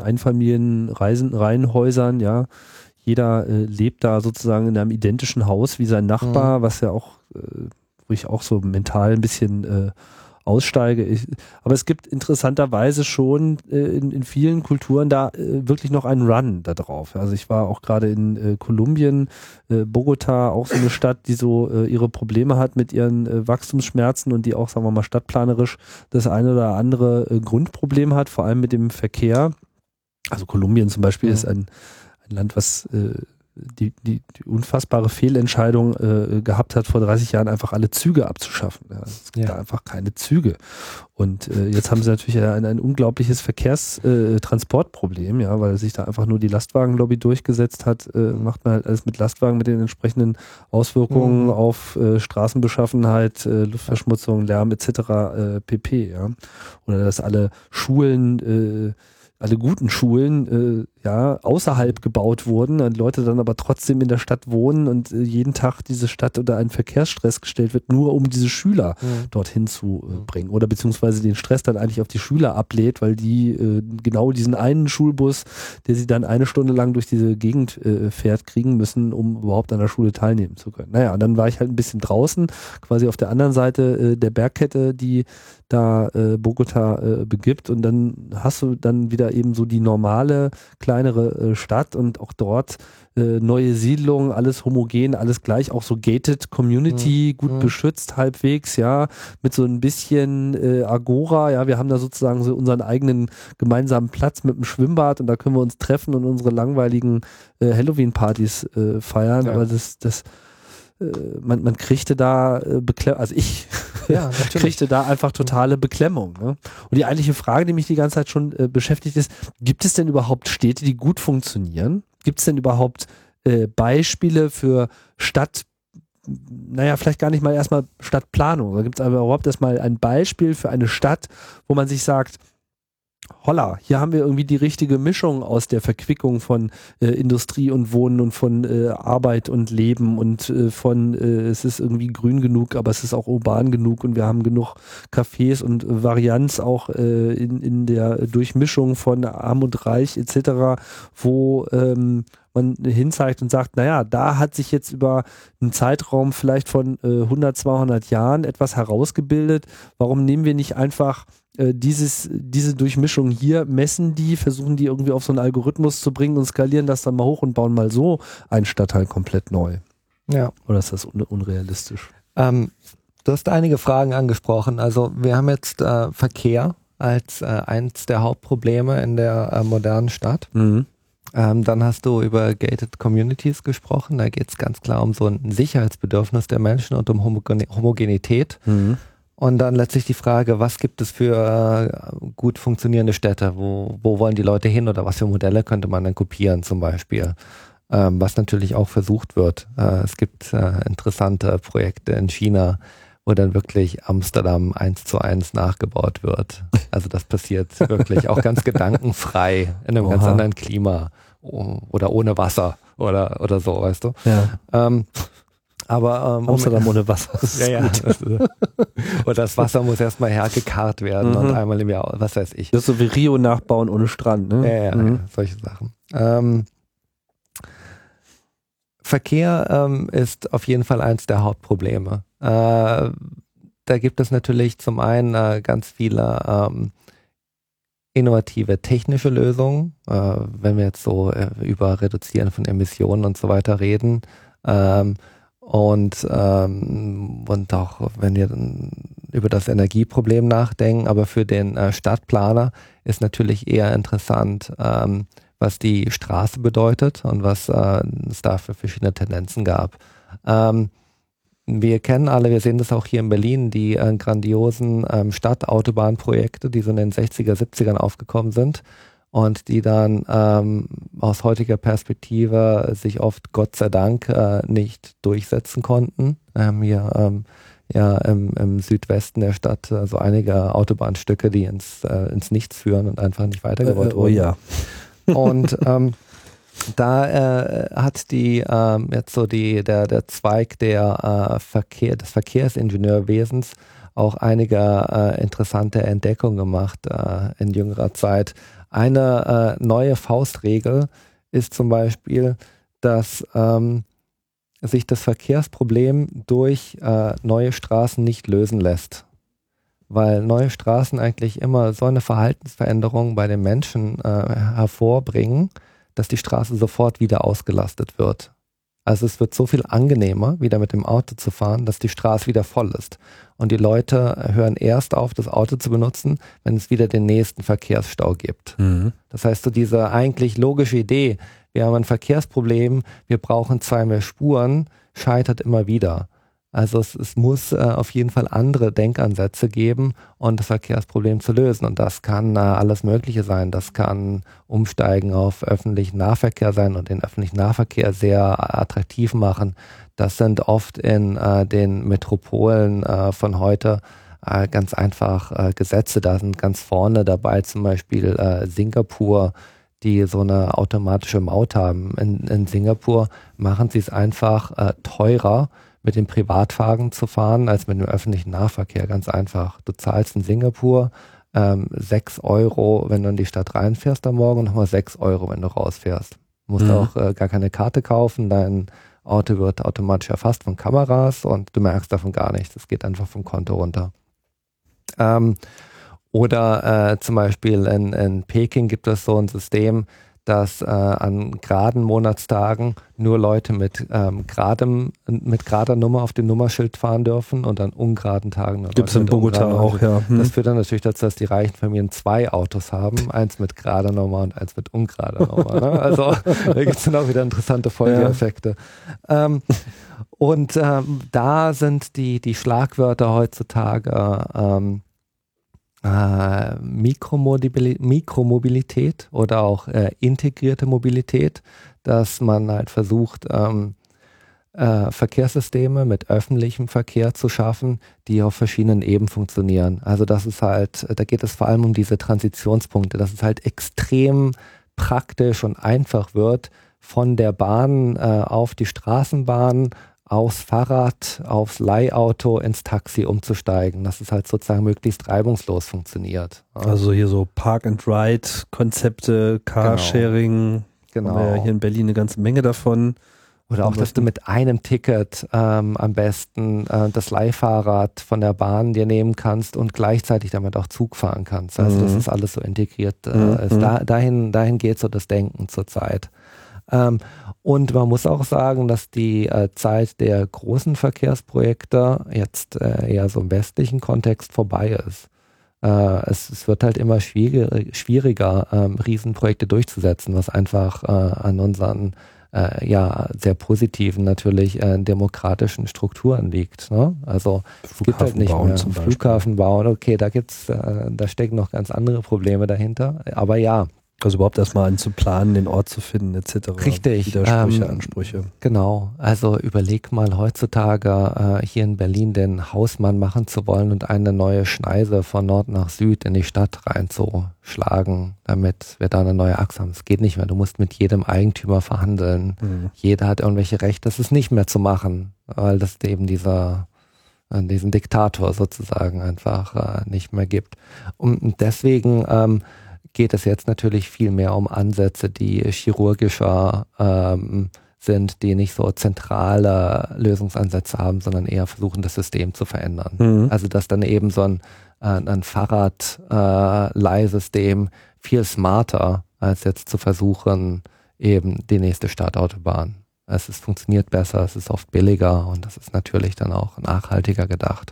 Reihenhäusern. Ja, jeder lebt da sozusagen in einem identischen Haus wie sein Nachbar, was ja auch, wo ich auch so mental ein bisschen aussteige. Aber es gibt interessanterweise schon in vielen Kulturen da wirklich noch einen Run da drauf. Also ich war auch gerade in Kolumbien, Bogota, auch so eine Stadt, die so ihre Probleme hat mit ihren Wachstumsschmerzen und die auch, sagen wir mal, stadtplanerisch das eine oder andere Grundproblem hat, vor allem mit dem Verkehr. Also Kolumbien zum Beispiel ist ein Land, was die unfassbare Fehlentscheidung gehabt hat, vor 30 Jahren einfach alle Züge abzuschaffen. Ja, es gibt da einfach keine Züge. Und jetzt haben sie natürlich ein unglaubliches Verkehrstransportproblem, ja, weil sich da einfach nur die Lastwagenlobby durchgesetzt hat, macht man halt alles mit Lastwagen mit den entsprechenden Auswirkungen auf Straßenbeschaffenheit, Luftverschmutzung, Lärm etc. pp. Ja. Oder dass alle Schulen alle guten Schulen außerhalb gebaut wurden und Leute dann aber trotzdem in der Stadt wohnen und jeden Tag diese Stadt unter einen Verkehrsstress gestellt wird, nur um diese Schüler dorthin zu bringen oder beziehungsweise den Stress dann eigentlich auf die Schüler ablädt, weil die genau diesen einen Schulbus, der sie dann eine Stunde lang durch diese Gegend fährt, kriegen müssen, um überhaupt an der Schule teilnehmen zu können. Naja, und dann war ich halt ein bisschen draußen, quasi auf der anderen Seite der Bergkette, die da Bogota begibt und dann hast du dann wieder eben so die normale, kleinere Stadt und auch dort neue Siedlungen, alles homogen, alles gleich, auch so gated Community, gut beschützt halbwegs, ja, mit so ein bisschen Agora, ja, wir haben da sozusagen so unseren eigenen gemeinsamen Platz mit dem Schwimmbad und da können wir uns treffen und unsere langweiligen Halloween-Partys feiern, aber man kriegte da also ich kriegte da einfach totale Beklemmung. Ne? Und die eigentliche Frage, die mich die ganze Zeit schon beschäftigt ist, gibt es denn überhaupt Städte, die gut funktionieren? Gibt es denn überhaupt Beispiele für vielleicht gar nicht mal erstmal Stadtplanung, oder gibt es aber überhaupt erstmal ein Beispiel für eine Stadt, wo man sich sagt, holla, hier haben wir irgendwie die richtige Mischung aus der Verquickung von Industrie und Wohnen und von Arbeit und Leben und von es ist irgendwie grün genug, aber es ist auch urban genug und wir haben genug Cafés und Varianz auch in der Durchmischung von Arm und Reich etc., wo man hinzeigt und sagt, naja, da hat sich jetzt über einen Zeitraum vielleicht von 100, 200 Jahren etwas herausgebildet. Warum nehmen wir nicht einfach diese Durchmischung hier, messen die, versuchen die irgendwie auf so einen Algorithmus zu bringen und skalieren das dann mal hoch und bauen mal so einen Stadtteil komplett neu. Ja. Oder ist das unrealistisch? Du hast einige Fragen angesprochen. Also wir haben jetzt Verkehr als eins der Hauptprobleme in der modernen Stadt. Dann hast du über gated Communities gesprochen. Da geht es ganz klar um so ein Sicherheitsbedürfnis der Menschen und um Homogenität. Und dann letztlich die Frage, was gibt es für gut funktionierende Städte? Wo wollen die Leute hin oder was für Modelle könnte man dann kopieren zum Beispiel? Was natürlich auch versucht wird. Es gibt interessante Projekte in China, wo dann wirklich Amsterdam 1:1 nachgebaut wird. Also das passiert wirklich auch ganz gedankenfrei in einem ganz anderen Klima oder ohne Wasser oder so, weißt du? Ja. Aber Amsterdam ohne Wasser. Oder das Wasser muss erstmal hergekarrt werden und einmal im Jahr, was weiß ich. Das ist so wie Rio nachbauen ohne Strand, ne? Ja, solche Sachen. Verkehr ist auf jeden Fall eins der Hauptprobleme. Da gibt es natürlich zum einen ganz viele innovative technische Lösungen, wenn wir jetzt so über Reduzieren von Emissionen und so weiter reden. Und auch wenn wir über das Energieproblem nachdenken, aber für den Stadtplaner ist natürlich eher interessant, was die Straße bedeutet und was es da für verschiedene Tendenzen gab. Wir kennen alle, wir sehen das auch hier in Berlin, die grandiosen Stadtautobahnprojekte, die so in den 60er, 70ern aufgekommen sind und die dann aus heutiger Perspektive sich oft Gott sei Dank nicht durchsetzen konnten. Hier im Südwesten der Stadt so einige Autobahnstücke, die ins Nichts führen und einfach nicht weitergebaut wurden. Ja. Und Da hat jetzt so der Zweig des Verkehrsingenieurwesens auch einige interessante Entdeckungen gemacht in jüngerer Zeit. Eine neue Faustregel ist zum Beispiel, dass sich das Verkehrsproblem durch neue Straßen nicht lösen lässt. Weil neue Straßen eigentlich immer so eine Verhaltensveränderung bei den Menschen hervorbringen, dass die Straße sofort wieder ausgelastet wird. Also es wird so viel angenehmer, wieder mit dem Auto zu fahren, dass die Straße wieder voll ist. Und die Leute hören erst auf, das Auto zu benutzen, wenn es wieder den nächsten Verkehrsstau gibt. Mhm. Das heißt, so diese eigentlich logische Idee, wir haben ein Verkehrsproblem, wir brauchen 2 mehr Spuren, scheitert immer wieder. Also es muss auf jeden Fall andere Denkansätze geben, um das Verkehrsproblem zu lösen. Und das kann alles Mögliche sein. Das kann Umsteigen auf öffentlichen Nahverkehr sein und den öffentlichen Nahverkehr sehr attraktiv machen. Das sind oft in den Metropolen von heute ganz einfach Gesetze. Da sind ganz vorne dabei zum Beispiel Singapur, die so eine automatische Maut haben. In Singapur machen sie es einfach teurer, mit dem Privatwagen zu fahren, als mit dem öffentlichen Nahverkehr. Ganz einfach. Du zahlst in Singapur 6 Euro, wenn du in die Stadt reinfährst am Morgen, und nochmal 6 Euro, wenn du rausfährst. Du musst auch gar keine Karte kaufen, dein Auto wird automatisch erfasst von Kameras und du merkst davon gar nichts. Es geht einfach vom Konto runter. Oder zum Beispiel in Peking gibt es so ein System, dass an geraden Monatstagen nur Leute mit gerader Nummer auf dem Nummerschild fahren dürfen und an ungeraden Tagen. Gibt es in Bogota auch, ja. Das führt dann natürlich dazu, dass die reichen Familien 2 Autos haben, eins mit gerader Nummer und eins mit ungerader Nummer. Ne? Also da gibt es dann auch wieder interessante Folgeeffekte. Und da sind die Schlagwörter heutzutage Mikromobilität oder auch integrierte Mobilität, dass man halt versucht, Verkehrssysteme mit öffentlichem Verkehr zu schaffen, die auf verschiedenen Ebenen funktionieren. Also das ist halt, da geht es vor allem um diese Transitionspunkte, dass es halt extrem praktisch und einfach wird, von der Bahn auf die Straßenbahn, aufs Fahrrad, aufs Leihauto, ins Taxi umzusteigen, dass es halt sozusagen möglichst reibungslos funktioniert. Also hier so Park-and-Ride-Konzepte, Carsharing, genau. Haben wir ja hier in Berlin eine ganze Menge davon. Oder auch, dass du mit einem Ticket am besten das Leihfahrrad von der Bahn dir nehmen kannst und gleichzeitig damit auch Zug fahren kannst. Also dass das alles so integriert ist. Dahin geht so das Denken zurzeit. Und man muss auch sagen, dass die Zeit der großen Verkehrsprojekte jetzt eher so im westlichen Kontext vorbei ist. Es wird halt immer schwieriger, Riesenprojekte durchzusetzen, was einfach an unseren sehr positiven, natürlich demokratischen Strukturen liegt. Ne? Also es gibt halt nicht mehr Flughafen bauen. Okay, da stecken noch ganz andere Probleme dahinter. Aber ja. Also überhaupt erstmal einen zu planen, den Ort zu finden, etc. Richtig. Widersprüche, Ansprüche. Genau. Also überleg mal heutzutage hier in Berlin den Hausmann machen zu wollen und eine neue Schneise von Nord nach Süd in die Stadt reinzuschlagen, damit wir da eine neue Achse haben. Es geht nicht mehr. Du musst mit jedem Eigentümer verhandeln. Jeder hat irgendwelche Rechte. Das ist nicht mehr zu machen, weil das eben diesen Diktator sozusagen einfach nicht mehr gibt. Und deswegen geht es jetzt natürlich viel mehr um Ansätze, die chirurgischer sind, die nicht so zentrale Lösungsansätze haben, sondern eher versuchen, das System zu verändern. Also dass dann eben so ein Fahrradleihsystem viel smarter, als jetzt zu versuchen, eben die nächste Stadtautobahn. Es funktioniert besser, es ist oft billiger und das ist natürlich dann auch nachhaltiger gedacht.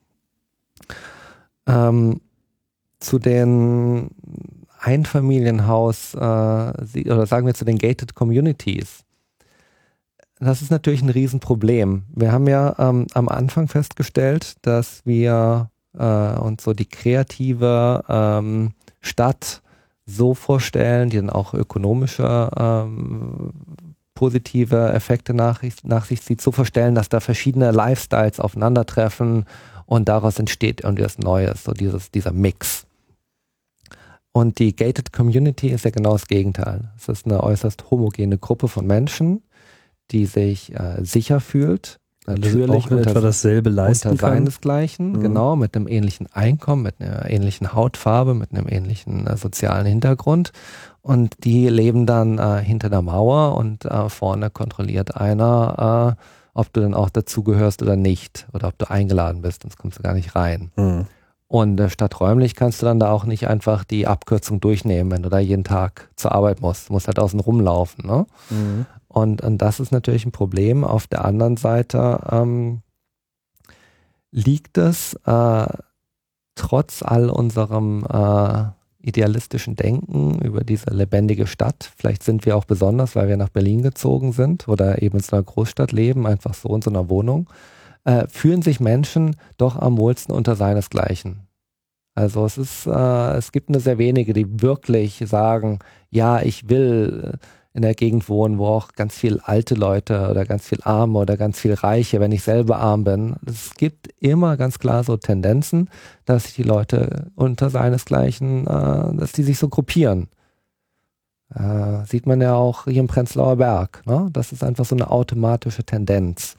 Zu den Einfamilienhaus oder sagen wir zu den Gated Communities. Das ist natürlich ein Riesenproblem. Wir haben ja am Anfang festgestellt, dass wir uns so die kreative Stadt so vorstellen, die dann auch ökonomische positive Effekte nach sich zieht, so vorstellen, dass da verschiedene Lifestyles aufeinandertreffen und daraus entsteht irgendwas Neues, so dieser Mix. Und die Gated Community ist ja genau das Gegenteil. Es ist eine äußerst homogene Gruppe von Menschen, die sich sicher fühlt. Natürlich auch in etwa dasselbe leisten unter kann. Seinesgleichen, genau, mit einem ähnlichen Einkommen, mit einer ähnlichen Hautfarbe, mit einem ähnlichen sozialen Hintergrund. Und die leben dann hinter der Mauer und vorne kontrolliert einer, ob du dann auch dazugehörst oder nicht. Oder ob du eingeladen bist, sonst kommst du gar nicht rein. Und statt räumlich kannst du dann da auch nicht einfach die Abkürzung durchnehmen, wenn du da jeden Tag zur Arbeit musst. Du musst halt außen rumlaufen, ne? Und das ist natürlich ein Problem. Auf der anderen Seite liegt es trotz all unserem idealistischen Denken über diese lebendige Stadt, vielleicht sind wir auch besonders, weil wir nach Berlin gezogen sind oder eben in so einer Großstadt leben, einfach so in so einer Wohnung, fühlen sich Menschen doch am wohlsten unter seinesgleichen. Also es gibt nur sehr wenige, die wirklich sagen, ja, ich will in der Gegend wohnen, wo auch ganz viel alte Leute oder ganz viel Arme oder ganz viel Reiche, wenn ich selber arm bin. Es gibt immer ganz klar so Tendenzen, dass sich die Leute unter seinesgleichen, dass die sich so gruppieren. Sieht man ja auch hier im Prenzlauer Berg. Ne? Das ist einfach so eine automatische Tendenz.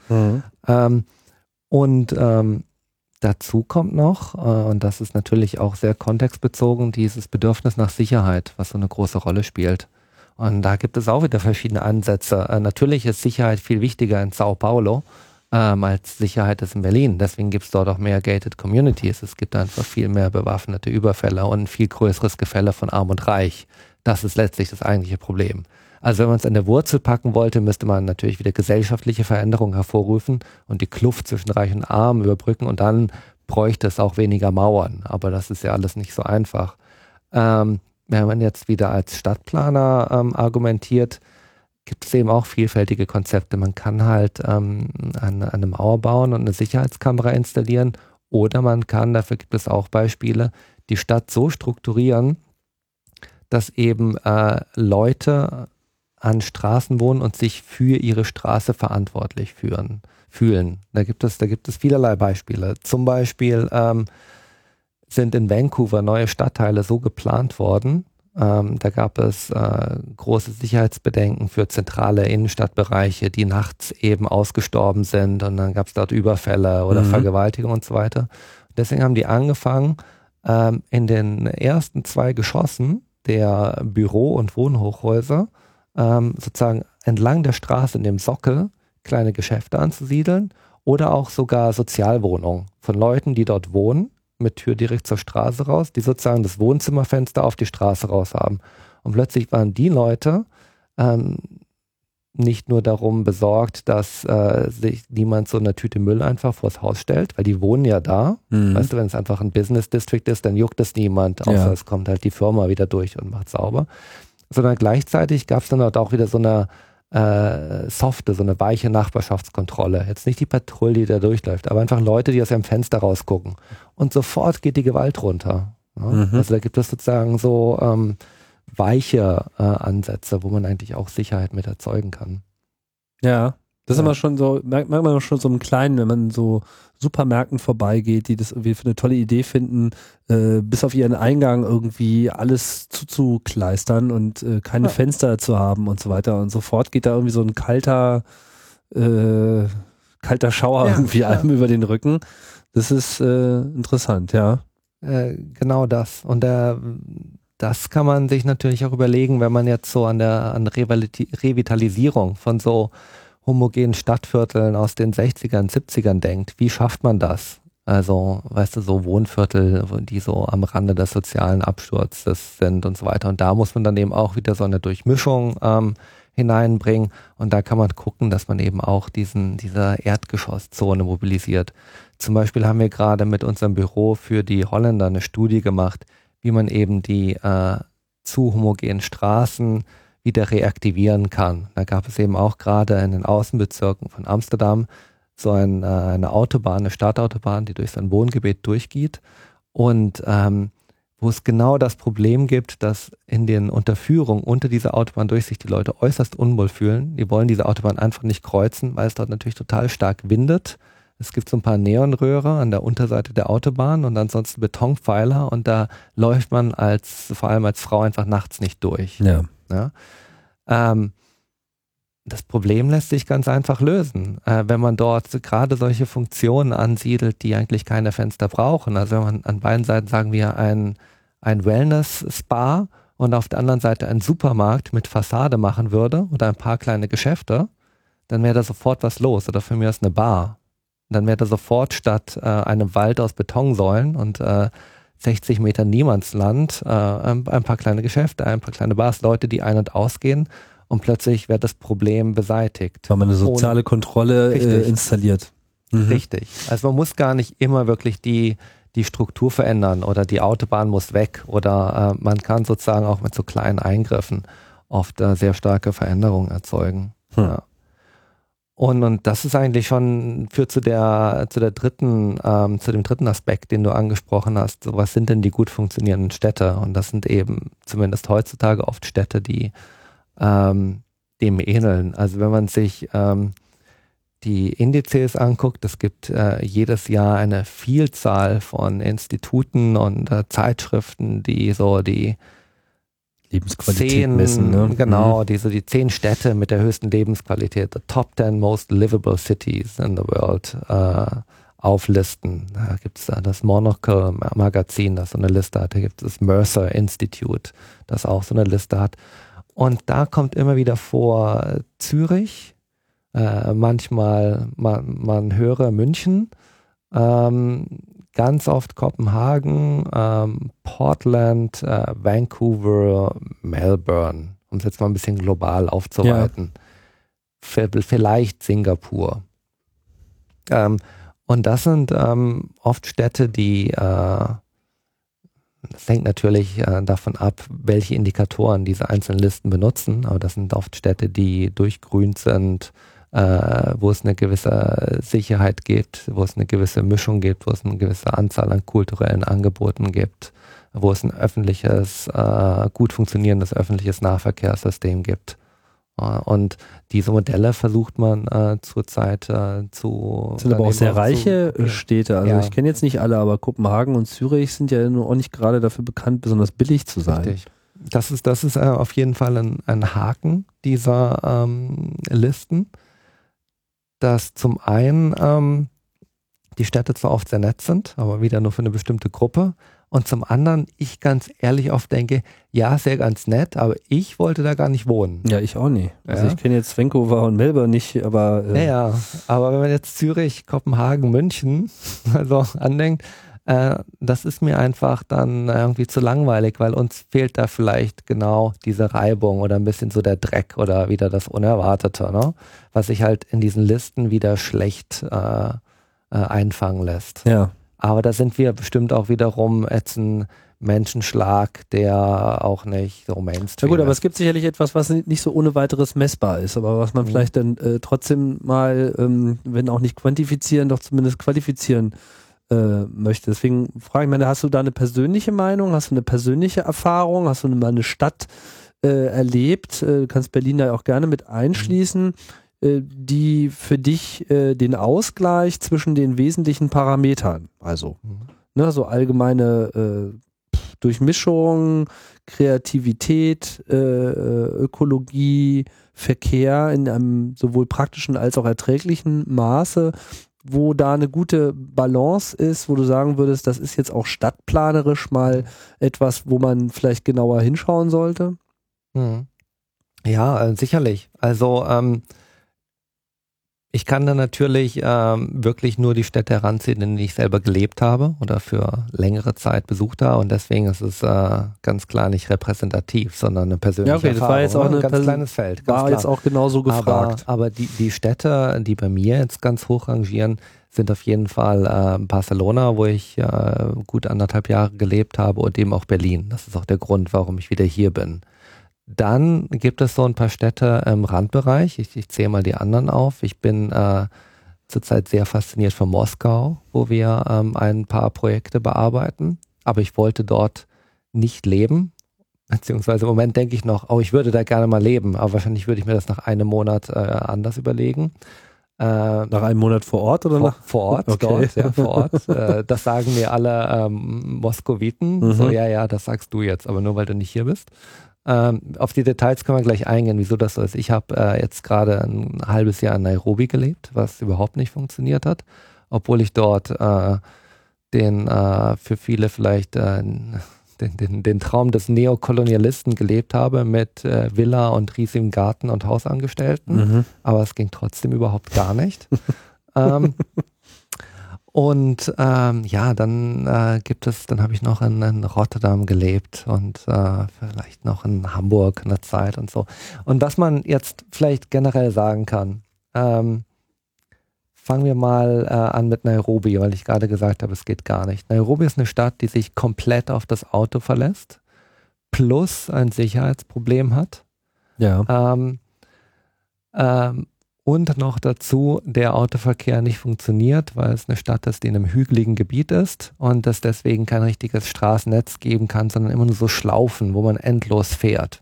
Dazu kommt noch, und das ist natürlich auch sehr kontextbezogen, dieses Bedürfnis nach Sicherheit, was so eine große Rolle spielt. Und da gibt es auch wieder verschiedene Ansätze. Natürlich ist Sicherheit viel wichtiger in Sao Paulo als Sicherheit ist in Berlin. Deswegen gibt es dort auch mehr Gated Communities. Es gibt einfach viel mehr bewaffnete Überfälle und ein viel größeres Gefälle von Arm und Reich. Das ist letztlich das eigentliche Problem. Also wenn man es an der Wurzel packen wollte, müsste man natürlich wieder gesellschaftliche Veränderungen hervorrufen und die Kluft zwischen Reich und Arm überbrücken und dann bräuchte es auch weniger Mauern. Aber das ist ja alles nicht so einfach. Wenn man jetzt wieder als Stadtplaner argumentiert, gibt es eben auch vielfältige Konzepte. Man kann halt eine Mauer bauen und eine Sicherheitskamera installieren oder man kann, dafür gibt es auch Beispiele, die Stadt so strukturieren, dass eben Leute an Straßen wohnen und sich für ihre Straße verantwortlich fühlen. Da gibt es vielerlei Beispiele. Zum Beispiel sind in Vancouver neue Stadtteile so geplant worden. Da gab es große Sicherheitsbedenken für zentrale Innenstadtbereiche, die nachts eben ausgestorben sind und dann gab es dort Überfälle oder Vergewaltigung und so weiter. Deswegen haben die angefangen, in den ersten 2 Geschossen der Büro- und Wohnhochhäuser sozusagen entlang der Straße in dem Sockel kleine Geschäfte anzusiedeln oder auch sogar Sozialwohnungen von Leuten, die dort wohnen, mit Tür direkt zur Straße raus, die sozusagen das Wohnzimmerfenster auf die Straße raus haben. Und plötzlich waren die Leute nicht nur darum besorgt, dass sich niemand so eine Tüte Müll einfach vors Haus stellt, weil die wohnen ja da. Weißt du, wenn es einfach ein Business District ist, dann juckt es niemand, außer es kommt halt die Firma wieder durch und macht sauber. Sondern gleichzeitig gab es dann halt auch wieder so eine softe, so eine weiche Nachbarschaftskontrolle. Jetzt nicht die Patrouille, die da durchläuft, aber einfach Leute, die aus ihrem Fenster rausgucken. Und sofort geht die Gewalt runter. Ja? Also da gibt es sozusagen so weiche Ansätze, wo man eigentlich auch Sicherheit mit erzeugen kann. Ja, das ist immer schon so, merkt man schon so im Kleinen, wenn man so Supermärkten vorbeigeht, die das irgendwie für eine tolle Idee finden, bis auf ihren Eingang irgendwie alles zuzukleistern und keine Fenster zu haben und so weiter. Und sofort geht da irgendwie so ein kalter Schauer irgendwie einem über den Rücken. Das ist interessant, ja. Genau das. Und das kann man sich natürlich auch überlegen, wenn man jetzt so an Revitalisierung von so homogenen Stadtvierteln aus den 60ern, 70ern denkt. Wie schafft man das? Also, weißt du, so Wohnviertel, die so am Rande des sozialen Absturzes sind und so weiter. Und da muss man dann eben auch wieder so eine Durchmischung hineinbringen. Und da kann man gucken, dass man eben auch diese Erdgeschosszone mobilisiert. Zum Beispiel haben wir gerade mit unserem Büro für die Holländer eine Studie gemacht, wie man eben die zu homogenen Straßen wieder reaktivieren kann. Da gab es eben auch gerade in den Außenbezirken von Amsterdam so eine Autobahn, eine Stadtautobahn, die durch sein Wohngebiet durchgeht und wo es genau das Problem gibt, dass in den Unterführungen unter dieser Autobahn durch sich die Leute äußerst unwohl fühlen. Die wollen diese Autobahn einfach nicht kreuzen, weil es dort natürlich total stark windet. Es gibt so ein paar Neonröhre an der Unterseite der Autobahn und ansonsten Betonpfeiler und da läuft man vor allem als Frau einfach nachts nicht durch. Ja. Ja? Das Problem lässt sich ganz einfach lösen, wenn man dort gerade solche Funktionen ansiedelt, die eigentlich keine Fenster brauchen. Also wenn man an beiden Seiten, sagen wir, ein Wellness-Spa und auf der anderen Seite einen Supermarkt mit Fassade machen würde oder ein paar kleine Geschäfte, dann wäre da sofort was los. Oder für mich ist eine Bar. Dann wäre da sofort statt einem Wald aus Betonsäulen und 60 Meter Niemandsland ein paar kleine Geschäfte, ein paar kleine Bars, Leute, die ein- und ausgehen und plötzlich wird das Problem beseitigt. Weil man eine soziale Kontrolle installiert. Mhm. Richtig. Also man muss gar nicht immer wirklich die Struktur verändern oder die Autobahn muss weg oder man kann sozusagen auch mit so kleinen Eingriffen oft sehr starke Veränderungen erzeugen. Ja. Und das ist eigentlich schon zu dem dritten Aspekt, den du angesprochen hast. So, was sind denn die gut funktionierenden Städte? Und das sind eben zumindest heutzutage oft Städte, die dem ähneln. Also wenn man sich die Indizes anguckt, es gibt jedes Jahr eine Vielzahl von Instituten und Zeitschriften, die so die Lebensqualität messen, ne? Genau, die 10 Städte mit der höchsten Lebensqualität, the top 10 most livable cities in the world, auflisten. Da gibt es das Monocle Magazin, das so eine Liste hat. Da gibt es das Mercer Institute, das auch so eine Liste hat. Und da kommt immer wieder vor Zürich, manchmal man höre München, ganz oft Kopenhagen, Portland, Vancouver, Melbourne, um es jetzt mal ein bisschen global aufzuweiten. Ja. Vielleicht Singapur. Und das sind oft Städte, die, das hängt natürlich davon ab, welche Indikatoren diese einzelnen Listen benutzen, aber das sind oft Städte, die durchgrünt sind, wo es eine gewisse Sicherheit gibt, wo es eine gewisse Mischung gibt, wo es eine gewisse Anzahl an kulturellen Angeboten gibt, wo es ein gut funktionierendes öffentliches Nahverkehrssystem gibt. Und diese Modelle versucht man zurzeit zu... Das sind aber auch sehr reiche Städte. Also ich kenne jetzt nicht alle, aber Kopenhagen und Zürich sind ja nur auch nicht gerade dafür bekannt, besonders billig zu sein. Richtig. Das ist auf jeden Fall ein Haken dieser Listen, dass zum einen die Städte zwar oft sehr nett sind, aber wieder nur für eine bestimmte Gruppe. Und zum anderen, ich ganz ehrlich oft denke, ja, sehr ganz nett, aber ich wollte da gar nicht wohnen. Ja, ich auch nicht. Also ich kenne jetzt Vancouver und Melbourne nicht, aber... Ja, aber wenn man jetzt Zürich, Kopenhagen, München also andenkt, das ist mir einfach dann irgendwie zu langweilig, weil uns fehlt da vielleicht genau diese Reibung oder ein bisschen so der Dreck oder wieder das Unerwartete, ne? Was sich halt in diesen Listen wieder schlecht einfangen lässt. Ja. Aber da sind wir bestimmt auch wiederum jetzt ein Menschenschlag, der auch nicht so Mainstream ist. Ja gut, aber es gibt sicherlich etwas, was nicht so ohne weiteres messbar ist, aber was man vielleicht dann trotzdem mal, wenn auch nicht quantifizieren, doch zumindest qualifizieren möchte. Deswegen frage ich mich, hast du da eine persönliche Meinung? Hast du eine persönliche Erfahrung? Hast du mal eine Stadt erlebt? Du kannst Berlin da auch gerne mit einschließen, die für dich den Ausgleich zwischen den wesentlichen Parametern, also ne, so allgemeine Durchmischung, Kreativität, Ökologie, Verkehr in einem sowohl praktischen als auch erträglichen Maße, wo da eine gute Balance ist, wo du sagen würdest, das ist jetzt auch stadtplanerisch mal etwas, wo man vielleicht genauer hinschauen sollte? Ja, sicherlich. Also ich kann da natürlich wirklich nur die Städte heranziehen, in denen ich selber gelebt habe oder für längere Zeit besucht habe und deswegen ist es ganz klar nicht repräsentativ, sondern eine persönliche Erfahrung. Das war jetzt auch ein ganz kleines Feld. War jetzt auch genauso gefragt. Aber die Städte, die bei mir jetzt ganz hoch rangieren, sind auf jeden Fall Barcelona, wo ich gut 1,5 Jahre gelebt habe und eben auch Berlin. Das ist auch der Grund, warum ich wieder hier bin. Dann gibt es so ein paar Städte im Randbereich. Ich zähle mal die anderen auf. Ich bin zurzeit sehr fasziniert von Moskau, wo wir ein paar Projekte bearbeiten. Aber ich wollte dort nicht leben. Beziehungsweise im Moment denke ich noch, ich würde da gerne mal leben. Aber wahrscheinlich würde ich mir das nach einem Monat anders überlegen. Nach einem Monat vor Ort oder nach? Vor Ort, Okay. dort, ja, vor Ort. Das sagen mir alle Moskowiten. So, ja, das sagst du jetzt, aber nur weil du nicht hier bist. Auf die Details können wir gleich eingehen, wieso das so ist. Ich habe jetzt gerade ein halbes Jahr in Nairobi gelebt, was überhaupt nicht funktioniert hat, obwohl ich dort den für viele vielleicht den Traum des Neokolonialisten gelebt habe mit Villa und riesigem Garten und Hausangestellten, aber es ging trotzdem überhaupt gar nicht. Dann habe ich noch in Rotterdam gelebt und vielleicht noch in Hamburg eine Zeit und so. Und was man jetzt vielleicht generell sagen kann, fangen wir mal an mit Nairobi, weil ich gerade gesagt habe, es geht gar nicht. Nairobi ist eine Stadt, die sich komplett auf das Auto verlässt, plus ein Sicherheitsproblem hat. Ja. Und noch dazu, der Autoverkehr nicht funktioniert, weil es eine Stadt ist, die in einem hügeligen Gebiet ist und es deswegen kein richtiges Straßennetz geben kann, sondern immer nur so Schlaufen, wo man endlos fährt.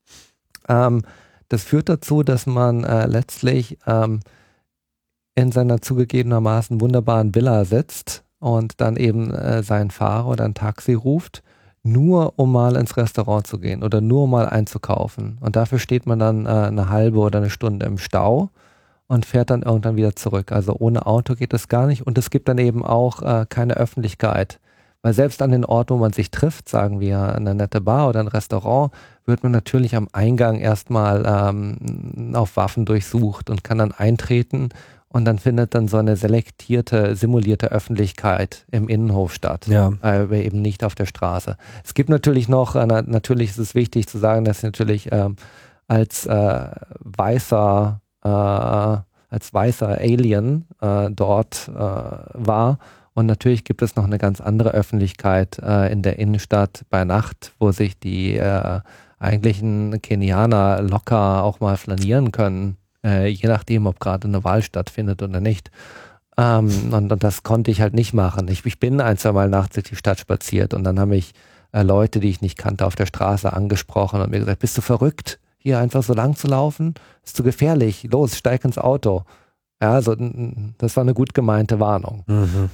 Das führt dazu, dass man letztlich in seiner zugegebenermaßen wunderbaren Villa sitzt und dann eben seinen Fahrer oder ein Taxi ruft, nur um mal ins Restaurant zu gehen oder nur um mal einzukaufen. Und dafür steht man dann eine halbe oder eine Stunde im Stau und fährt dann irgendwann wieder zurück. Also ohne Auto geht das gar nicht und es gibt dann eben auch keine Öffentlichkeit. Weil selbst an den Orten, wo man sich trifft, sagen wir eine nette Bar oder ein Restaurant, wird man natürlich am Eingang erstmal auf Waffen durchsucht und kann dann eintreten und dann findet dann so eine selektierte, simulierte Öffentlichkeit im Innenhof statt, aber eben nicht auf der Straße. Es gibt natürlich noch, natürlich ist es wichtig zu sagen, dass natürlich als weißer Alien dort war. Und natürlich gibt es noch eine ganz andere Öffentlichkeit in der Innenstadt bei Nacht, wo sich die eigentlichen Kenianer locker auch mal flanieren können, je nachdem, ob gerade eine Wahl stattfindet oder nicht. Und das konnte ich halt nicht machen. Ich bin ein, zwei Mal nachts durch die Stadt spaziert und dann haben mich Leute, die ich nicht kannte, auf der Straße angesprochen und mir gesagt, bist du verrückt, hier einfach so lang zu laufen? Ist zu gefährlich, los, steig ins Auto. Ja, also das war eine gut gemeinte Warnung.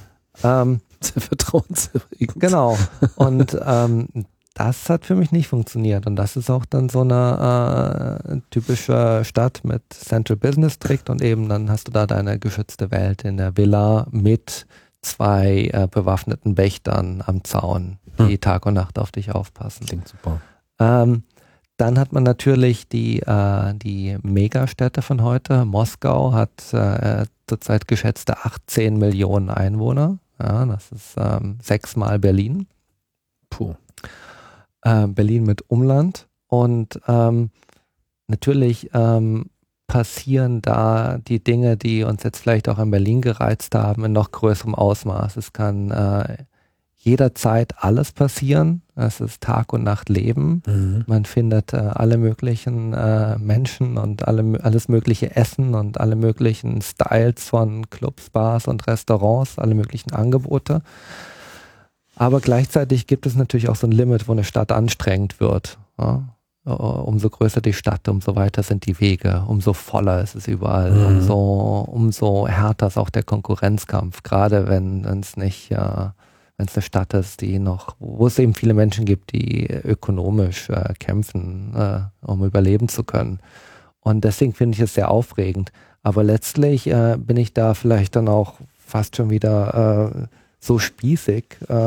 Sehr vertrauenserregend. Genau. Und das hat für mich nicht funktioniert. Und das ist auch dann so eine typische Stadt mit Central Business District und eben dann hast du da deine geschützte Welt in der Villa mit zwei bewaffneten Wächtern am Zaun, die Tag und Nacht auf dich aufpassen. Klingt super. Dann hat man natürlich die Megastädte von heute. Moskau hat zurzeit geschätzte 18 Millionen Einwohner. Ja, das ist 6-mal Berlin. Puh. Berlin mit Umland. Und natürlich passieren da die Dinge, die uns jetzt vielleicht auch in Berlin gereizt haben, in noch größerem Ausmaß. Es kann jederzeit alles passieren. Es ist Tag und Nacht Leben. Man findet alle möglichen Menschen und alles mögliche Essen und alle möglichen Styles von Clubs, Bars und Restaurants, alle möglichen Angebote. Aber gleichzeitig gibt es natürlich auch so ein Limit, wo eine Stadt anstrengend wird. Ja? Umso größer die Stadt, umso weiter sind die Wege, umso voller ist es überall, umso härter ist auch der Konkurrenzkampf, gerade wenn es nicht... wenn es eine Stadt ist, wo es eben viele Menschen gibt, die ökonomisch kämpfen, um überleben zu können. Und deswegen finde ich es sehr aufregend. Aber letztlich bin ich da vielleicht dann auch fast schon wieder so spießig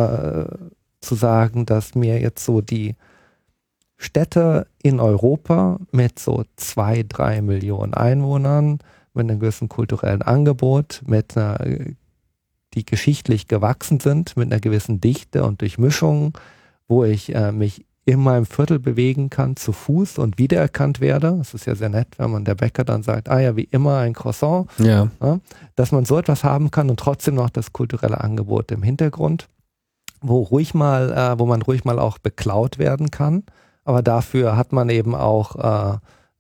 zu sagen, dass mir jetzt so die Städte in Europa mit so 2-3 Millionen Einwohnern, mit einem gewissen kulturellen Angebot, mit einer die geschichtlich gewachsen sind, mit einer gewissen Dichte und Durchmischung, wo ich mich in meinem Viertel bewegen kann, zu Fuß und wiedererkannt werde. Das ist ja sehr nett, wenn man der Bäcker dann sagt, wie immer ein Croissant. Ja. Dass man so etwas haben kann und trotzdem noch das kulturelle Angebot im Hintergrund, wo man ruhig mal auch beklaut werden kann. Aber dafür hat man eben auch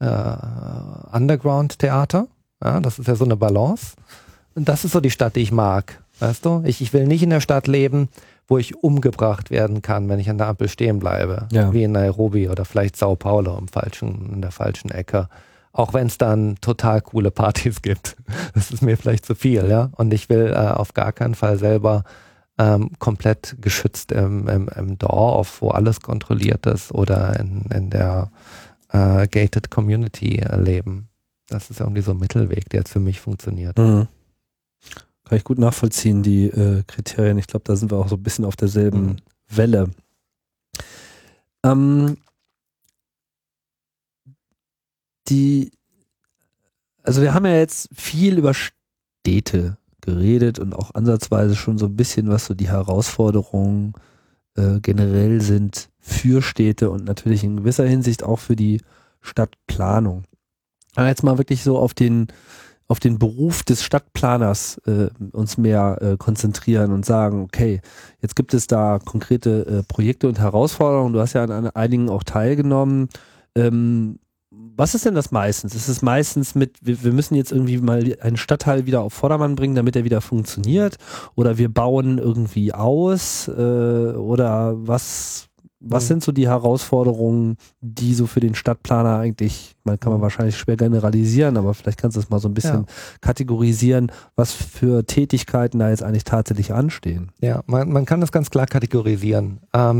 Underground-Theater. Ja, das ist ja so eine Balance. Und das ist so die Stadt, die ich mag. Weißt du? Ich will nicht in der Stadt leben, wo ich umgebracht werden kann, wenn ich an der Ampel stehen bleibe. Ja. Wie in Nairobi oder vielleicht Sao Paulo in der falschen Ecke. Auch wenn es dann total coole Partys gibt. Das ist mir vielleicht zu viel, ja. Und ich will auf gar keinen Fall selber komplett geschützt im Dorf, wo alles kontrolliert ist, oder in der gated Community leben. Das ist irgendwie so ein Mittelweg, der jetzt für mich funktioniert. Mhm. Kann ich gut nachvollziehen, die Kriterien. Ich glaube, da sind wir auch so ein bisschen auf derselben Welle. Also wir haben ja jetzt viel über Städte geredet und auch ansatzweise schon so ein bisschen, was so die Herausforderungen generell sind für Städte und natürlich in gewisser Hinsicht auch für die Stadtplanung. Aber jetzt mal wirklich so auf den Beruf des Stadtplaners uns mehr konzentrieren und sagen, okay, jetzt gibt es da konkrete Projekte und Herausforderungen. Du hast ja an einigen auch teilgenommen. Was ist denn das meistens? Ist es meistens wir müssen jetzt irgendwie mal einen Stadtteil wieder auf Vordermann bringen, damit er wieder funktioniert? Oder wir bauen irgendwie aus? Oder was sind so die Herausforderungen, die so für den Stadtplaner eigentlich, kann man wahrscheinlich schwer generalisieren, aber vielleicht kannst du das mal so ein bisschen kategorisieren, was für Tätigkeiten da jetzt eigentlich tatsächlich anstehen. Ja, man kann das ganz klar kategorisieren.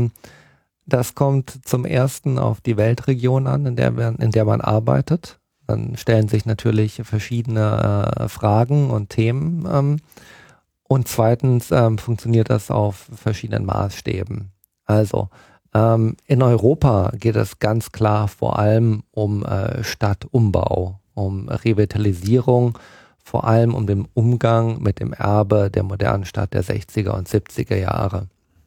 Das kommt zum ersten auf die Weltregion an, in der man arbeitet. Dann stellen sich natürlich verschiedene Fragen und Themen. Und zweitens funktioniert das auf verschiedenen Maßstäben. Also in Europa geht es ganz klar vor allem um Stadtumbau, um Revitalisierung, vor allem um den Umgang mit dem Erbe der modernen Stadt der 60er und 70er Jahre.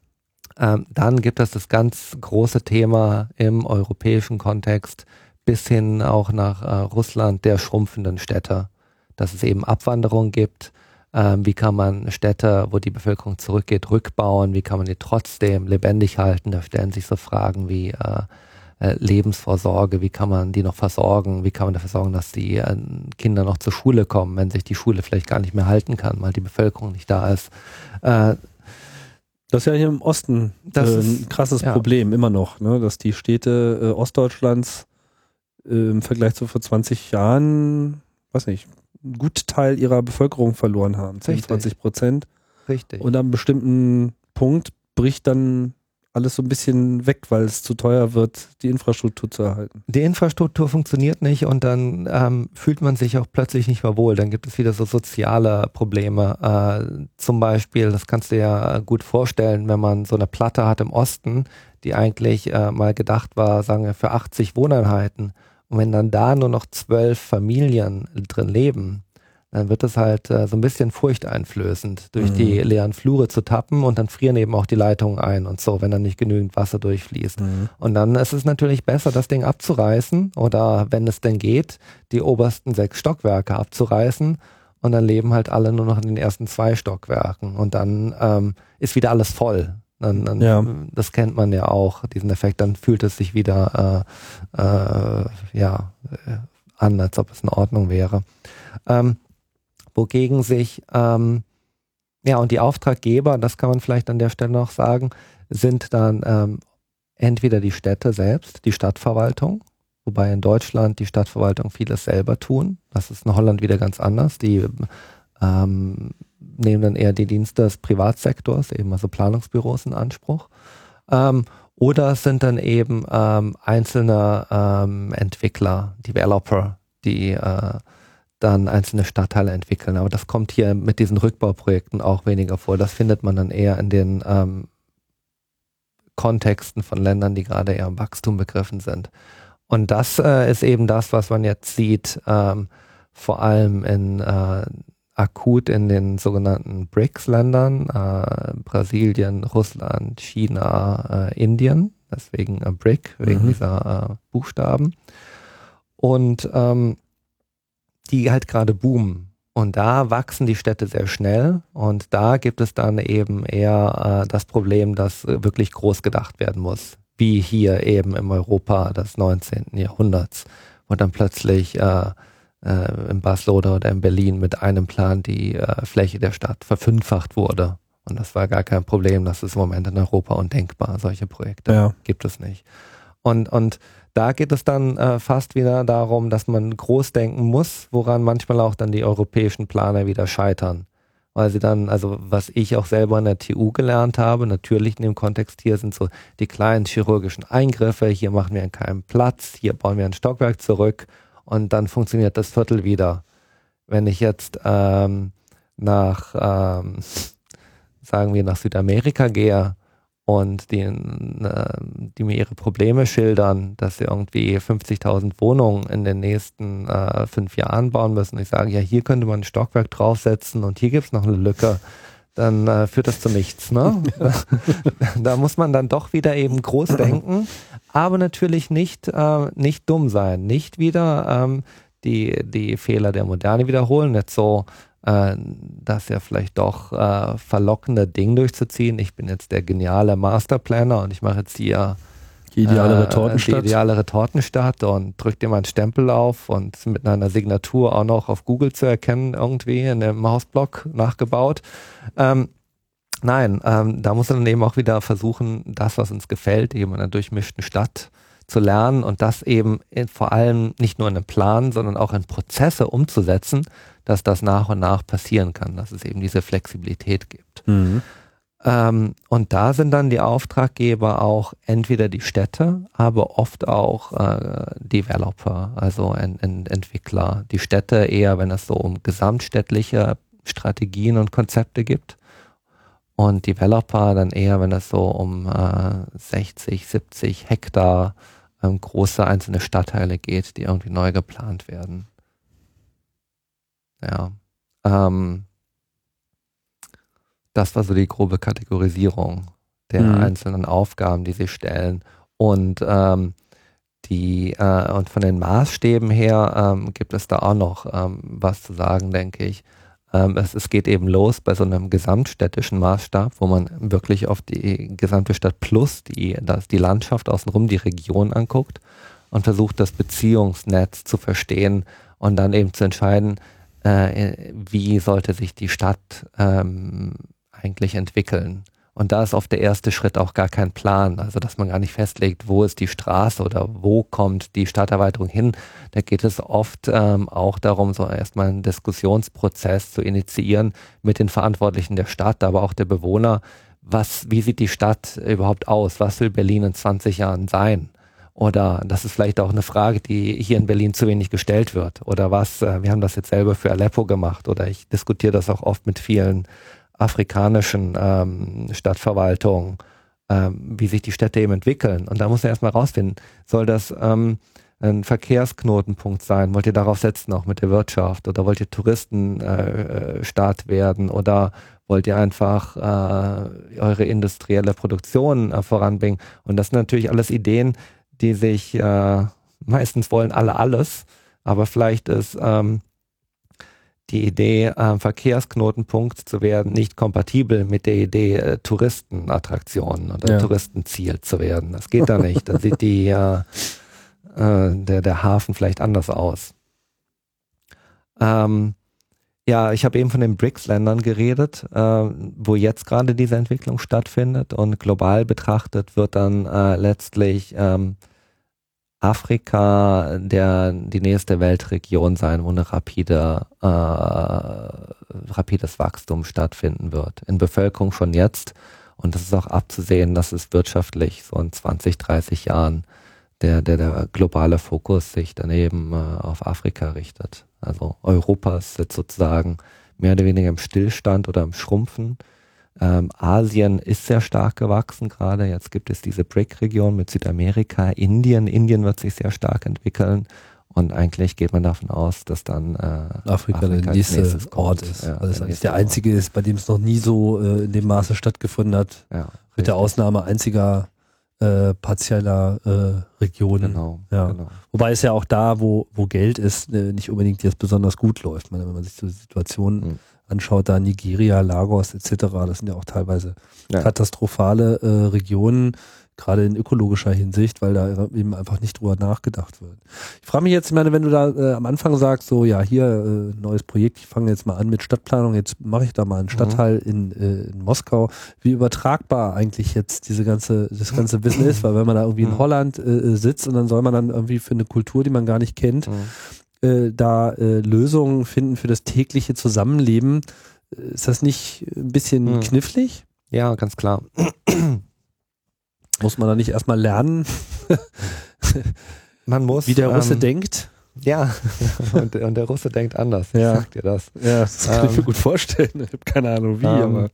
Dann gibt es das ganz große Thema im europäischen Kontext bis hin auch nach Russland der schrumpfenden Städte, dass es eben Abwanderung gibt. Wie kann man Städte, wo die Bevölkerung zurückgeht, rückbauen? Wie kann man die trotzdem lebendig halten? Da stellen sich so Fragen wie Lebensvorsorge. Wie kann man die noch versorgen? Wie kann man dafür sorgen, dass die Kinder noch zur Schule kommen, wenn sich die Schule vielleicht gar nicht mehr halten kann, weil die Bevölkerung nicht da ist? Das ist ja hier im Osten ein krasses Problem immer noch, ne? Dass die Städte Ostdeutschlands im Vergleich zu vor 20 Jahren, weiß nicht, einen guten Teil ihrer Bevölkerung verloren haben, 20%. Richtig. Und an einem bestimmten Punkt bricht dann alles so ein bisschen weg, weil es zu teuer wird, die Infrastruktur zu erhalten. Die Infrastruktur funktioniert nicht und dann fühlt man sich auch plötzlich nicht mehr wohl. Dann gibt es wieder so soziale Probleme. Zum Beispiel, das kannst du ja gut vorstellen, wenn man so eine Platte hat im Osten, die eigentlich mal gedacht war, sagen wir, für 80 Wohneinheiten. Und wenn dann da nur noch 12 Familien drin leben, dann wird es halt so ein bisschen furchteinflößend, durch die leeren Flure zu tappen und dann frieren eben auch die Leitungen ein und so, wenn dann nicht genügend Wasser durchfließt. Und dann ist es natürlich besser, das Ding abzureißen oder, wenn es denn geht, die obersten 6 Stockwerke abzureißen und dann leben halt alle nur noch in den ersten 2 Stockwerken und dann ist wieder alles voll. Das kennt man ja auch, diesen Effekt, dann fühlt es sich wieder an, als ob es in Ordnung wäre. Wogegen sich, und die Auftraggeber, das kann man vielleicht an der Stelle noch sagen, sind dann entweder die Städte selbst, die Stadtverwaltung, wobei in Deutschland die Stadtverwaltung vieles selber tun. Das ist in Holland wieder ganz anders. Die nehmen dann eher die Dienste des Privatsektors, eben also Planungsbüros in Anspruch. Oder es sind dann eben einzelne Entwickler, Developer, die dann einzelne Stadtteile entwickeln. Aber das kommt hier mit diesen Rückbauprojekten auch weniger vor. Das findet man dann eher in den Kontexten von Ländern, die gerade eher im Wachstum begriffen sind. Und das ist eben das, was man jetzt sieht, vor allem akut in den sogenannten BRICS-Ländern, Brasilien, Russland, China, Indien, deswegen BRIC, wegen dieser Buchstaben. Und die halt gerade boomen. Und da wachsen die Städte sehr schnell und da gibt es dann eben eher das Problem, dass wirklich groß gedacht werden muss. Wie hier eben im Europa des 19. Jahrhunderts, wo dann plötzlich in Barcelona oder in Berlin mit einem Plan die Fläche der Stadt verfünffacht wurde. Und das war gar kein Problem. Das ist im Moment in Europa undenkbar. Solche Projekte gibt es nicht. Und da geht es dann fast wieder darum, dass man groß denken muss, woran manchmal auch dann die europäischen Planer wieder scheitern. Weil sie dann, also was ich auch selber in der TU gelernt habe, natürlich in dem Kontext hier sind so die kleinen chirurgischen Eingriffe, hier machen wir keinen Platz, hier bauen wir ein Stockwerk zurück und dann funktioniert das Viertel wieder. Wenn ich jetzt sagen wir nach Südamerika gehe und die mir ihre Probleme schildern, dass sie irgendwie 50.000 Wohnungen in den nächsten 5 Jahren bauen müssen. Ich sage, ja, hier könnte man ein Stockwerk draufsetzen und hier gibt es noch eine Lücke. Dann führt das zu nichts. Ne? Da muss man dann doch wieder eben groß denken, aber natürlich nicht dumm sein. Nicht wieder die Fehler der Moderne wiederholen. Nicht so, das ja vielleicht doch verlockende Ding durchzuziehen. Ich bin jetzt der geniale Masterplanner und ich mache jetzt hier die ideale Retortenstadt und drücke dir mal einen Stempel auf und mit einer Signatur auch noch auf Google zu erkennen, irgendwie in dem Mausblock nachgebaut. Nein, da muss man dann eben auch wieder versuchen, das, was uns gefällt, eben in einer durchmischten Stadt zu lernen und das eben vor allem nicht nur in einem Plan, sondern auch in Prozesse umzusetzen, dass das nach und nach passieren kann, dass es eben diese Flexibilität gibt. Mhm. Und da sind dann die Auftraggeber auch entweder die Städte, aber oft auch Developer, also Entwickler. Die Städte eher, wenn es so um gesamtstädtliche Strategien und Konzepte gibt. Und Developer dann eher, wenn es so um 60, 70 Hektar große einzelne Stadtteile geht, die irgendwie neu geplant werden. Ja. Das war so die grobe Kategorisierung der einzelnen Aufgaben, die sie stellen. Und und von den Maßstäben her gibt es da auch noch was zu sagen, denke ich. Es geht eben los bei so einem gesamtstädtischen Maßstab, wo man wirklich auf die gesamte Stadt plus die Landschaft außenrum, die Region anguckt und versucht, das Beziehungsnetz zu verstehen und dann eben zu entscheiden, wie sollte sich die Stadt eigentlich entwickeln. Und da ist oft der erste Schritt auch gar kein Plan, also dass man gar nicht festlegt, wo ist die Straße oder wo kommt die Stadterweiterung hin. Da geht es oft auch darum, so erstmal einen Diskussionsprozess zu initiieren mit den Verantwortlichen der Stadt, aber auch der Bewohner. Wie sieht die Stadt überhaupt aus? Was will Berlin in 20 Jahren sein? Oder das ist vielleicht auch eine Frage, die hier in Berlin zu wenig gestellt wird. Oder wir haben das jetzt selber für Aleppo gemacht. Oder ich diskutiere das auch oft mit vielen afrikanischen Stadtverwaltungen, wie sich die Städte eben entwickeln. Und da muss man erstmal rausfinden, soll das ein Verkehrsknotenpunkt sein? Wollt ihr darauf setzen, auch mit der Wirtschaft? Oder wollt ihr Touristenstadt werden? Oder wollt ihr einfach eure industrielle Produktion voranbringen? Und das sind natürlich alles Ideen, die sich meistens wollen alle alles, aber vielleicht ist die Idee, Verkehrsknotenpunkt zu werden, nicht kompatibel mit der Idee, Touristenattraktionen oder Touristenziel zu werden. Das geht da nicht. Da sieht der Hafen vielleicht anders aus. Ja, ich habe eben von den BRICS-Ländern geredet, wo jetzt gerade diese Entwicklung stattfindet und global betrachtet wird dann letztlich Afrika die nächste Weltregion sein, wo ein rapides Wachstum stattfinden wird. In Bevölkerung schon jetzt. Und das ist auch abzusehen, dass es wirtschaftlich so in 20, 30 Jahren der globale Fokus sich dann eben auf Afrika richtet. Also Europa ist jetzt sozusagen mehr oder weniger im Stillstand oder im Schrumpfen. Asien ist sehr stark gewachsen gerade. Jetzt gibt es diese BRIC-Region mit Südamerika, Indien wird sich sehr stark entwickeln und eigentlich geht man davon aus, dass dann Afrika der nächste Ort ist. Ja, weil es eigentlich der einzige ist, bei dem es noch nie so in dem Maße stattgefunden hat. Ja, mit der Ausnahme einziger partieller Regionen. Genau, ja. Genau. Wobei es ja auch da, wo Geld ist, nicht unbedingt jetzt besonders gut läuft. Wenn man sich so Situationen anschaut, da Nigeria, Lagos etc., das sind ja auch teilweise katastrophale Regionen. gerade in ökologischer Hinsicht, weil da eben einfach nicht drüber nachgedacht wird. Ich frage mich jetzt, ich meine, wenn du da am Anfang sagst, so ja, hier neues Projekt, ich fange jetzt mal an mit Stadtplanung, jetzt mache ich da mal einen Stadtteil in Moskau. Wie übertragbar eigentlich jetzt das ganze Wissen ist, weil wenn man da irgendwie in Holland sitzt und dann soll man dann irgendwie für eine Kultur, die man gar nicht kennt, da Lösungen finden für das tägliche Zusammenleben, ist das nicht ein bisschen knifflig? Ja, ganz klar. Muss man da nicht erstmal lernen, Man muss, wie der Russe denkt? Ja, und der Russe denkt anders. Ich sag dir das. Ja, das kann ich mir gut vorstellen. Ich habe keine Ahnung wie, aber.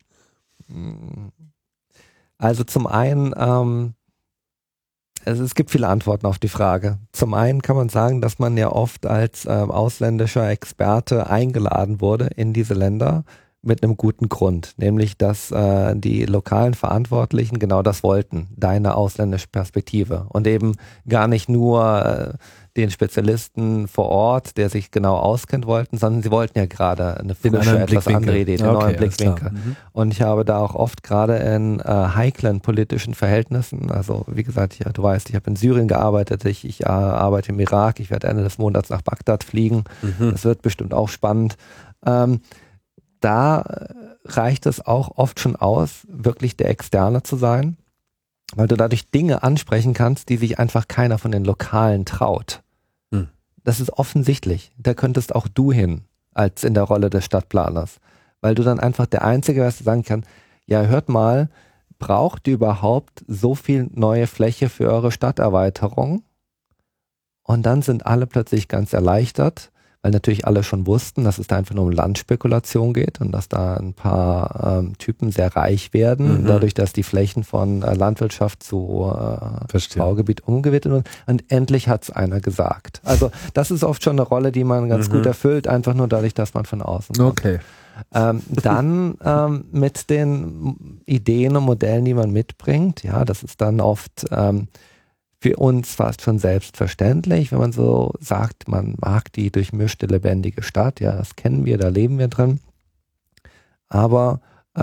Also zum einen, es gibt viele Antworten auf die Frage. Zum einen kann man sagen, dass man ja oft als ausländischer Experte eingeladen wurde in diese Länder mit einem guten Grund, nämlich dass die lokalen Verantwortlichen genau das wollten, deine ausländische Perspektive und eben gar nicht nur den Spezialisten vor Ort, der sich genau auskennt, wollten, sondern sie wollten ja gerade eine frische, etwas andere Idee, den neuen Blickwinkel. Und ich habe da auch oft gerade in heiklen politischen Verhältnissen, also wie gesagt, du weißt, ich habe in Syrien gearbeitet, ich arbeite im Irak, ich werde Ende des Monats nach Bagdad fliegen, das wird bestimmt auch spannend. Da reicht es auch oft schon aus, wirklich der Externe zu sein, weil du dadurch Dinge ansprechen kannst, die sich einfach keiner von den Lokalen traut. Das ist offensichtlich. Da könntest auch du hin, als in der Rolle des Stadtplaners, weil du dann einfach der Einzige wärst, der sagen kann, ja, hört mal, braucht ihr überhaupt so viel neue Fläche für eure Stadterweiterung? Und dann sind alle plötzlich ganz erleichtert, weil natürlich alle schon wussten, dass es da einfach nur um Landspekulation geht und dass da ein paar Typen sehr reich werden, dadurch, dass die Flächen von Landwirtschaft zu Baugebiet umgewidmet wurden. Und endlich hat es einer gesagt. Also das ist oft schon eine Rolle, die man ganz gut erfüllt, einfach nur dadurch, dass man von außen kommt. Okay. Dann mit den Ideen und Modellen, die man mitbringt, ja, das ist dann oft für uns fast schon selbstverständlich, wenn man so sagt, man mag die durchmischte, lebendige Stadt. Ja, das kennen wir, da leben wir drin. Aber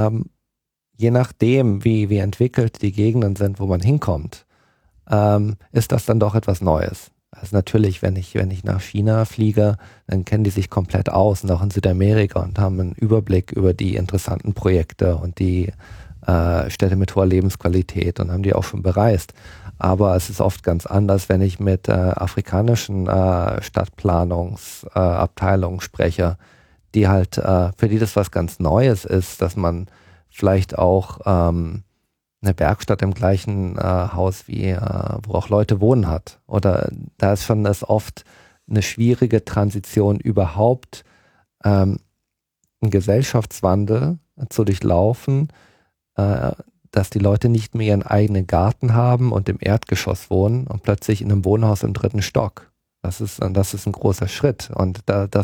je nachdem, wie entwickelt die Gegenden sind, wo man hinkommt, ist das dann doch etwas Neues. Also natürlich, wenn ich nach China fliege, dann kennen die sich komplett aus und auch in Südamerika und haben einen Überblick über die interessanten Projekte und die Städte mit hoher Lebensqualität und haben die auch schon bereist. Aber es ist oft ganz anders, wenn ich mit afrikanischen Stadtplanungsabteilungen spreche, die halt, für die das was ganz Neues ist, dass man vielleicht auch eine Werkstatt im gleichen Haus wie, wo auch Leute wohnen hat. Oder da ist schon oft eine schwierige Transition überhaupt, einen Gesellschaftswandel zu durchlaufen, dass die Leute nicht mehr ihren eigenen Garten haben und im Erdgeschoss wohnen und plötzlich in einem Wohnhaus im 3. Stock. Das ist ein großer Schritt und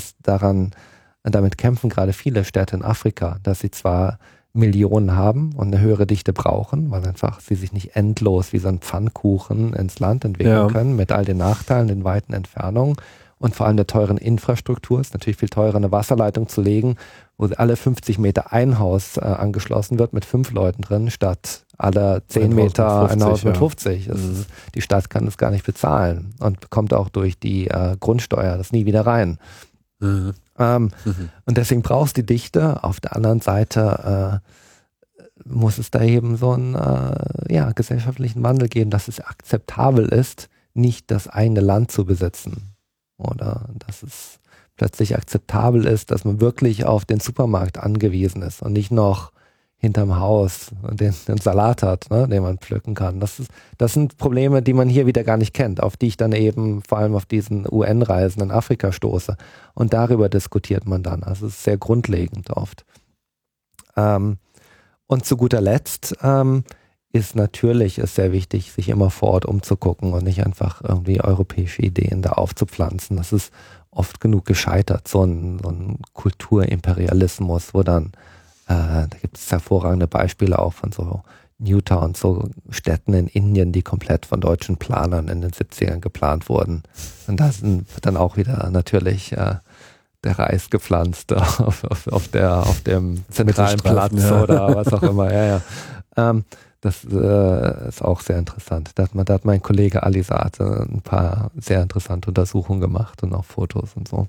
damit kämpfen gerade viele Städte in Afrika, dass sie zwar Millionen haben und eine höhere Dichte brauchen, weil einfach sie sich nicht endlos wie so ein Pfannkuchen ins Land entwickeln können, mit all den Nachteilen, den weiten Entfernungen und vor allem der teuren Infrastruktur. Es ist natürlich viel teurer, eine Wasserleitung zu legen, wo alle 50 Meter ein Haus angeschlossen wird mit 5 Leuten drin, statt alle 10 Meter ein Haus mit 50. Die Stadt kann das gar nicht bezahlen und bekommt auch durch die Grundsteuer das nie wieder rein. Und deswegen brauchst du die Dichte. Auf der anderen Seite muss es da eben so einen gesellschaftlichen Wandel geben, dass es akzeptabel ist, nicht das eigene Land zu besitzen. Oder dass es plötzlich akzeptabel ist, dass man wirklich auf den Supermarkt angewiesen ist und nicht noch hinterm Haus den Salat hat, ne, den man pflücken kann. Das sind Probleme, die man hier wieder gar nicht kennt, auf die ich dann eben vor allem auf diesen UN-Reisen in Afrika stoße. Und darüber diskutiert man dann. Also es ist sehr grundlegend oft. Und zu guter Letzt ist natürlich sehr wichtig, sich immer vor Ort umzugucken und nicht einfach irgendwie europäische Ideen da aufzupflanzen. Das ist oft genug gescheitert, so ein Kulturimperialismus, wo dann, da gibt es hervorragende Beispiele auch von so Newtown, so Städten in Indien, die komplett von deutschen Planern in den 70ern geplant wurden. Und da sind dann auch wieder natürlich der Reis gepflanzt auf dem zentralen Platz oder was auch immer. Das ist auch sehr interessant. Da hat mein Kollege Alisat ein paar sehr interessante Untersuchungen gemacht und auch Fotos und so.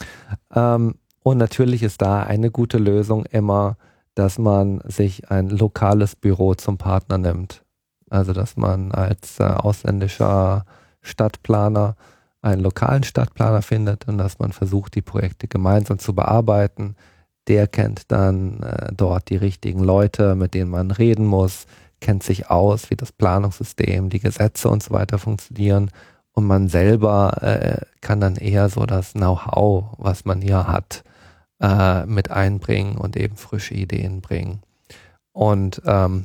Und natürlich ist da eine gute Lösung immer, dass man sich ein lokales Büro zum Partner nimmt. Also dass man als ausländischer Stadtplaner einen lokalen Stadtplaner findet und dass man versucht, die Projekte gemeinsam zu bearbeiten. Der kennt dann dort die richtigen Leute, mit denen man reden muss, kennt sich aus, wie das Planungssystem, die Gesetze und so weiter funktionieren. Und man selber kann dann eher so das Know-how, was man hier hat, mit einbringen und eben frische Ideen bringen. Und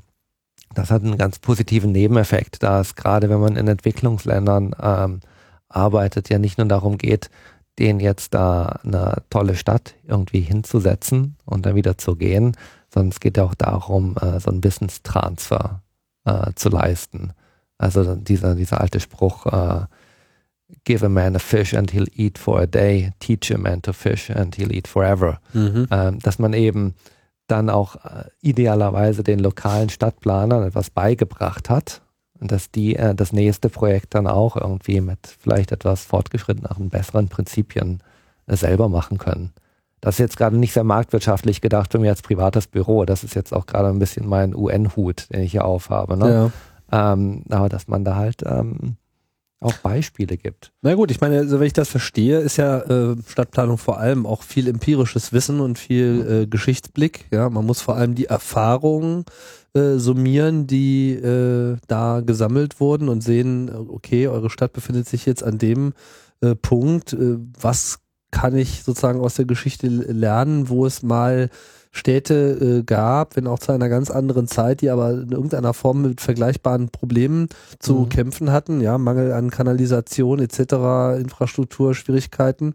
das hat einen ganz positiven Nebeneffekt, da es gerade, wenn man in Entwicklungsländern arbeitet, ja nicht nur darum geht, denen jetzt da eine tolle Stadt irgendwie hinzusetzen und dann wieder zu gehen, sondern es geht ja auch darum, so einen Business Transfer zu leisten. Also dieser alte Spruch, give a man a fish and he'll eat for a day, teach a man to fish and he'll eat forever. Dass man eben dann auch idealerweise den lokalen Stadtplanern etwas beigebracht hat und dass die das nächste Projekt dann auch irgendwie mit vielleicht etwas fortgeschritteneren, besseren Prinzipien selber machen können. Das ist jetzt gerade nicht sehr marktwirtschaftlich gedacht für mich als privates Büro. Das ist jetzt auch gerade ein bisschen mein UN-Hut, den ich hier aufhabe. Ne? Ja. Aber dass man da halt auch Beispiele gibt. Na gut, ich meine, also wenn ich das verstehe, ist ja Stadtplanung vor allem auch viel empirisches Wissen und viel Geschichtsblick. Ja, man muss vor allem die Erfahrungen summieren, die da gesammelt wurden und sehen, okay, eure Stadt befindet sich jetzt an dem Punkt. Was kann ich sozusagen aus der Geschichte lernen, wo es mal Städte gab, wenn auch zu einer ganz anderen Zeit, die aber in irgendeiner Form mit vergleichbaren Problemen zu kämpfen hatten, ja, Mangel an Kanalisation etc., Infrastruktur, Schwierigkeiten.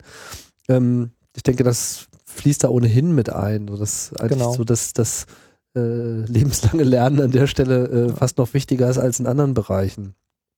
Ich denke, das fließt da ohnehin mit ein. So, das eigentlich so, dass das lebenslange Lernen an der Stelle fast noch wichtiger ist als in anderen Bereichen.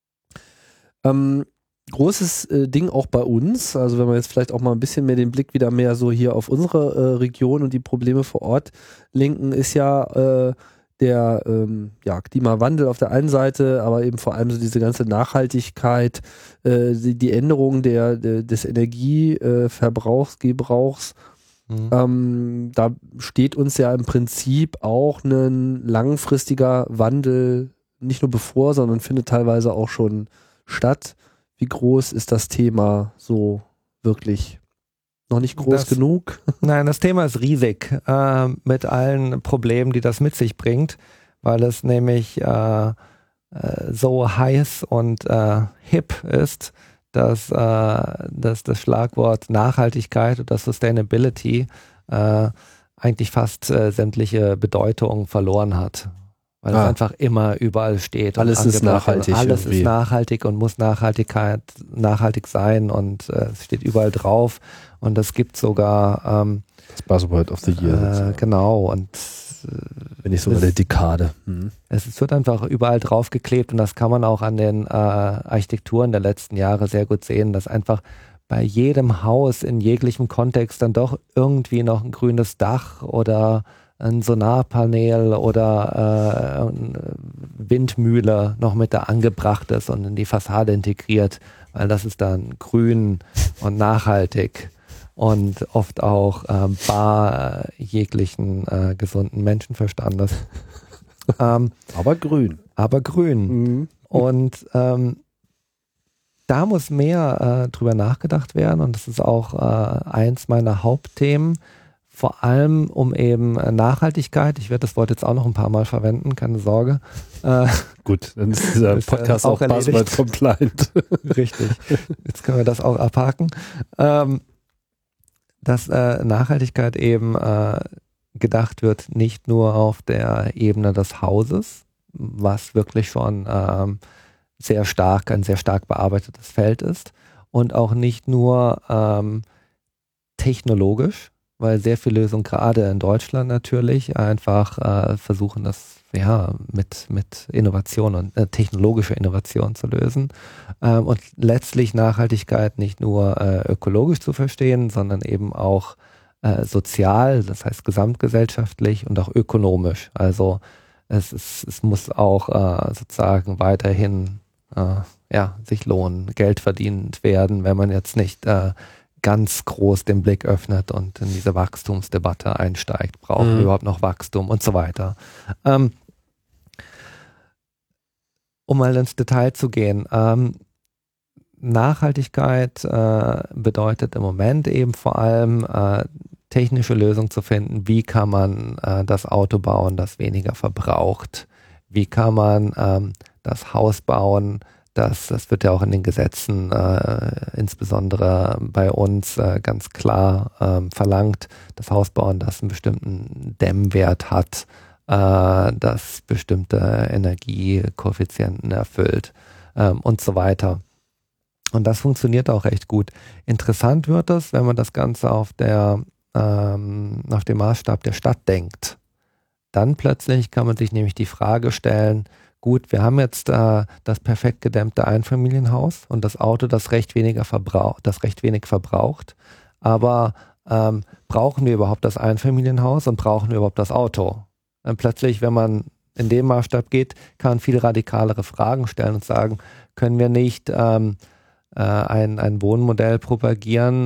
Großes Ding auch bei uns, also wenn wir jetzt vielleicht auch mal ein bisschen mehr den Blick wieder mehr so hier auf unsere Region und die Probleme vor Ort lenken, ist ja der Klimawandel auf der einen Seite, aber eben vor allem so diese ganze Nachhaltigkeit, die Änderung des Energieverbrauchs, Gebrauchs. Da steht uns ja im Prinzip auch ein langfristiger Wandel nicht nur bevor, sondern findet teilweise auch schon statt. Wie groß ist das Thema so wirklich? Noch nicht groß genug? Nein, das Thema ist riesig mit allen Problemen, die das mit sich bringt, weil es nämlich so heiß und hip ist, dass das Schlagwort Nachhaltigkeit oder Sustainability eigentlich fast sämtliche Bedeutung verloren hat. Weil es einfach immer überall steht. Alles ist nachhaltig. Alles ist nachhaltig und muss nachhaltig sein und es steht überall drauf. Und es gibt sogar das Buzzword of the Year. Genau. Und wenn nicht sogar der Dekade. Es wird einfach überall draufgeklebt und das kann man auch an den Architekturen der letzten Jahre sehr gut sehen, dass einfach bei jedem Haus in jeglichem Kontext dann doch irgendwie noch ein grünes Dach oder ein Solarpanel oder Windmühle noch mit da angebracht ist und in die Fassade integriert, weil das ist dann grün und nachhaltig und oft auch bar jeglichen gesunden Menschenverstandes. Aber grün. Aber grün. Und da muss mehr drüber nachgedacht werden und das ist auch eins meiner Hauptthemen. Vor allem um eben Nachhaltigkeit. Ich werde das Wort jetzt auch noch ein paar Mal verwenden, keine Sorge. Gut, dann ist dieser Podcast auch Buzzword compliant. Richtig. Jetzt können wir das auch abhaken. Dass Nachhaltigkeit eben gedacht wird, nicht nur auf der Ebene des Hauses, was wirklich schon ein sehr stark bearbeitetes Feld ist und auch nicht nur technologisch, weil sehr viele Lösungen, gerade in Deutschland natürlich, einfach versuchen, das mit Innovation und technologischer Innovation zu lösen. Und letztlich Nachhaltigkeit nicht nur ökologisch zu verstehen, sondern eben auch sozial, das heißt gesamtgesellschaftlich und auch ökonomisch. Also es muss auch sozusagen weiterhin sich lohnen, Geld verdient werden, wenn man jetzt nicht ganz groß den Blick öffnet und in diese Wachstumsdebatte einsteigt. Brauchen wir überhaupt noch Wachstum und so weiter. Um mal ins Detail zu gehen, Nachhaltigkeit bedeutet im Moment eben vor allem technische Lösungen zu finden, wie kann man das Auto bauen, das weniger verbraucht, wie kann man das Haus bauen, das wird ja auch in den Gesetzen insbesondere bei uns ganz klar verlangt, das Haus bauen, das einen bestimmten Dämmwert hat, das bestimmte Energiekoeffizienten erfüllt und so weiter. Und das funktioniert auch recht gut. Interessant wird es, wenn man das Ganze auf dem Maßstab der Stadt denkt. Dann plötzlich kann man sich nämlich die Frage stellen, gut, wir haben jetzt das perfekt gedämmte Einfamilienhaus und das Auto, das recht wenig verbraucht, aber brauchen wir überhaupt das Einfamilienhaus und brauchen wir überhaupt das Auto? Plötzlich, wenn man in dem Maßstab geht, kann man viel radikalere Fragen stellen und sagen, können wir nicht ein Wohnmodell propagieren,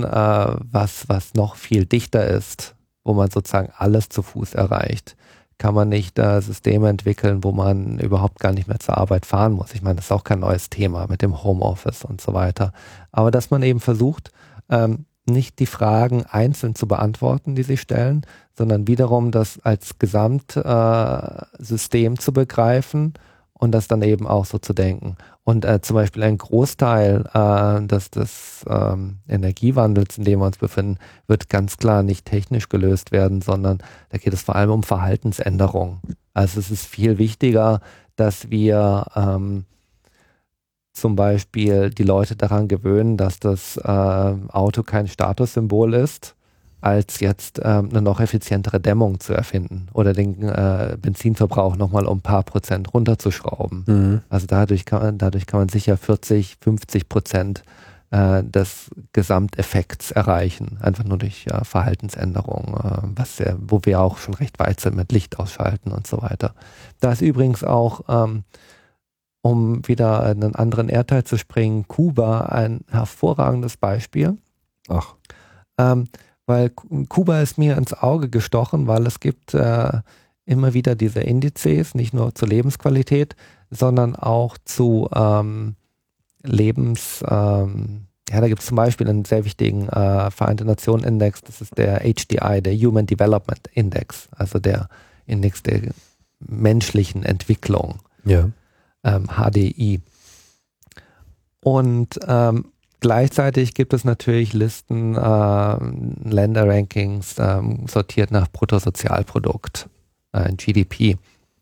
was noch viel dichter ist, wo man sozusagen alles zu Fuß erreicht? Kann man nicht Systeme entwickeln, wo man überhaupt gar nicht mehr zur Arbeit fahren muss? Ich meine, das ist auch kein neues Thema mit dem Homeoffice und so weiter. Aber dass man eben versucht, nicht die Fragen einzeln zu beantworten, die sie stellen, sondern wiederum das als Gesamtsystem zu begreifen und das dann eben auch so zu denken. Und zum Beispiel ein Großteil des Energiewandels, in dem wir uns befinden, wird ganz klar nicht technisch gelöst werden, sondern da geht es vor allem um Verhaltensänderung. Also es ist viel wichtiger, dass wir zum Beispiel die Leute daran gewöhnen, dass das Auto kein Statussymbol ist, als jetzt eine noch effizientere Dämmung zu erfinden oder den Benzinverbrauch nochmal um ein paar Prozent runterzuschrauben. Also dadurch kann man sicher 40-50% des Gesamteffekts erreichen, einfach nur durch Verhaltensänderung, wo wir auch schon recht weit sind mit Licht ausschalten und so weiter. Da ist übrigens auch, um wieder einen anderen Erdteil zu springen, Kuba ein hervorragendes Beispiel. Ach. Weil Kuba ist mir ins Auge gestochen, weil es gibt immer wieder diese Indizes, nicht nur zur Lebensqualität, sondern auch zu da gibt es zum Beispiel einen sehr wichtigen Vereinte Nationen Index, das ist der HDI, der Human Development Index, also der Index der menschlichen Entwicklung, HDI. Und gleichzeitig gibt es natürlich Listen, Länderrankings, sortiert nach Bruttosozialprodukt, GDP.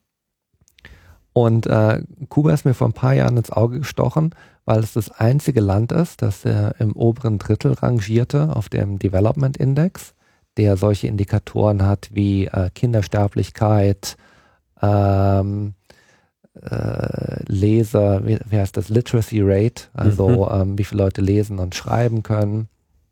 Und Kuba ist mir vor ein paar Jahren ins Auge gestochen, weil es das einzige Land ist, das im oberen Drittel rangierte auf dem Development Index, der solche Indikatoren hat wie Kindersterblichkeit, wie heißt das, Literacy Rate, also wie viele Leute lesen und schreiben können,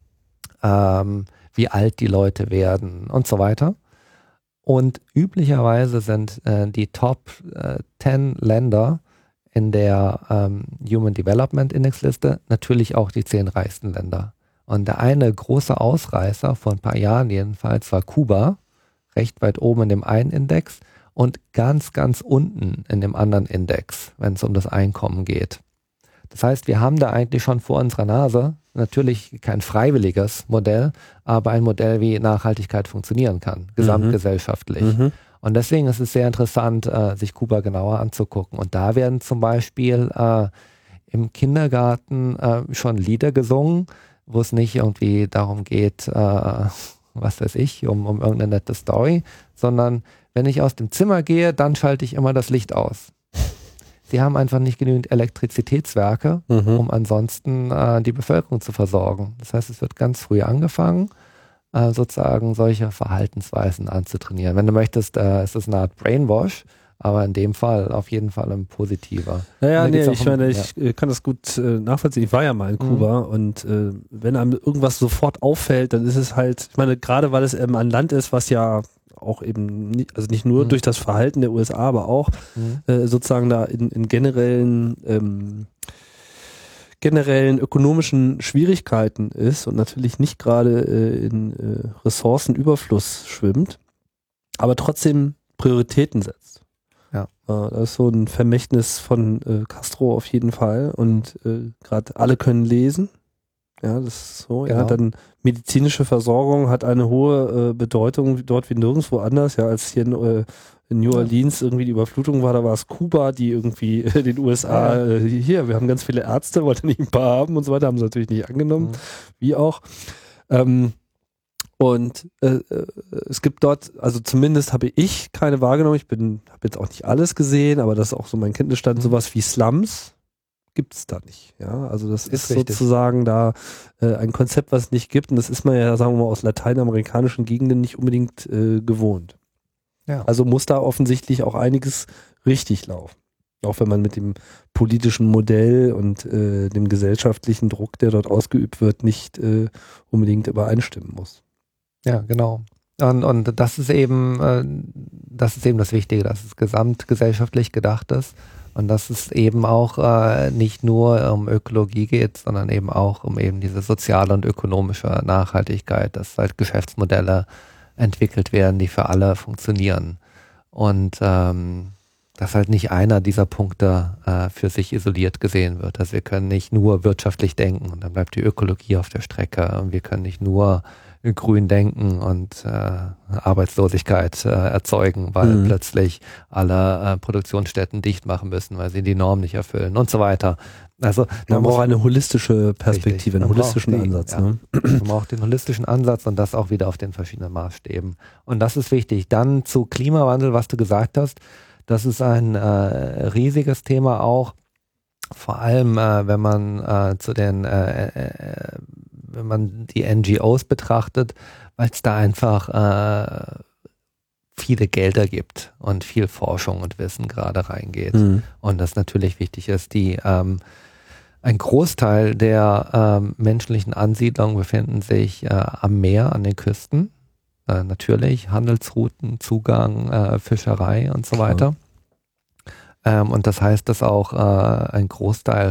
wie alt die Leute werden und so weiter. Und üblicherweise sind die Top 10 Länder in der Human Development Index Liste natürlich auch die 10 reichsten Länder. Und der eine große Ausreißer vor ein paar Jahren jedenfalls war Kuba, recht weit oben in dem einen Index und ganz, ganz unten in dem anderen Index, wenn es um das Einkommen geht. Das heißt, wir haben da eigentlich schon vor unserer Nase natürlich kein freiwilliges Modell, aber ein Modell, wie Nachhaltigkeit funktionieren kann, gesamtgesellschaftlich. Und deswegen ist es sehr interessant, sich Kuba genauer anzugucken. Und da werden zum Beispiel im Kindergarten schon Lieder gesungen, wo es nicht irgendwie darum geht, was weiß ich, um irgendeine nette Story, sondern wenn ich aus dem Zimmer gehe, dann schalte ich immer das Licht aus. Sie haben einfach nicht genügend Elektrizitätswerke, um ansonsten die Bevölkerung zu versorgen. Das heißt, es wird ganz früh angefangen, sozusagen solche Verhaltensweisen anzutrainieren. Wenn du möchtest, ist es eine Art Brainwash, aber in dem Fall auf jeden Fall ein positiver. Naja, ich kann das gut nachvollziehen. Ich war ja mal in Kuba und wenn einem irgendwas sofort auffällt, dann ist es halt, ich meine, gerade weil es eben ein Land ist, was ja auch eben, also nicht nur durch das Verhalten der USA, aber auch sozusagen da in generellen ökonomischen Schwierigkeiten ist und natürlich nicht gerade in Ressourcenüberfluss schwimmt, aber trotzdem Prioritäten setzt. Ja. Das ist so ein Vermächtnis von Castro auf jeden Fall und gerade alle können lesen. Ja, das ist so. Genau. Ja, dann medizinische Versorgung hat eine hohe Bedeutung dort wie nirgendwo anders. Ja, als hier in New Orleans irgendwie die Überflutung war, da war es Kuba, die irgendwie den USA, hier, wir haben ganz viele Ärzte, wollte nicht ein paar haben und so weiter, haben sie natürlich nicht angenommen, wie auch. Und es gibt dort, also zumindest habe ich keine wahrgenommen, habe jetzt auch nicht alles gesehen, aber das ist auch so mein Kenntnisstand, sowas wie Slums gibt es da nicht. Ja, also das ist sozusagen da ein Konzept, was es nicht gibt und das ist man ja, sagen wir mal, aus lateinamerikanischen Gegenden nicht unbedingt gewohnt. Ja. Also muss da offensichtlich auch einiges richtig laufen. Auch wenn man mit dem politischen Modell und dem gesellschaftlichen Druck, der dort ausgeübt wird, nicht unbedingt übereinstimmen muss. Ja, genau. Und das ist eben das Wichtige, dass es gesamtgesellschaftlich gedacht ist und dass es eben auch nicht nur um Ökologie geht, sondern eben auch um eben diese soziale und ökonomische Nachhaltigkeit, dass halt Geschäftsmodelle entwickelt werden, die für alle funktionieren. Und dass halt nicht einer dieser Punkte für sich isoliert gesehen wird. Also wir können nicht nur wirtschaftlich denken und dann bleibt die Ökologie auf der Strecke. Und wir können nicht nur grün denken und Arbeitslosigkeit erzeugen, weil plötzlich alle Produktionsstätten dicht machen müssen, weil sie die Norm nicht erfüllen und so weiter. Also man braucht eine holistische Perspektive, einen holistischen Ansatz. Ja. Ne? Man braucht den holistischen Ansatz und das auch wieder auf den verschiedenen Maßstäben. Und das ist wichtig. Dann zu Klimawandel, was du gesagt hast, das ist ein riesiges Thema auch, vor allem wenn man wenn man die NGOs betrachtet, weil es da einfach viele Gelder gibt und viel Forschung und Wissen gerade reingeht. Und das natürlich wichtig ist, ein Großteil der menschlichen Ansiedlungen befinden sich am Meer, an den Küsten. Natürlich Handelsrouten, Zugang, Fischerei und so weiter. Und das heißt, dass auch ein Großteil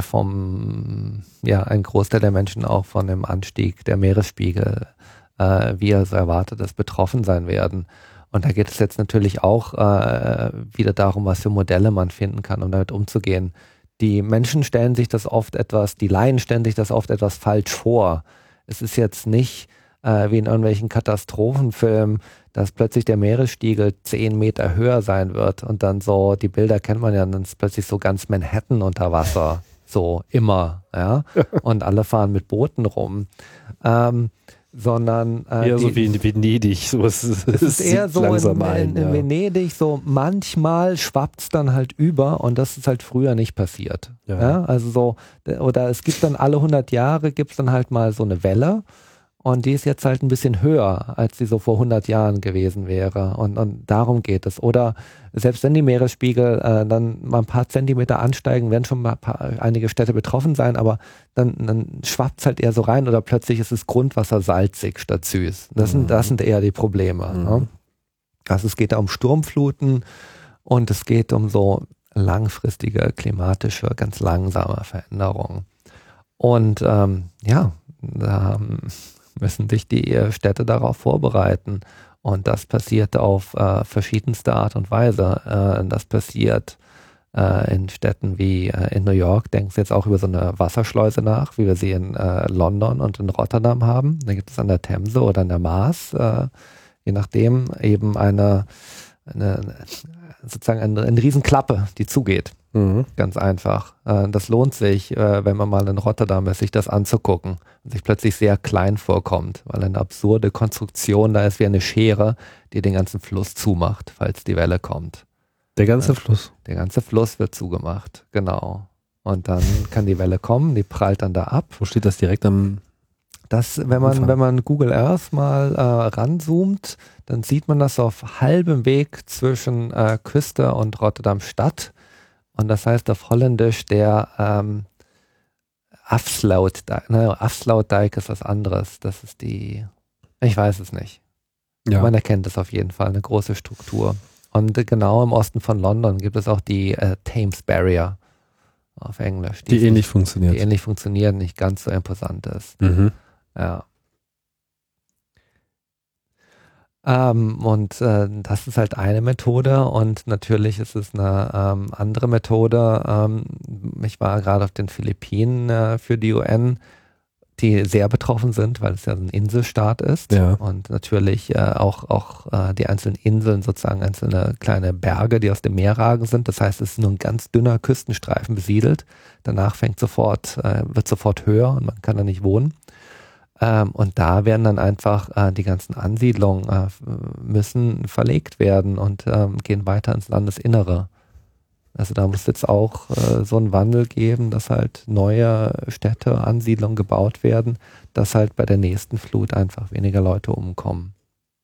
der Menschen auch von dem Anstieg der Meeresspiegel, wie er so erwartet ist, betroffen sein werden. Und da geht es jetzt natürlich auch wieder darum, was für Modelle man finden kann, um damit umzugehen. Die Menschen stellen sich das oft die Laien stellen sich das oft etwas falsch vor. Es ist jetzt nicht wie in irgendwelchen Katastrophenfilmen, dass plötzlich der Meeresspiegel 10 Meter höher sein wird und dann so, die Bilder kennt man ja, dann ist plötzlich so ganz Manhattan unter Wasser, so immer, ja, und alle fahren mit Booten rum, sondern eher so wie in Venedig, so es ist eher so in Venedig, so manchmal schwappt's dann halt über und das ist halt früher nicht passiert, ja, also so, oder es gibt dann alle 100 Jahre gibt's dann halt mal so eine Welle. Und die ist jetzt halt ein bisschen höher, als sie so vor 100 Jahren gewesen wäre. Und darum geht es. Oder selbst wenn die Meeresspiegel dann mal ein paar Zentimeter ansteigen, werden schon mal einige Städte betroffen sein, aber dann schwappt es halt eher so rein oder plötzlich ist das Grundwasser salzig statt süß. Das sind eher die Probleme. Ne? Also es geht da um Sturmfluten und es geht um so langfristige klimatische, ganz langsame Veränderungen. Und da müssen sich die Städte darauf vorbereiten. Und das passiert auf verschiedenste Art und Weise. Das passiert in Städten wie in New York, denken Sie jetzt auch über so eine Wasserschleuse nach, wie wir sie in London und in Rotterdam haben. Da gibt es an der Themse oder an der Maas, je nachdem, eben eine Riesenklappe, die zugeht. Ganz einfach. Das lohnt sich, wenn man mal in Rotterdam ist, sich das anzugucken und sich plötzlich sehr klein vorkommt, weil eine absurde Konstruktion da ist wie eine Schere, die den ganzen Fluss zumacht, falls die Welle kommt. Der ganze Fluss? Der ganze Fluss wird zugemacht, genau. Und dann kann die Welle kommen, die prallt dann da ab. Wo steht das direkt am... Wenn man Google Earth mal ranzoomt, dann sieht man das auf halbem Weg zwischen Küste und Rotterdam Stadt. Und das heißt auf Holländisch der Afsluitdijk ist was anderes. Das ist ich weiß es nicht. Ja. Man erkennt es auf jeden Fall, eine große Struktur. Und genau im Osten von London gibt es auch die Thames Barrier auf Englisch. Die ähnlich funktioniert. Die ähnlich funktioniert, nicht ganz so imposant ist. Ja. Das ist halt eine Methode und natürlich ist es eine andere Methode. Ich war gerade auf den Philippinen für die UN, die sehr betroffen sind, weil es ja ein Inselstaat ist. Ja. Und natürlich auch die einzelnen Inseln, sozusagen einzelne kleine Berge, die aus dem Meer ragen sind. Das heißt, es ist nur ein ganz dünner Küstenstreifen besiedelt. Danach wird sofort höher und man kann da nicht wohnen. Und da werden dann einfach die ganzen Ansiedlungen müssen verlegt werden und gehen weiter ins Landesinnere. Also da muss jetzt auch so ein Wandel geben, dass halt neue Städte, Ansiedlungen gebaut werden, dass halt bei der nächsten Flut einfach weniger Leute umkommen.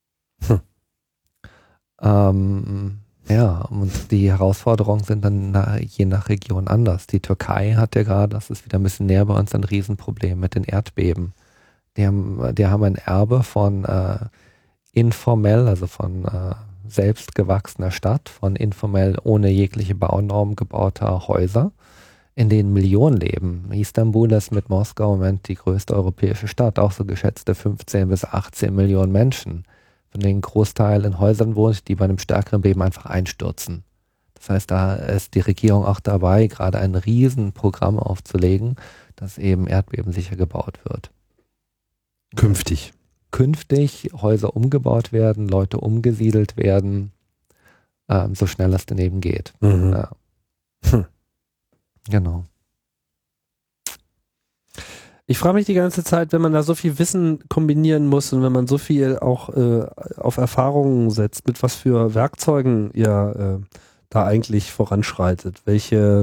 Ja, und die Herausforderungen sind dann je nach Region anders. Die Türkei hat ja gerade, das ist wieder ein bisschen näher bei uns, ein Riesenproblem mit den Erdbeben. Die haben ein Erbe von informell, also von selbstgewachsener Stadt, von informell ohne jegliche Baunorm gebauter Häuser, in denen Millionen leben. Istanbul ist mit Moskau im Moment die größte europäische Stadt, auch so geschätzte 15 bis 18 Millionen Menschen, von denen ein Großteil in Häusern wohnt, die bei einem stärkeren Beben einfach einstürzen. Das heißt, da ist die Regierung auch dabei, gerade ein Riesenprogramm aufzulegen, dass eben erdbebensicher gebaut wird. Künftig Häuser umgebaut werden, Leute umgesiedelt werden, so schnell es denn eben geht. Ja. Genau. Ich frage mich die ganze Zeit, wenn man da so viel Wissen kombinieren muss und wenn man so viel auch auf Erfahrungen setzt, mit was für Werkzeugen ihr da eigentlich voranschreitet, welche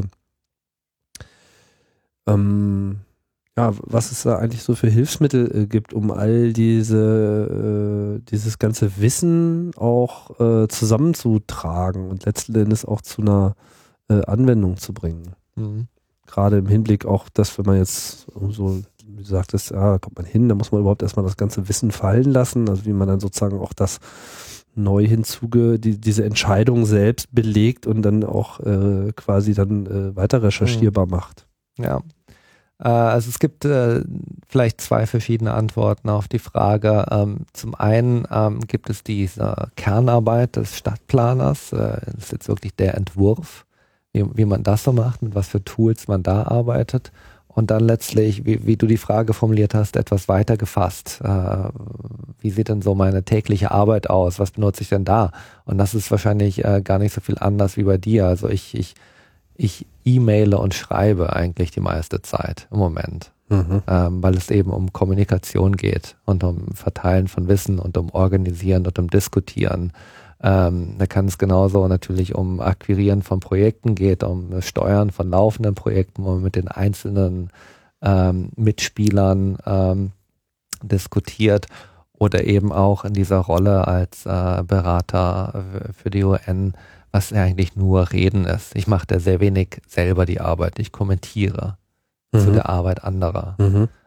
was es da eigentlich so für Hilfsmittel gibt, um all dieses ganze Wissen auch zusammenzutragen und letzten Endes auch zu einer Anwendung zu bringen. Gerade im Hinblick auch, dass wenn man jetzt so, wie du sagtest, da kommt man hin, da muss man überhaupt erstmal das ganze Wissen fallen lassen, also wie man dann sozusagen auch das neu diese Entscheidung selbst belegt und dann auch quasi dann weiter recherchierbar macht. Ja. Also es gibt vielleicht zwei verschiedene Antworten auf die Frage. Zum einen gibt es diese Kernarbeit des Stadtplaners, das ist jetzt wirklich der Entwurf, wie man das so macht, mit was für Tools man da arbeitet. Und dann letztlich, wie du die Frage formuliert hast, etwas weiter gefasst. Wie sieht denn so meine tägliche Arbeit aus? Was benutze ich denn da? Und das ist wahrscheinlich gar nicht so viel anders wie bei dir. Also ich e-maile und schreibe eigentlich die meiste Zeit im Moment, weil es eben um Kommunikation geht und um Verteilen von Wissen und um Organisieren und um Diskutieren. Da kann es genauso natürlich um Akquirieren von Projekten geht, um Steuern von laufenden Projekten, wo man mit den einzelnen Mitspielern diskutiert oder eben auch in dieser Rolle als Berater für die UN, was ja eigentlich nur Reden ist. Ich mache da sehr wenig selber die Arbeit. Ich kommentiere zu der Arbeit anderer.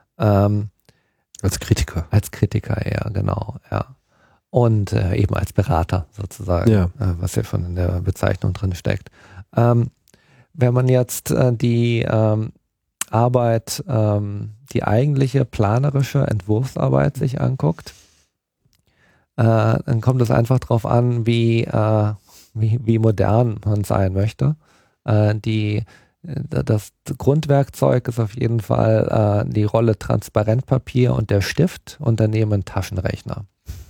Als Kritiker. Als Kritiker, ja, genau. Ja. Und eben als Berater sozusagen, was ja schon in der Bezeichnung drin steckt. Wenn man jetzt die Arbeit, die eigentliche planerische Entwurfsarbeit sich anguckt, dann kommt es einfach darauf an, wie modern man sein möchte. Das Grundwerkzeug ist auf jeden Fall die Rolle Transparentpapier und der Stift und daneben ein Taschenrechner.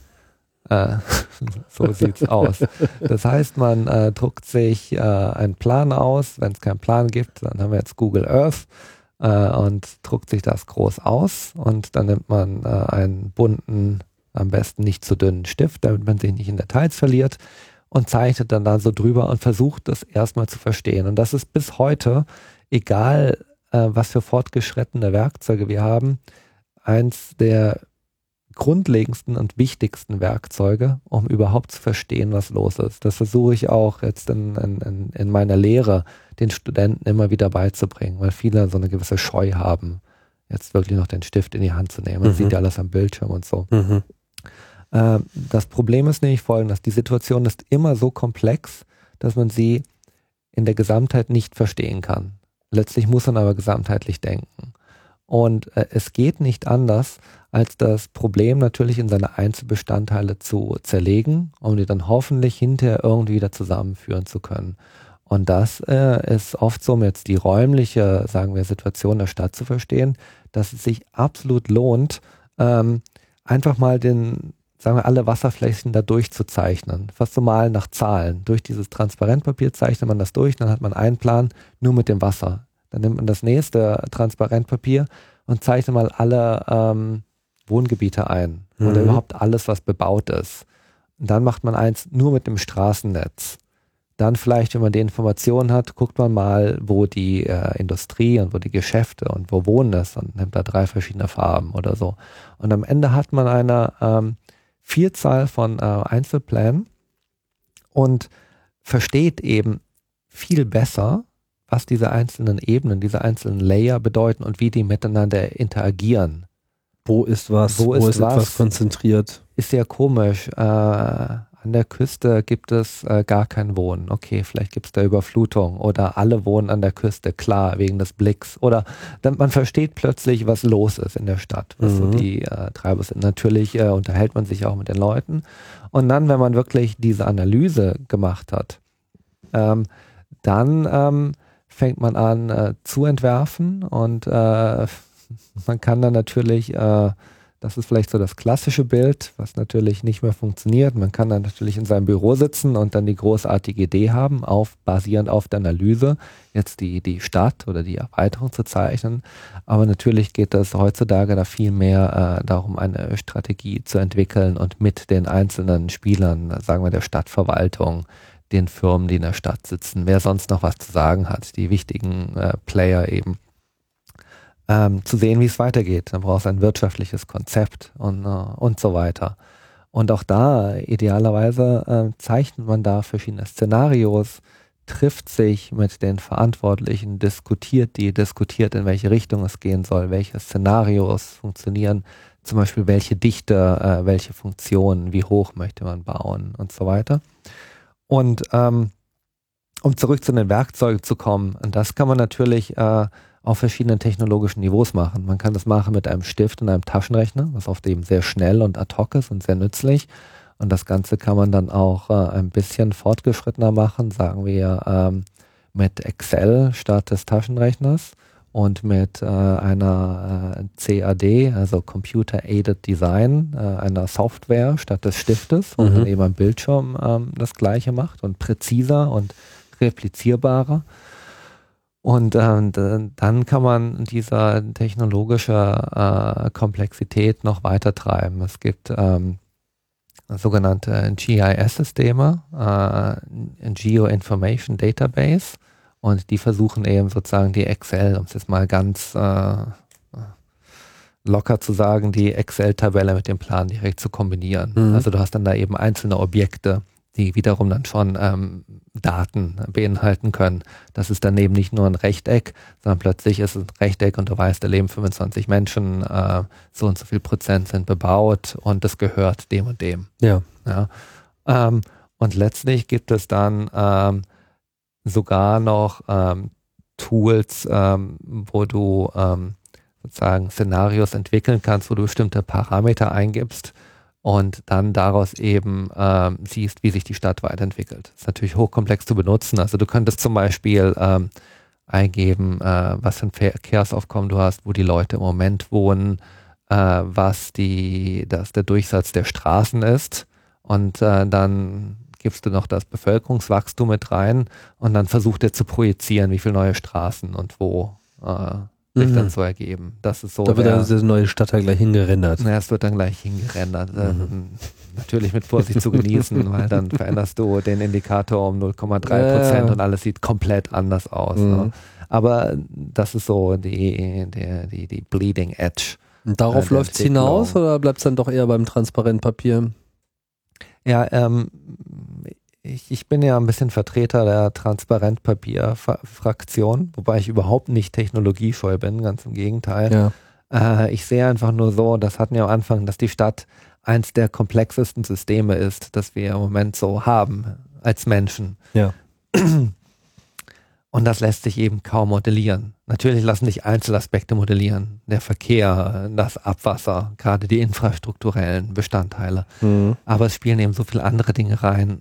So sieht's aus. Das heißt, man druckt sich einen Plan aus. Wenn es keinen Plan gibt, dann haben wir jetzt Google Earth und druckt sich das groß aus und dann nimmt man einen bunten, am besten nicht zu dünnen Stift, damit man sich nicht in Details verliert und zeichnet dann da so drüber und versucht das erstmal zu verstehen. Und das ist bis heute, egal was für fortgeschrittene Werkzeuge wir haben, eins der grundlegendsten und wichtigsten Werkzeuge, um überhaupt zu verstehen, was los ist. Das versuche ich auch jetzt in meiner Lehre den Studenten immer wieder beizubringen, weil viele so eine gewisse Scheu haben, jetzt wirklich noch den Stift in die Hand zu nehmen. Man sieht ja alles am Bildschirm und so. Das Problem ist nämlich folgendes: Die Situation ist immer so komplex, dass man sie in der Gesamtheit nicht verstehen kann. Letztlich muss man aber gesamtheitlich denken. Und es geht nicht anders, als das Problem natürlich in seine Einzelbestandteile zu zerlegen, um die dann hoffentlich hinterher irgendwie wieder zusammenführen zu können. Und das ist oft so, um jetzt die räumliche, sagen wir, Situation der Stadt zu verstehen, dass es sich absolut lohnt, einfach mal alle Wasserflächen da durchzuzeichnen, fast so mal nach Zahlen. Durch dieses Transparentpapier zeichnet man das durch, dann hat man einen Plan nur mit dem Wasser. Dann nimmt man das nächste Transparentpapier und zeichnet mal alle Wohngebiete ein oder überhaupt alles, was bebaut ist. Und dann macht man eins nur mit dem Straßennetz. Dann vielleicht, wenn man die Informationen hat, guckt man mal, wo die Industrie und wo die Geschäfte und wo Wohnen ist und nimmt da 3 verschiedene Farben oder so. Und am Ende hat man eine Vielzahl von Einzelplänen und versteht eben viel besser, was diese einzelnen Ebenen, diese einzelnen Layer bedeuten und wie die miteinander interagieren. Wo ist was? Wo ist etwas konzentriert? Ist ja komisch. An der Küste gibt es gar kein Wohnen. Okay, vielleicht gibt es da Überflutung oder alle wohnen an der Küste, klar, wegen des Blicks. Oder man versteht plötzlich, was los ist in der Stadt, was so die Treiber sind. Natürlich unterhält man sich auch mit den Leuten. Und dann, wenn man wirklich diese Analyse gemacht hat, dann fängt man an zu entwerfen und man kann dann natürlich, das ist vielleicht so das klassische Bild, was natürlich nicht mehr funktioniert. Man kann dann natürlich in seinem Büro sitzen und dann die großartige Idee haben, basierend auf der Analyse, jetzt die Stadt oder die Erweiterung zu zeichnen. Aber natürlich geht es heutzutage da viel mehr darum, eine Strategie zu entwickeln und mit den einzelnen Spielern, sagen wir der Stadtverwaltung, den Firmen, die in der Stadt sitzen, wer sonst noch was zu sagen hat, die wichtigen Player eben, zu sehen, wie es weitergeht. Dann braucht es ein wirtschaftliches Konzept und so weiter. Und auch da, idealerweise, zeichnet man da verschiedene Szenarios, trifft sich mit den Verantwortlichen, diskutiert, in welche Richtung es gehen soll, welche Szenarios funktionieren, zum Beispiel welche Dichte, welche Funktionen, wie hoch möchte man bauen und so weiter. Und um zurück zu den Werkzeugen zu kommen, und das kann man natürlich auf verschiedenen technologischen Niveaus machen. Man kann das machen mit einem Stift und einem Taschenrechner, was oft eben sehr schnell und ad hoc ist und sehr nützlich. Und das Ganze kann man dann auch ein bisschen fortgeschrittener machen, sagen wir mit Excel statt des Taschenrechners und mit einer CAD, also Computer Aided Design, einer Software statt des Stiftes, und dann eben am Bildschirm das Gleiche macht und präziser und replizierbarer. Und dann kann man diese technologische Komplexität noch weiter treiben. Es gibt sogenannte GIS-Systeme, Geo-Information Database, und die versuchen eben sozusagen die Excel, um es jetzt mal ganz locker zu sagen, die Excel-Tabelle mit dem Plan direkt zu kombinieren. Also du hast dann da eben einzelne Objekte, die wiederum dann schon Daten beinhalten können. Das ist dann eben nicht nur ein Rechteck, sondern plötzlich ist es ein Rechteck und du weißt, da leben 25 Menschen, so und so viel Prozent sind bebaut und das gehört dem und dem. Ja. Und letztlich gibt es dann sogar noch Tools, wo du sozusagen Szenarios entwickeln kannst, wo du bestimmte Parameter eingibst und dann daraus eben siehst, wie sich die Stadt weiterentwickelt. Das ist natürlich hochkomplex zu benutzen. Also du könntest zum Beispiel eingeben, was für ein Verkehrsaufkommen du hast, wo die Leute im Moment wohnen, was der Durchsatz der Straßen ist, und dann gibst du noch das Bevölkerungswachstum mit rein und dann versucht er zu projizieren, wie viele neue Straßen und wo sich dann so ergeben. Das ist so. Da wird dann der neue Stadtteil gleich hingerendert. Ja, es wird dann gleich hingerendert. Natürlich mit Vorsicht zu genießen, weil dann veränderst du den Indikator um 0,3% und alles sieht komplett anders aus. Ne? Aber das ist so die Bleeding Edge. Und darauf läuft es hinaus oder bleibt es dann doch eher beim Transparentpapier? Ja, ich bin ja ein bisschen Vertreter der Transparentpapier-Fraktion, wobei ich überhaupt nicht technologiescheu bin, ganz im Gegenteil. Ja. Ich sehe einfach nur so, das hatten wir am Anfang, dass die Stadt eins der komplexesten Systeme ist, das wir im Moment so haben als Menschen. Ja. Und das lässt sich eben kaum modellieren. Natürlich lassen sich Einzelaspekte modellieren. Der Verkehr, das Abwasser, gerade die infrastrukturellen Bestandteile. Aber es spielen eben so viele andere Dinge rein.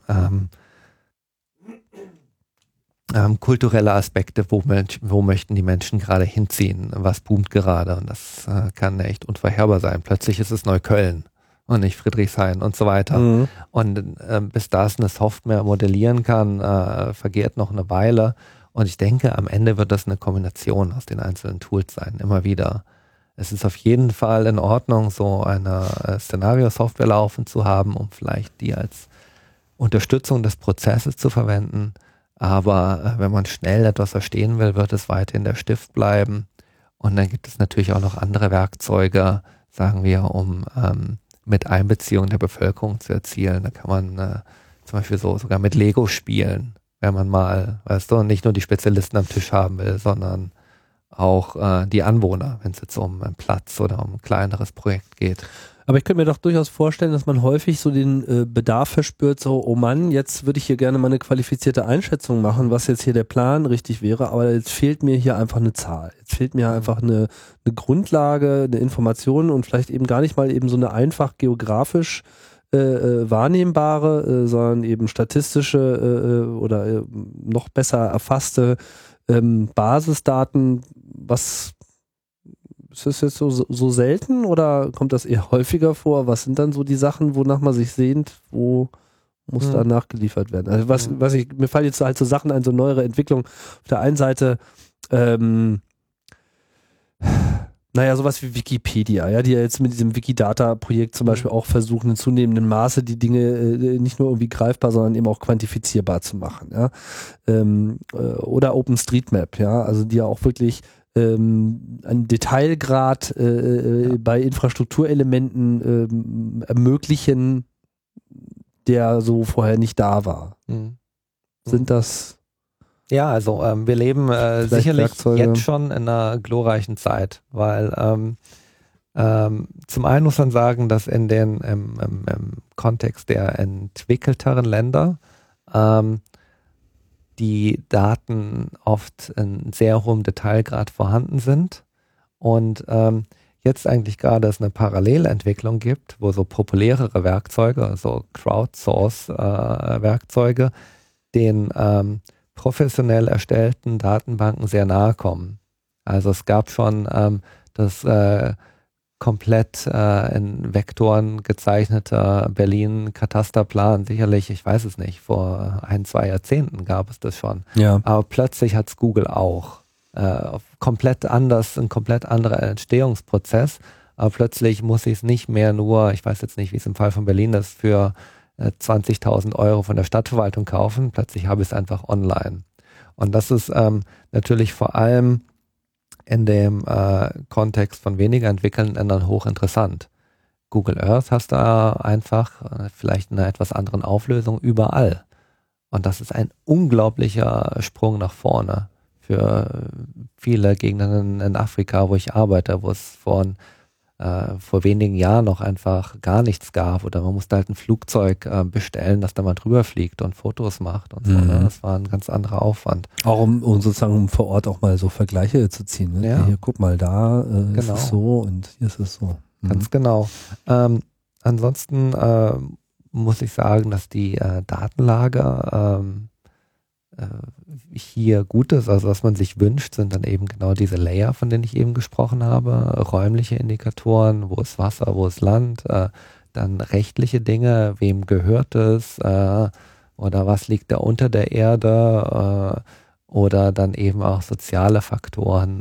Kulturelle Aspekte, wo möchten die Menschen gerade hinziehen? Was boomt gerade? Und das kann echt unvorherbar sein. Plötzlich ist es Neukölln und nicht Friedrichshain und so weiter. Und bis das eine Software modellieren kann, vergeht noch eine Weile. Und ich denke, am Ende wird das eine Kombination aus den einzelnen Tools sein, immer wieder. Es ist auf jeden Fall in Ordnung, so eine Szenario-Software laufen zu haben, um vielleicht die als Unterstützung des Prozesses zu verwenden. Aber wenn man schnell etwas verstehen will, wird es weiterhin der Stift bleiben. Und dann gibt es natürlich auch noch andere Werkzeuge, sagen wir, um mit Einbeziehung der Bevölkerung zu erzielen. Da kann man zum Beispiel sogar mit Lego spielen, wenn man mal, weißt du, nicht nur die Spezialisten am Tisch haben will, sondern auch die Anwohner, wenn es jetzt um einen Platz oder um ein kleineres Projekt geht. Aber ich könnte mir doch durchaus vorstellen, dass man häufig so den Bedarf verspürt, so, oh Mann, jetzt würde ich hier gerne mal eine qualifizierte Einschätzung machen, was jetzt hier der Plan richtig wäre, aber jetzt fehlt mir hier einfach eine Zahl. Jetzt fehlt mir einfach eine Grundlage, eine Information und vielleicht eben gar nicht mal eben so eine einfach geografisch wahrnehmbare, sondern eben statistische oder noch besser erfasste Basisdaten. Was ist das jetzt so selten oder kommt das eher häufiger vor? Was sind dann so die Sachen, wonach man sich sehnt, wo muss da nachgeliefert werden? Also mir fallen jetzt halt so Sachen ein, so neuere Entwicklungen. Auf der einen Seite sowas wie Wikipedia, ja, die ja jetzt mit diesem Wikidata-Projekt zum Beispiel auch versuchen, in zunehmendem Maße die Dinge nicht nur irgendwie greifbar, sondern eben auch quantifizierbar zu machen, ja. Oder OpenStreetMap, ja, also die ja auch wirklich einen Detailgrad bei Infrastrukturelementen ermöglichen, der so vorher nicht da war. Sind das Ja, also wir leben sicherlich jetzt schon in einer glorreichen Zeit, weil zum einen muss man sagen, dass in den im Kontext der entwickelteren Länder die Daten oft in sehr hohem Detailgrad vorhanden sind und jetzt eigentlich gerade es eine Parallelentwicklung gibt, wo so populärere Werkzeuge, so Crowdsource-Werkzeuge, den professionell erstellten Datenbanken sehr nahe kommen. Also es gab schon das komplett in Vektoren gezeichneter Berlin-Katasterplan. Sicherlich, ich weiß es nicht, vor 1-2 Jahrzehnten gab es das schon. Ja. Aber plötzlich hat es Google auch. Komplett anders, ein komplett anderer Entstehungsprozess. Aber plötzlich muss ich es nicht mehr nur, ich weiß jetzt nicht, wie es im Fall von Berlin ist, für 20.000 Euro von der Stadtverwaltung kaufen. Plötzlich habe ich es einfach online. Und das ist natürlich vor allem in dem Kontext von weniger entwickelnden Ländern hochinteressant. Google Earth hast da einfach vielleicht in einer etwas anderen Auflösung überall. Und das ist ein unglaublicher Sprung nach vorne für viele Gegenden in Afrika, wo ich arbeite, wo es vor wenigen Jahren noch einfach gar nichts gab oder man musste halt ein Flugzeug bestellen, das da mal drüber fliegt und Fotos macht und so. Ne? Das war ein ganz anderer Aufwand. Auch um sozusagen vor Ort auch mal so Vergleiche zu ziehen. Ne? Ja. Hier, guck mal, da ist es so und hier ist es so. Ganz genau. Ansonsten muss ich sagen, dass die Datenlage hier gut ist. Also was man sich wünscht, sind dann eben genau diese Layer, von denen ich eben gesprochen habe. Räumliche Indikatoren, wo ist Wasser, wo ist Land, dann rechtliche Dinge, wem gehört es oder was liegt da unter der Erde oder dann eben auch soziale Faktoren,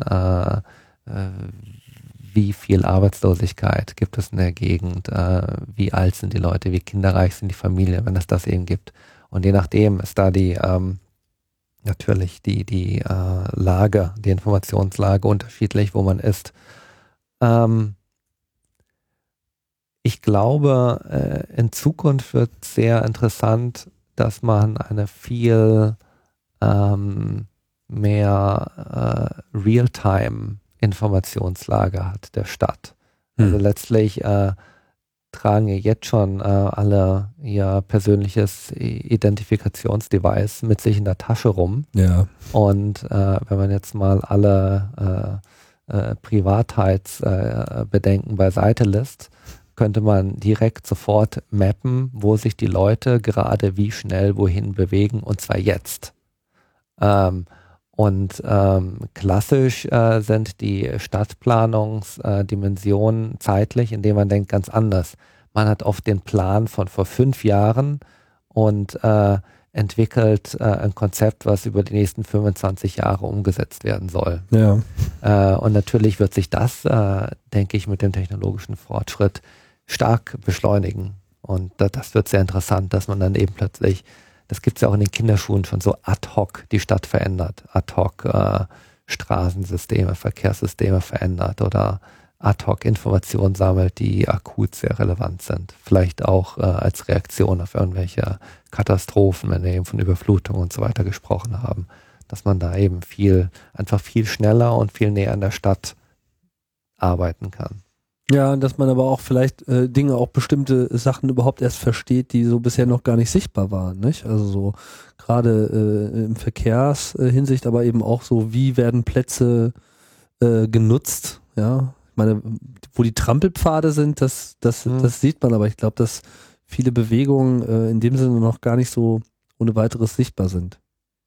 wie viel Arbeitslosigkeit gibt es in der Gegend, wie alt sind die Leute, wie kinderreich sind die Familien, wenn es das eben gibt. Und je nachdem ist da natürlich die Lage, die Informationslage unterschiedlich, wo man ist. Ich glaube, in Zukunft wird sehr interessant, dass man eine viel mehr Realtime-Informationslage hat der Stadt. Also letztlich tragen ja jetzt schon alle ihr persönliches Identifikationsdevice mit sich in der Tasche rum. Ja. Und wenn man jetzt mal alle Privatheitsbedenken beiseite lässt, könnte man direkt sofort mappen, wo sich die Leute gerade wie schnell wohin bewegen, und zwar jetzt. Klassisch sind die Stadtplanungsdimensionen zeitlich, indem man denkt ganz anders. Man hat oft den Plan von vor 5 Jahren und entwickelt ein Konzept, was über die nächsten 25 Jahre umgesetzt werden soll. Ja. Und natürlich wird sich das, denke ich, mit dem technologischen Fortschritt stark beschleunigen. Und das wird sehr interessant, dass man dann eben plötzlich, das gibt es ja auch in den Kinderschuhen schon so ad hoc die Stadt verändert, ad hoc Straßensysteme, Verkehrssysteme verändert oder ad hoc Informationen sammelt, die akut sehr relevant sind. Vielleicht auch als Reaktion auf irgendwelche Katastrophen, wenn wir eben von Überflutung und so weiter gesprochen haben, dass man da eben einfach viel schneller und viel näher an der Stadt arbeiten kann. Ja, dass man aber auch vielleicht Dinge, auch bestimmte Sachen überhaupt erst versteht, die so bisher noch gar nicht sichtbar waren, nicht? Also so gerade im Verkehrshinsicht, aber eben auch so, wie werden Plätze genutzt, ja? Ich meine, wo die Trampelpfade sind, das sieht man, aber ich glaube, dass viele Bewegungen in dem Sinne noch gar nicht so ohne weiteres sichtbar sind.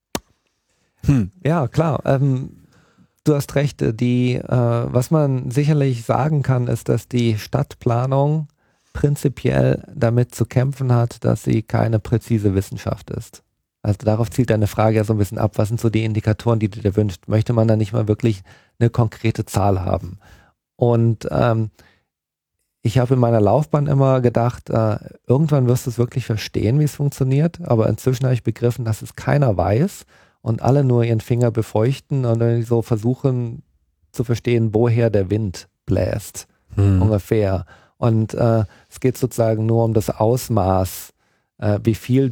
Ja, klar. Du hast recht, was man sicherlich sagen kann, ist, dass die Stadtplanung prinzipiell damit zu kämpfen hat, dass sie keine präzise Wissenschaft ist. Also darauf zielt deine Frage ja so ein bisschen ab. Was sind so die Indikatoren, die du dir wünschst? Möchte man da nicht mal wirklich eine konkrete Zahl haben? Und ich habe in meiner Laufbahn immer gedacht, irgendwann wirst du es wirklich verstehen, wie es funktioniert. Aber inzwischen habe ich begriffen, dass es keiner weiß und alle nur ihren Finger befeuchten und dann so versuchen zu verstehen, woher der Wind bläst, ungefähr. Und es geht sozusagen nur um das Ausmaß, wie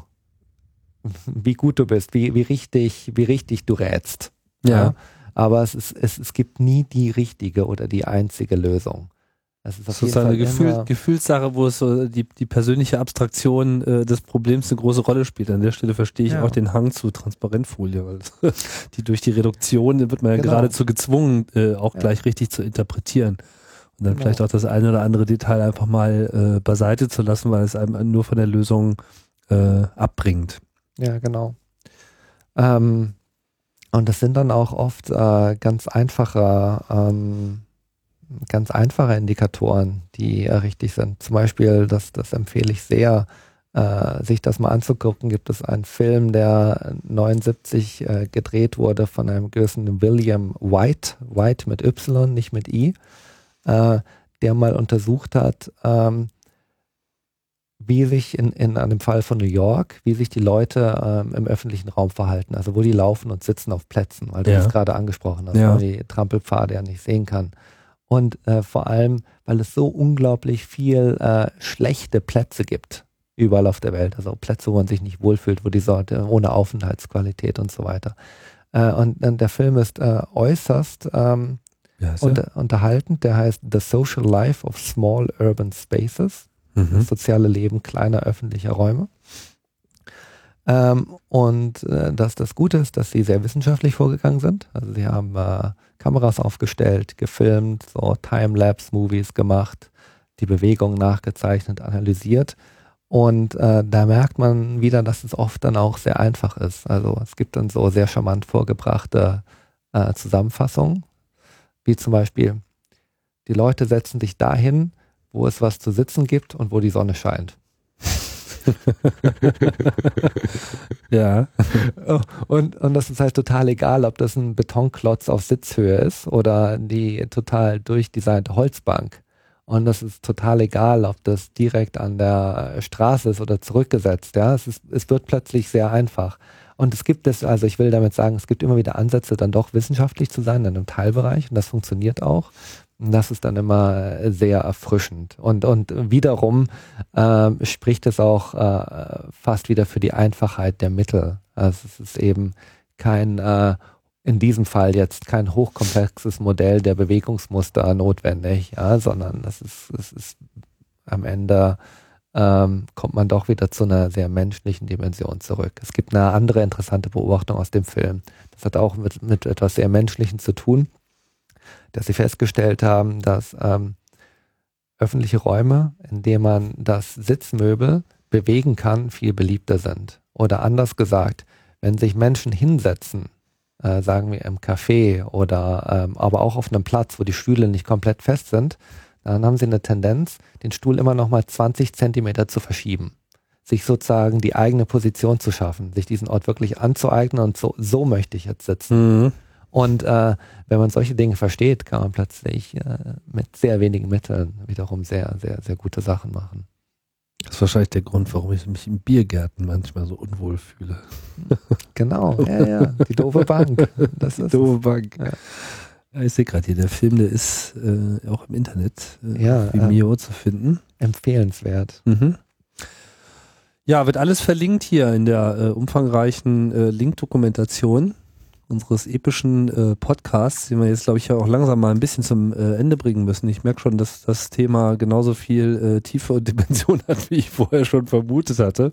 gut du bist, wie richtig du rätst. Ja. Aber es gibt nie die richtige oder die einzige Lösung. Das ist auf jeden Fall eine Gefühlssache, wo es so die persönliche Abstraktion des Problems eine große Rolle spielt. An der Stelle verstehe ich auch den Hang zu Transparentfolie, weil die durch die Reduktion wird man ja geradezu gezwungen, auch gleich richtig zu interpretieren. Und dann vielleicht auch das eine oder andere Detail einfach mal beiseite zu lassen, weil es einem nur von der Lösung abbringt. Ja, genau. Und das sind dann auch oft ganz einfache Indikatoren, die richtig sind. Zum Beispiel, das empfehle ich sehr, sich das mal anzugucken. Gibt es einen Film, der 79 gedreht wurde von einem gewissen William White mit Y, nicht mit I, der mal untersucht hat, wie sich in einem Fall von New York, wie sich die Leute im öffentlichen Raum verhalten, also wo die laufen und sitzen auf Plätzen, weil du das gerade angesprochen hast, weil man die Trampelpfade ja nicht sehen kann. Und vor allem, weil es so unglaublich viel schlechte Plätze gibt, überall auf der Welt, also Plätze, wo man sich nicht wohlfühlt, wo die Sorte ohne Aufenthaltsqualität und so weiter. Und der Film ist äußerst unterhaltend, der heißt The Social Life of Small Urban Spaces. Das soziale Leben kleiner öffentlicher Räume. Dass das Gute ist, dass sie sehr wissenschaftlich vorgegangen sind. Also sie haben Kameras aufgestellt, gefilmt, so Time-Lapse-Movies gemacht, die Bewegung nachgezeichnet, analysiert. Und da merkt man wieder, dass es oft dann auch sehr einfach ist. Also es gibt dann so sehr charmant vorgebrachte Zusammenfassungen, wie zum Beispiel, die Leute setzen sich dahin, wo es was zu sitzen gibt und wo die Sonne scheint. Ja. Und das ist halt total egal, ob das ein Betonklotz auf Sitzhöhe ist oder die total durchdesignte Holzbank. Und das ist total egal, ob das direkt an der Straße ist oder zurückgesetzt. Ja, es wird plötzlich sehr einfach. Und es gibt also ich will damit sagen, es gibt immer wieder Ansätze, dann doch wissenschaftlich zu sein in einem Teilbereich. Und das funktioniert auch. Und das ist dann immer sehr erfrischend. Und wiederum spricht es auch fast wieder für die Einfachheit der Mittel. Also es ist eben in diesem Fall jetzt kein hochkomplexes Modell der Bewegungsmuster notwendig, ja, sondern es ist am Ende kommt man doch wieder zu einer sehr menschlichen Dimension zurück. Es gibt eine andere interessante Beobachtung aus dem Film. Das hat auch mit etwas sehr Menschlichem zu tun, dass sie festgestellt haben, dass öffentliche Räume, in denen man das Sitzmöbel bewegen kann, viel beliebter sind. Oder anders gesagt, wenn sich Menschen hinsetzen, sagen wir im Café oder aber auch auf einem Platz, wo die Stühle nicht komplett fest sind, dann haben sie eine Tendenz, den Stuhl immer noch mal 20 Zentimeter zu verschieben. Sich sozusagen die eigene Position zu schaffen, sich diesen Ort wirklich anzueignen und so möchte ich jetzt sitzen. Mhm. Und wenn man solche Dinge versteht, kann man plötzlich mit sehr wenigen Mitteln wiederum sehr, sehr, sehr gute Sachen machen. Das ist wahrscheinlich der Grund, warum ich mich in Biergärten manchmal so unwohl fühle. Genau, ja, die doofe Bank. Das ist doofe Bank. Ja. Ja, ich sehe gerade hier, der Film, der ist auch im Internet ja, Vimeo zu finden. Empfehlenswert. Mhm. Ja, wird alles verlinkt hier in der umfangreichen Link-Dokumentation unseres epischen Podcasts, den wir jetzt, glaube ich, ja auch langsam mal ein bisschen zum Ende bringen müssen. Ich merke schon, dass das Thema genauso viel Tiefe und Dimension hat, wie ich vorher schon vermutet hatte.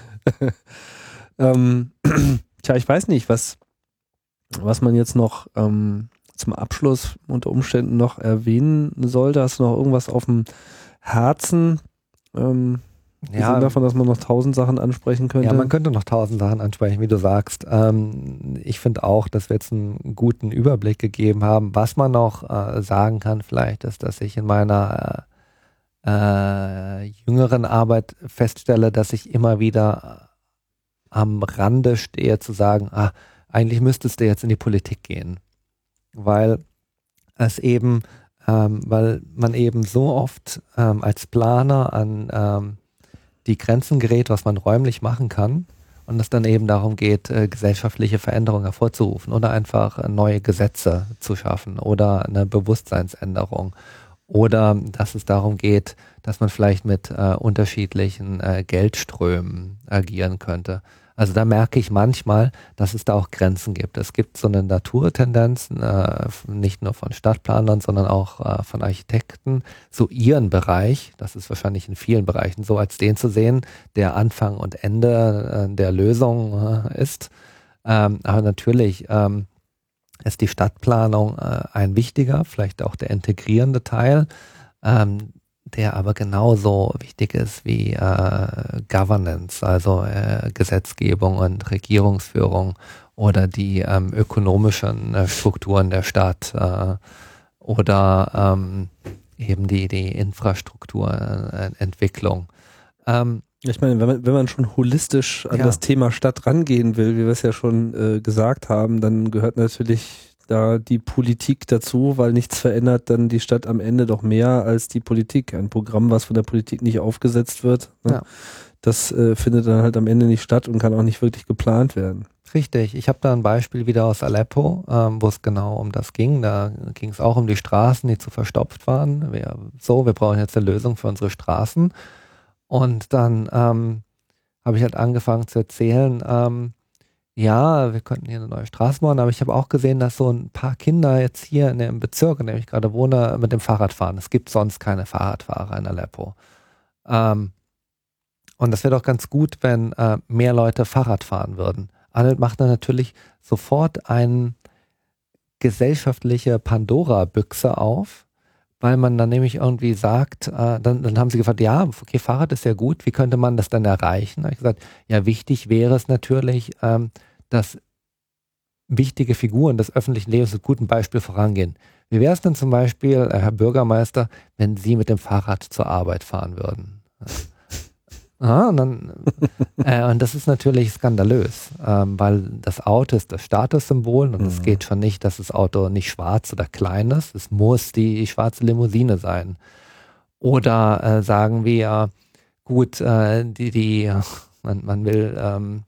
Tja, ich weiß nicht, was man jetzt noch zum Abschluss unter Umständen noch erwähnen sollte. Hast du noch irgendwas auf dem Herzen? Ja, davon, dass man noch 1000 Sachen ansprechen könnte. Ja, man könnte noch 1000 Sachen ansprechen, wie du sagst. Ich finde auch, dass wir jetzt einen guten Überblick gegeben haben. Was man noch sagen kann vielleicht, ist, dass ich in meiner jüngeren Arbeit feststelle, dass ich immer wieder am Rande stehe zu sagen, eigentlich müsstest du jetzt in die Politik gehen. Weil man eben so oft als Planer an die Grenzen gerät, was man räumlich machen kann und es dann eben darum geht, gesellschaftliche Veränderungen hervorzurufen oder einfach neue Gesetze zu schaffen oder eine Bewusstseinsänderung oder dass es darum geht, dass man vielleicht mit unterschiedlichen Geldströmen agieren könnte. Also da merke ich manchmal, dass es da auch Grenzen gibt. Es gibt so eine Naturtendenz, nicht nur von Stadtplanern, sondern auch von Architekten, so ihren Bereich, das ist wahrscheinlich in vielen Bereichen so, als den zu sehen, der Anfang und Ende der Lösung ist. Aber natürlich ist die Stadtplanung ein wichtiger, vielleicht auch der integrierende Teil, der aber genauso wichtig ist wie Governance, also Gesetzgebung und Regierungsführung oder die ökonomischen Strukturen der Stadt oder eben die Infrastrukturentwicklung. Ich meine, wenn man schon holistisch an das Thema Stadt rangehen will, wie wir es ja schon gesagt haben, dann gehört natürlich da die Politik dazu, weil nichts verändert dann die Stadt am Ende doch mehr als die Politik. Ein Programm, was von der Politik nicht aufgesetzt wird, das findet dann halt am Ende nicht statt und kann auch nicht wirklich geplant werden. Richtig. Ich habe da ein Beispiel wieder aus Aleppo, wo es genau um das ging. Da ging es auch um die Straßen, die zu verstopft waren. Wir brauchen jetzt eine Lösung für unsere Straßen. Und dann habe ich halt angefangen zu erzählen, wir könnten hier eine neue Straße bauen, aber ich habe auch gesehen, dass so ein paar Kinder jetzt hier in dem Bezirk, in dem ich gerade wohne, mit dem Fahrrad fahren. Es gibt sonst keine Fahrradfahrer in Aleppo. Und das wäre doch ganz gut, wenn mehr Leute Fahrrad fahren würden. Adel macht dann natürlich sofort eine gesellschaftliche Pandora-Büchse auf, weil man dann nämlich irgendwie sagt, dann haben sie gefragt, ja, okay, Fahrrad ist ja gut, wie könnte man das dann erreichen? Da habe ich gesagt, ja, wichtig wäre es natürlich, dass wichtige Figuren des öffentlichen Lebens mit gutem Beispiel vorangehen. Wie wäre es denn zum Beispiel, Herr Bürgermeister, wenn Sie mit dem Fahrrad zur Arbeit fahren würden? Und das ist natürlich skandalös, weil das Auto ist das Statussymbol und es geht schon nicht, dass das Auto nicht schwarz oder klein ist. Es muss die schwarze Limousine sein. Oder sagen wir, gut, man will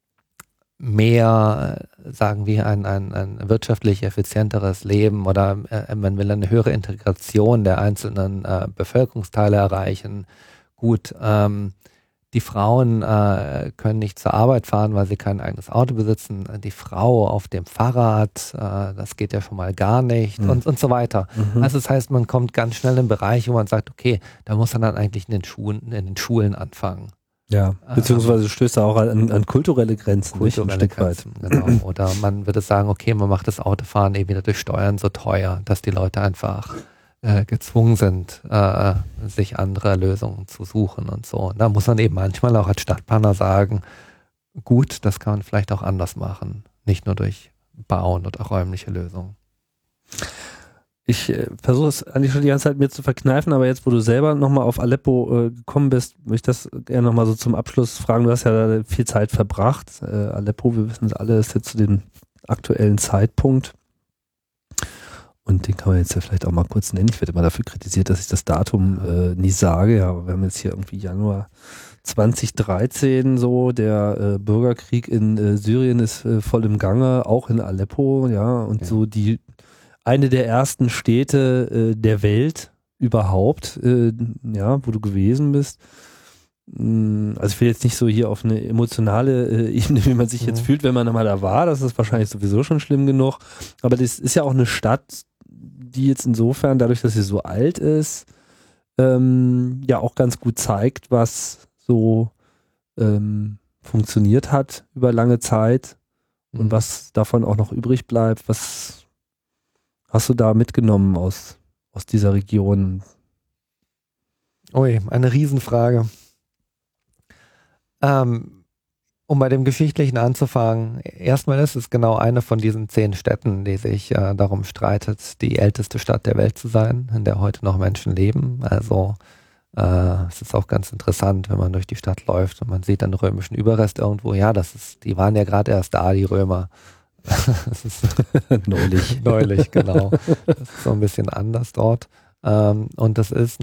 mehr, sagen wir, ein wirtschaftlich effizienteres Leben oder man will eine höhere Integration der einzelnen Bevölkerungsteile erreichen. Gut, Die Frauen können nicht zur Arbeit fahren, weil sie kein eigenes Auto besitzen. Die Frau auf dem Fahrrad, das geht ja schon mal gar nicht und so weiter. Also das heißt, man kommt ganz schnell in einen Bereich, wo man sagt, okay, da muss man dann eigentlich in den Schulen anfangen. Ja, beziehungsweise stößt er auch an kulturelle Grenzen, nicht? Ein Stück weit. Genau. Oder man würde sagen, okay, man macht das Autofahren eben wieder durch Steuern so teuer, dass die Leute einfach gezwungen sind, sich andere Lösungen zu suchen und so. Und da muss man eben manchmal auch als Stadtplaner sagen, gut, das kann man vielleicht auch anders machen, nicht nur durch Bauen oder räumliche Lösungen. Ich versuche es eigentlich schon die ganze Zeit mir zu verkneifen, aber jetzt, wo du selber nochmal auf Aleppo gekommen bist, möchte ich das gerne nochmal so zum Abschluss fragen. Du hast ja da viel Zeit verbracht. Aleppo, wir wissen es alle, ist jetzt zu dem aktuellen Zeitpunkt. Und den kann man jetzt ja vielleicht auch mal kurz nennen. Ich werde immer dafür kritisiert, dass ich das Datum nie sage. Ja, aber wir haben jetzt hier irgendwie Januar 2013 so, der Bürgerkrieg in Syrien ist voll im Gange, auch in Aleppo, ja, und so eine der ersten Städte der Welt überhaupt, wo du gewesen bist. Also ich will jetzt nicht so hier auf eine emotionale Ebene, wie man sich jetzt fühlt, wenn man mal da war, das ist wahrscheinlich sowieso schon schlimm genug, aber das ist ja auch eine Stadt, die jetzt insofern, dadurch, dass sie so alt ist, ja auch ganz gut zeigt, was so funktioniert hat über lange Zeit und was davon auch noch übrig bleibt. Was hast du da mitgenommen aus dieser Region? Ui, eine Riesenfrage. Um bei dem Geschichtlichen anzufangen, erstmal ist es genau eine von diesen 10 Städten, die sich darum streitet, die älteste Stadt der Welt zu sein, in der heute noch Menschen leben. Also es ist auch ganz interessant, wenn man durch die Stadt läuft und man sieht einen römischen Überrest irgendwo. Ja, die waren ja gerade erst da, die Römer. Das ist neulich, genau. Das ist so ein bisschen anders dort. Und das ist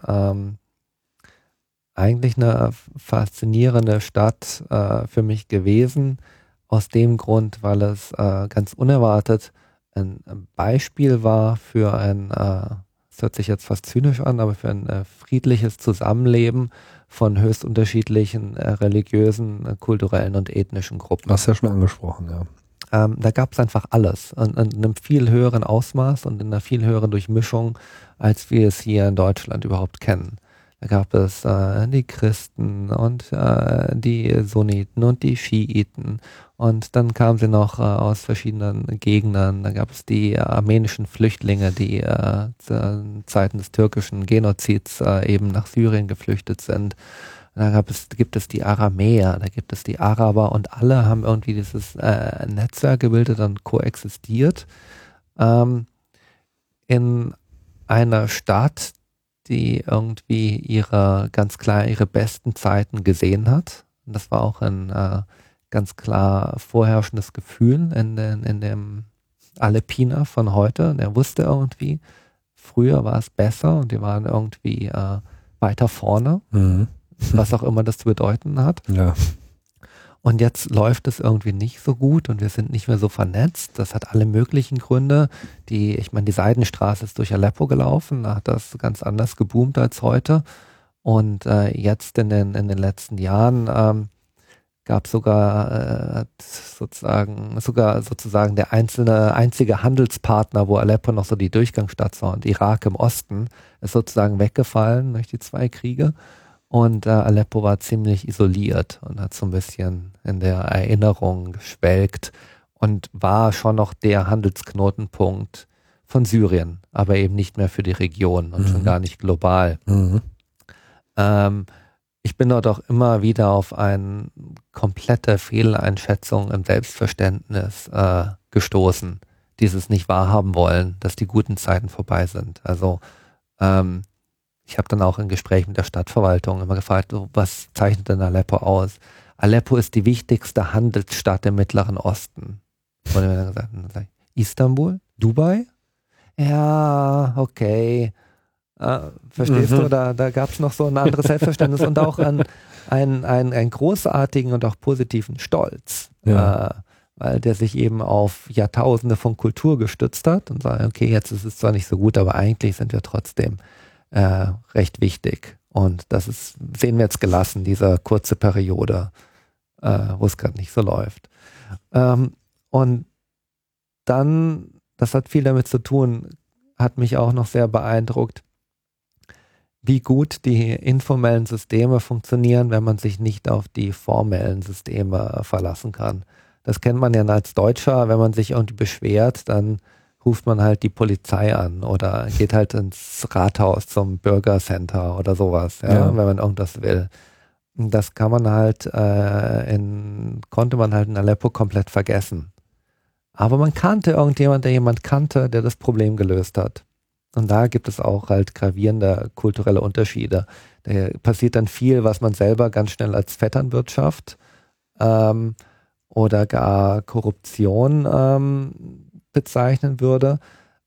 eigentlich eine faszinierende Stadt für mich gewesen, aus dem Grund, weil es ganz unerwartet ein Beispiel war für es hört sich jetzt fast zynisch an, aber für ein friedliches Zusammenleben von höchst unterschiedlichen religiösen, kulturellen und ethnischen Gruppen. Hast du ja schon angesprochen, ja. Da gab es einfach alles in einem viel höheren Ausmaß und in einer viel höheren Durchmischung, als wir es hier in Deutschland überhaupt kennen. Da gab es die Christen und die Sunniten und die Schiiten und dann kamen sie noch aus verschiedenen Gegenden. Da gab es die armenischen Flüchtlinge, die zu Zeiten des türkischen Genozids eben nach Syrien geflüchtet sind. Da gibt es die Aramäer, da gibt es die Araber und alle haben irgendwie dieses Netzwerk gebildet und koexistiert in einer Stadt, die irgendwie ganz klar ihre besten Zeiten gesehen hat. Und das war auch ein ganz klar vorherrschendes Gefühl in dem Aleppiner von heute. Der wusste irgendwie, früher war es besser und die waren irgendwie weiter vorne, was auch immer das zu bedeuten hat. Ja. Und jetzt läuft es irgendwie nicht so gut und wir sind nicht mehr so vernetzt. Das hat alle möglichen Gründe. Ich meine, die Seidenstraße ist durch Aleppo gelaufen, da hat das ganz anders geboomt als heute. Und jetzt in den letzten Jahren gab es sogar sozusagen der einzige Handelspartner, wo Aleppo noch so die Durchgangsstadt war und Irak im Osten, ist sozusagen weggefallen durch die 2 Kriege. Und Aleppo war ziemlich isoliert und hat so ein bisschen in der Erinnerung geschwelgt und war schon noch der Handelsknotenpunkt von Syrien, aber eben nicht mehr für die Region und schon gar nicht global. Ich bin dort auch immer wieder auf eine komplette Fehleinschätzung im Selbstverständnis gestoßen, dieses nicht wahrhaben wollen, dass die guten Zeiten vorbei sind. Also ich habe dann auch in Gesprächen mit der Stadtverwaltung immer gefragt, was zeichnet denn Aleppo aus? Aleppo ist die wichtigste Handelsstadt im Mittleren Osten. Wurde mir dann gesagt, Istanbul? Dubai? Ja, okay. Verstehst du? Da gab es noch so ein anderes Selbstverständnis und auch einen großartigen und auch positiven Stolz. Ja. Weil der sich eben auf Jahrtausende von Kultur gestützt hat und sagt, okay, jetzt ist es zwar nicht so gut, aber eigentlich sind wir trotzdem recht wichtig. Und das sehen wir jetzt gelassen, diese kurze Periode, wo es gerade nicht so läuft. Und dann, das hat viel damit zu tun, hat mich auch noch sehr beeindruckt, wie gut die informellen Systeme funktionieren, wenn man sich nicht auf die formellen Systeme verlassen kann. Das kennt man ja als Deutscher, wenn man sich irgendwie beschwert, dann ruft man halt die Polizei an oder geht halt ins Rathaus zum Bürgercenter oder sowas, wenn man irgendwas will. Das kann man halt konnte man halt in Aleppo komplett vergessen. Aber man kannte irgendjemand, der jemand kannte, der das Problem gelöst hat. Und da gibt es auch halt gravierende kulturelle Unterschiede. Da passiert dann viel, was man selber ganz schnell als Vetternwirtschaft oder gar Korruption bezeichnen würde,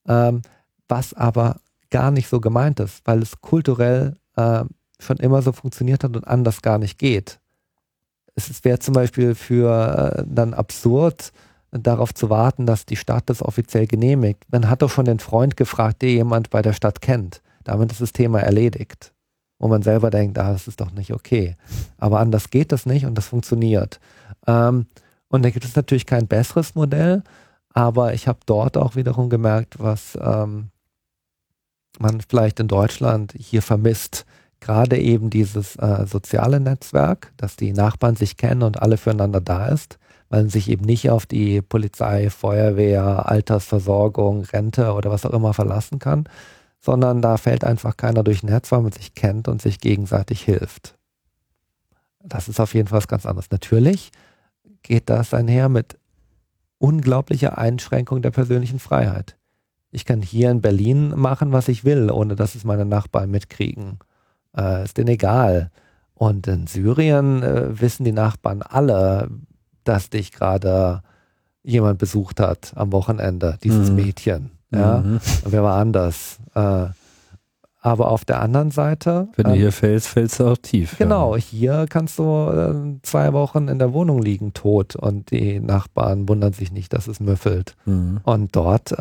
was aber gar nicht so gemeint ist, weil es kulturell schon immer so funktioniert hat und anders gar nicht geht. Es wäre zum Beispiel für dann absurd, darauf zu warten, dass die Stadt das offiziell genehmigt. Man hat doch schon den Freund gefragt, der jemand bei der Stadt kennt. Damit ist das Thema erledigt. Wo man selber denkt, das ist doch nicht okay. Aber anders geht das nicht und das funktioniert. Und da gibt es natürlich kein besseres Modell, aber ich habe dort auch wiederum gemerkt, was man vielleicht in Deutschland hier vermisst. Gerade eben dieses soziale Netzwerk, dass die Nachbarn sich kennen und alle füreinander da ist, weil man sich eben nicht auf die Polizei, Feuerwehr, Altersversorgung, Rente oder was auch immer verlassen kann, sondern da fällt einfach keiner durch Netz, weil man sich kennt und sich gegenseitig hilft. Das ist auf jeden Fall was ganz anderes. Natürlich geht das einher mit unglaublicher Einschränkung der persönlichen Freiheit. Ich kann hier in Berlin machen, was ich will, ohne dass es meine Nachbarn mitkriegen. Ist denen egal. Und in Syrien wissen die Nachbarn alle, dass dich gerade jemand besucht hat am Wochenende, dieses Mädchen. Ja? Und wer war anders? Aber auf der anderen Seite... Wenn du hier fällst, fällst du auch tief. Genau, hier kannst du 2 Wochen in der Wohnung liegen, tot, und die Nachbarn wundern sich nicht, dass es müffelt. Und dort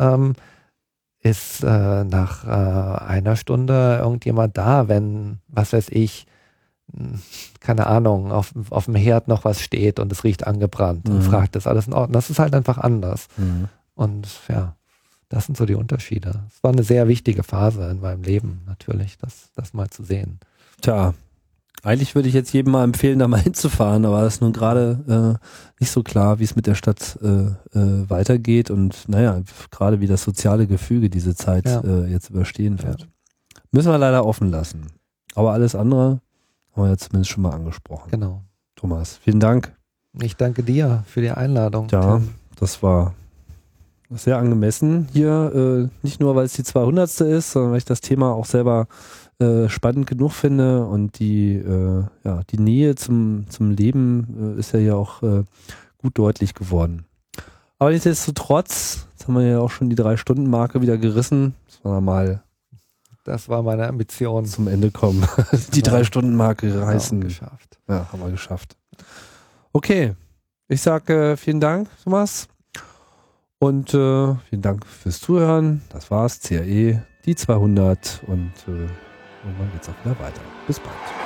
ist nach einer Stunde irgendjemand da, wenn, was weiß ich, keine Ahnung, auf dem Herd noch was steht und es riecht angebrannt und fragt, ist alles in Ordnung? Das ist halt einfach anders. Und ja, das sind so die Unterschiede. Es war eine sehr wichtige Phase in meinem Leben, natürlich, das mal zu sehen. Tja, eigentlich würde ich jetzt jedem mal empfehlen, da mal hinzufahren, aber es ist nun gerade nicht so klar, wie es mit der Stadt weitergeht und naja, gerade wie das soziale Gefüge diese Zeit jetzt überstehen wird. Ja. Müssen wir leider offen lassen. Aber alles andere haben wir ja zumindest schon mal angesprochen. Genau. Thomas, vielen Dank. Ich danke dir für die Einladung. Ja, Tim. Das war sehr angemessen hier, nicht nur, weil es die 200. ist, sondern weil ich das Thema auch selber spannend genug finde und die Nähe zum Leben ist ja hier auch gut deutlich geworden. Aber nichtsdestotrotz, jetzt haben wir ja auch schon die 3-Stunden-Marke wieder gerissen. Das war meine Ambition. Zum Ende kommen. Die 3-Stunden-Marke reißen. Geschafft. Ja, haben wir geschafft. Okay, ich sage vielen Dank, Thomas. Und vielen Dank fürs Zuhören. Das war's, CAE, die 200 und irgendwann geht's auch wieder weiter. Bis bald.